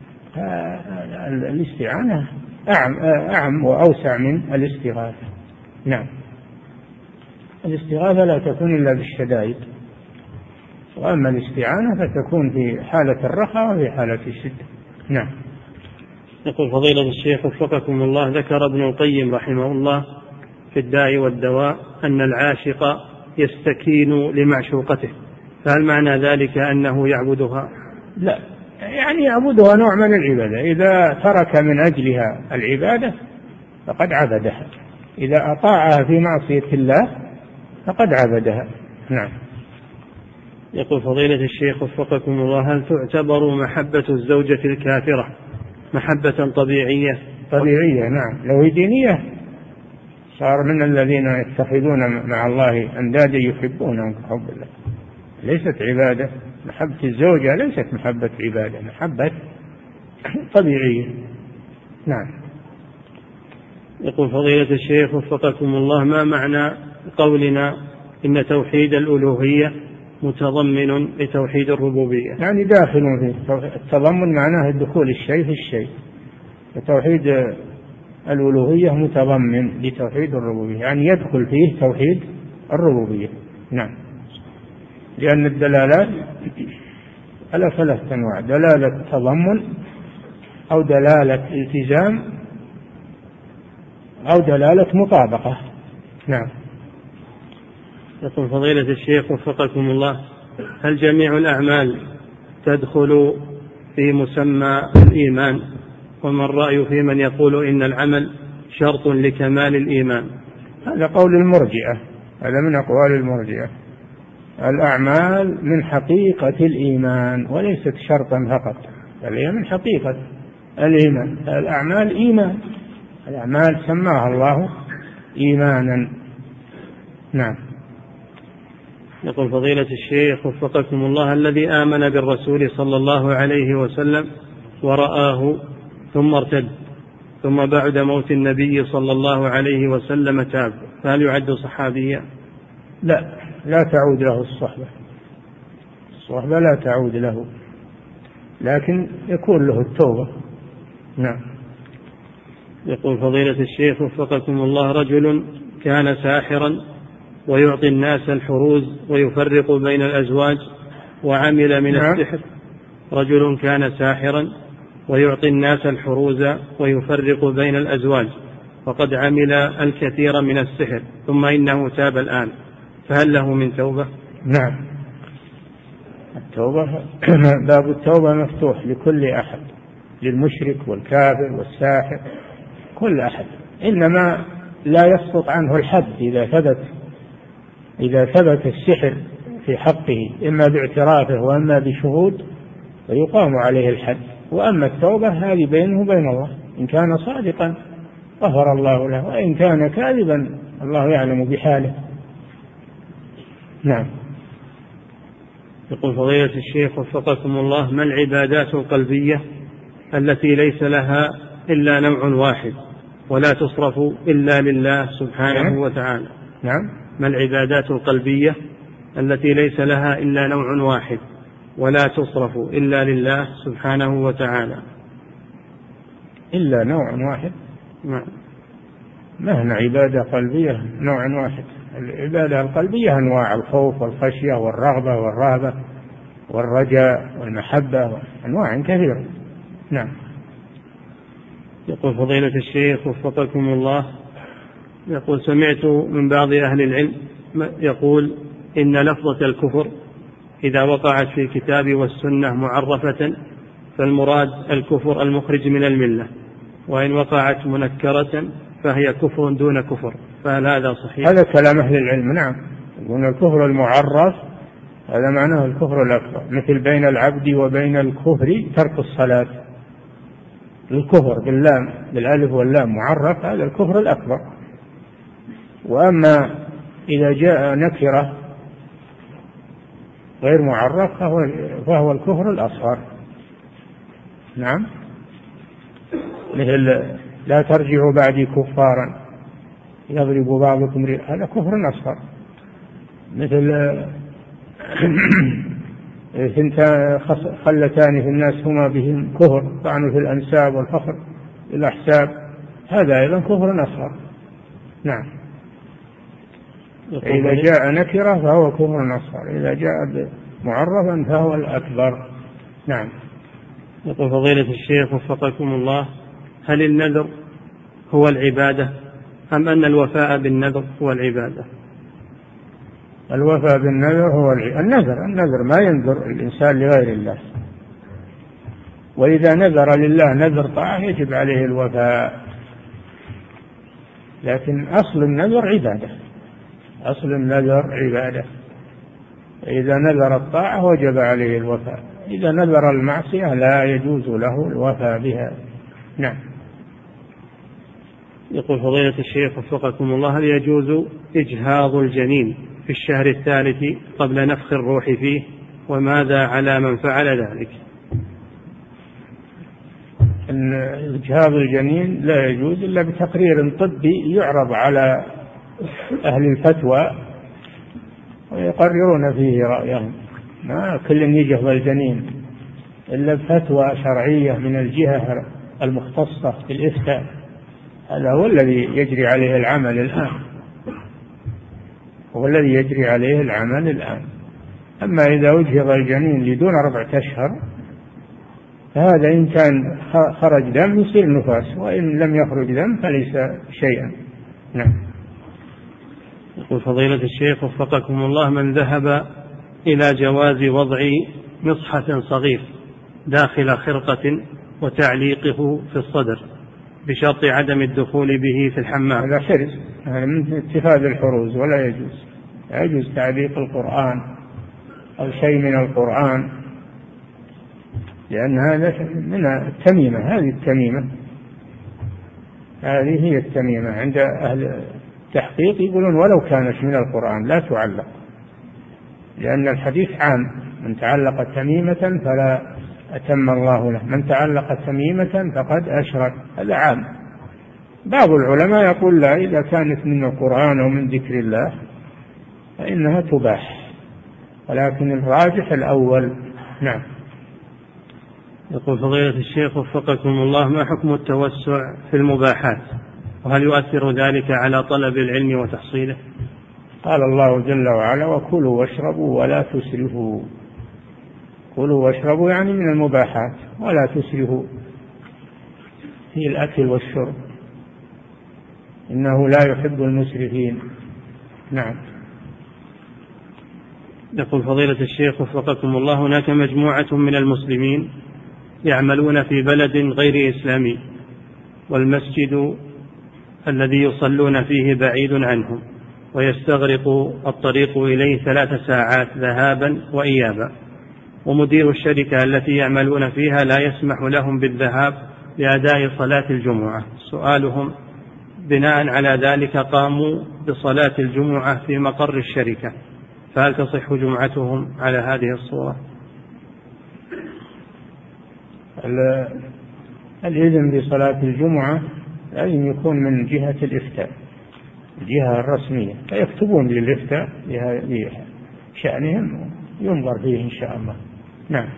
الاستعانة أعم, أعم وأوسع من الاستغاثة. نعم. الاستغاثة لا تكون إلا بالشدائد، وأما الاستعانة فتكون في حالة الرخاء وفي حالة الشدة. نعم. يقول فضيلة الشيخ وفقكم الله: ذكر ابن القيم رحمه الله في الداء والدواء أن العاشق يستكين لمعشوقته، فهل معنى ذلك أنه يعبدها؟ لا، يعني يعبدها نوع من العبادة، إذا ترك من أجلها العبادة فقد عبدها، إذا أطاعها في معصية الله فقد عبدها. نعم. يقول فضيلة الشيخ وفقكم الله: هل تعتبر محبة الزوجة الكافرة محبة طبيعية؟ طبيعية، نعم. لو دينية صار من الذين يتخذون مع الله أندادا يحبونهم كحب الله، ليست عبادة. محبة الزوجة ليست محبة عبادة، محبة طبيعية. نعم. يقول فضيلة الشيخ وفقكم الله: ما معنى قولنا إن توحيد الألوهية متضمن لتوحيد الربوبية؟ يعني داخل فيه. التضمن معناه الدخول الشيء في الشيء، وتوحيد الألوهية متضمن لتوحيد الربوبية، يعني يدخل فيه توحيد الربوبية. نعم. لأن الدلالات على ثلاثة أنواع: دلالة تضمن أو دلالة التزام أو دلالة مطابقة. نعم. يقول فضيلة الشيخ وفقكم الله: هل جميع الأعمال تدخل في مسمى الإيمان؟ وما الرأي في من يقول إن العمل شرط لكمال الإيمان؟ هذا قول المرجئة، هذا من أقوال المرجئة. الأعمال من حقيقة الإيمان وليست شرطا فقط، بل هي من حقيقة الإيمان. الأعمال إيمان، الأعمال سماها الله إيمانا. نعم. يقول فضيلة الشيخ وفقكم الله: الذي آمن بالرسول صلى الله عليه وسلم ورآه ثم ارتد ثم بعد موت النبي صلى الله عليه وسلم تاب، فهل يعد صحابيا؟ لا، لا تعود له الصحبة، الصحبة لا تعود له، لكن يكون له التوبة. نعم. يقول فضيلة الشيخ وفقكم الله: رجل كان ساحرا ويعطي الناس الحروز ويفرق بين الأزواج وعمل من نعم. السحر. رجل كان ساحرا ويعطي الناس الحروز ويفرق بين الأزواج وقد عمل الكثير من السحر، ثم إنه تاب الآن، فهل له من توبة؟ نعم، التوبة باب التوبة مفتوح لكل أحد، للمشرك والكافر والساحر، كل أحد، إنما لا يسقط عنه الحد إذا ثبت إذا ثبت السحر في حقه، إما باعترافه وإما بشهود، فيقام عليه الحد. وأما التوبة هذه بينه وبين الله، إن كان صادقا غفر الله له، وإن كان كاذبا الله يعلم بحاله. نعم. يقول فضيلة الشيخ وفقكم الله: ما العبادات القلبية التي ليس لها إلا نوع واحد ولا تصرف إلا لله سبحانه نعم. وتعالى؟ نعم. ما العبادات القلبية التي ليس لها إلا نوع واحد ولا تصرف إلا لله سبحانه وتعالى؟ إلا نوع واحد؟ نعم. ما هنا عبادة قلبية نوع واحد؟ العبادة القلبية أنواع: الخوف والخشية والرغبة والرهبة والرجاء والمحبة، أنواع كثيرة. نعم. يقول فضيلة الشيخ وفقكم الله: يقول سمعت من بعض أهل العلم يقول إن لفظة الكفر إذا وقعت في الكتاب والسنة معرفة فالمراد الكفر المخرج من الملة، وإن وقعت منكرة فهي كفر دون كفر، فهل هذا صحيح؟ هذا كلام أهل العلم. نعم، يقول الكفر المعرف هذا معناه الكفر الأكبر، مثل بين العبد وبين الكفر ترك الصلاة. الكفر باللام بالألف واللام معرف، هذا الكفر الأكبر. وأما إذا جاء نكرة غير معرف فهو, فهو الكفر الأصغر. نعم، مثل لا ترجعوا بعدي كفارا يضرب بعضكم رئ، هذا كفر أصغر. مثل خلتان في الناس هما بهم كفر، طعنوا في الأنساب والفخر الأحساب، هذا أيضا كفر أصغر. نعم. إذا جاء نكرة فهو كفر أصغر، إذا جاء معرفا فهو الأكبر. نعم. يقول فضيلة الشيخ وفقكم الله: هل النذر هو العبادة أم أن الوفاء بالنذر هو العبادة؟ الوفاء بالنذر هو النذر. النذر ما ينذر الإنسان لغير الله، وإذا نذر لله نذر طاعة يجب عليه الوفاء، لكن أصل النذر عبادة، أصل النذر عبادة. إذا نذر الطاعة وجب عليه الوفاء، إذا نذر المعصية لا يجوز له الوفاء بها. نعم. يقول فضيلة الشيخ وفقكم الله: هل يجوز إجهاض الجنين في الشهر الثالث قبل نفخ الروح فيه، وماذا على من فعل ذلك؟ إن إجهاض الجنين لا يجوز إلا بتقرير طبي يعرض على أهل الفتوى ويقررون فيه رأيهم، ما كل يجهض الجنين إلا بفتوى شرعية من الجهة المختصة بالإفتاء، هذا هو الذي يجري عليه العمل الآن، هو الذي يجري عليه العمل الآن. أما إذا أجهض الجنين لدون أربعة أشهر فهذا إن كان خرج دم يصير نفاس، وإن لم يخرج دم فليس شيئا. نعم. يقول فضيلة الشيخ وفقكم الله: من ذهب إلى جواز وضع مصحف صغير داخل خرقة وتعليقه في الصدر بشرط عدم الدخول به في الحمام، هذا حرز، هذا من اتخاذ الحروز، ولا يجوز لا يجوز تعليق القرآن أو شيء من القرآن، لأن هذا من التميمة. هذه التميمة هذه هي التميمة عند أهل التحقيق، يقولون ولو كانت من القرآن لا تعلق، لأن الحديث عام: من تعلق تميمة فلا أتم الله له، من تعلق تميمة فقد أشرك. هذا عام. بعض العلماء يقول لا، إذا كانت من القرآن أو من ذكر الله فإنها تباح، ولكن الراجح الأول. نعم. يقول فضيلة الشيخ وفقكم الله: ما حكم التوسع في المباحات، وهل يؤثر ذلك على طلب العلم وتحصيله؟ قال الله جل وعلا: وكلوا واشربوا ولا تسرفوا. كلوا واشربوا يعني من المباحات، ولا تسرفوا في الأكل والشرب، إنه لا يحب المسرفين. نعم. يقول فضيلة الشيخ وفقكم الله: هناك مجموعة من المسلمين يعملون في بلد غير إسلامي، والمسجد الذي يصلون فيه بعيد عنهم، ويستغرق الطريق إليه ثلاث ساعات ذهابا وإيابا، ومدير الشركة التي يعملون فيها لا يسمح لهم بالذهاب لأداء صلاة الجمعة. سؤالهم: بناء على ذلك قاموا بصلاة الجمعة في مقر الشركة، فهل تصح جمعتهم على هذه الصورة؟ الإذن بصلاة الجمعة لازم يكون من جهة الإفتاء، الجهة الرسمية، فيكتبون للإفتاء بشأنهم ينظر فيه إن شاء الله. نعم.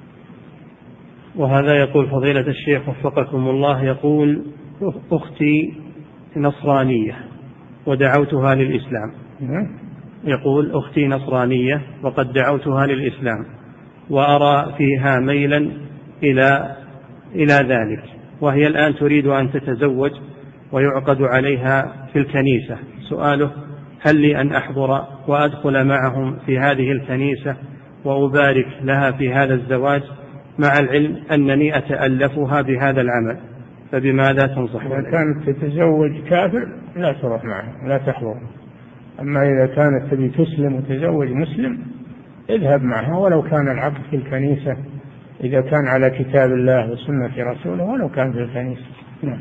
وهذا يقول فضيلة الشيخ وفقكم الله، يقول: أختي نصرانية ودعوتها للإسلام. يقول: أختي نصرانية وقد دعوتها للإسلام، وأرى فيها ميلا إلى إلى ذلك، وهي الآن تريد أن تتزوج ويعقد عليها في الكنيسة. سؤاله: هل لي أن أحضر وأدخل معهم في هذه الكنيسة وأبارك لها في هذا الزواج، مع العلم أنني أتألفها بهذا العمل، فبماذا تنصح؟ إذا كانت تتزوج كافر لا تروح معه، لا تحضر. أما إذا كانت تبي تسلم وتزوج مسلم اذهب معها، ولو كان العقد في الكنيسة، إذا كان على كتاب الله وسنة رسوله، ولو كان في الكنيسة. نعم.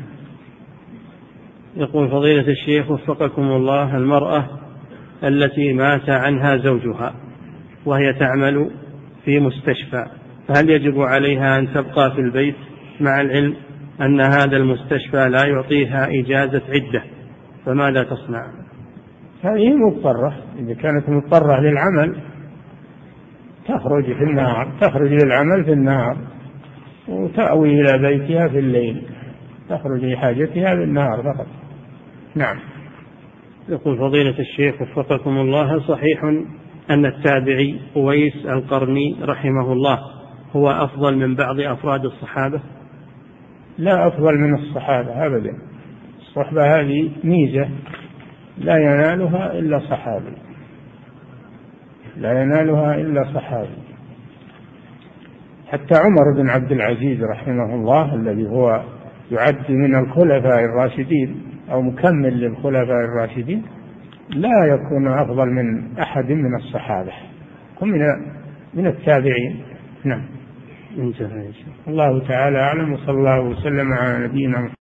يقول فضيلة الشيخ وفقكم الله: المرأة التي مات عنها زوجها وهي تعمل في مستشفى، فهل يجب عليها أن تبقى في البيت، مع العلم أن هذا المستشفى لا يعطيها إجازة عدة، فماذا تصنع؟ هذه مضطرة. إذا كانت مضطرة للعمل تخرج في النهار، تخرج للعمل في النهار وتأوي إلى بيتها في الليل، تخرج لحاجتها بالنهار فقط. نعم. يقول فضيلة الشيخ وفقكم الله: هل صحيح أن التابعي أويس القرني رحمه الله هو أفضل من بعض أفراد الصحابة؟ لا أفضل من الصحابة أبدا. الصحبة هذه ميزة لا ينالها إلا صحابي، لا ينالها إلا صحابي. حتى عمر بن عبد العزيز رحمه الله الذي هو يعد من الخلفاء الراشدين أو مكمل للخلفاء الراشدين لا يكون أفضل من أحد من الصحابة، هم من من التابعين. نعم. انتهى. الله تعالى أعلم، وصلى الله وسلم على نبينا محمد.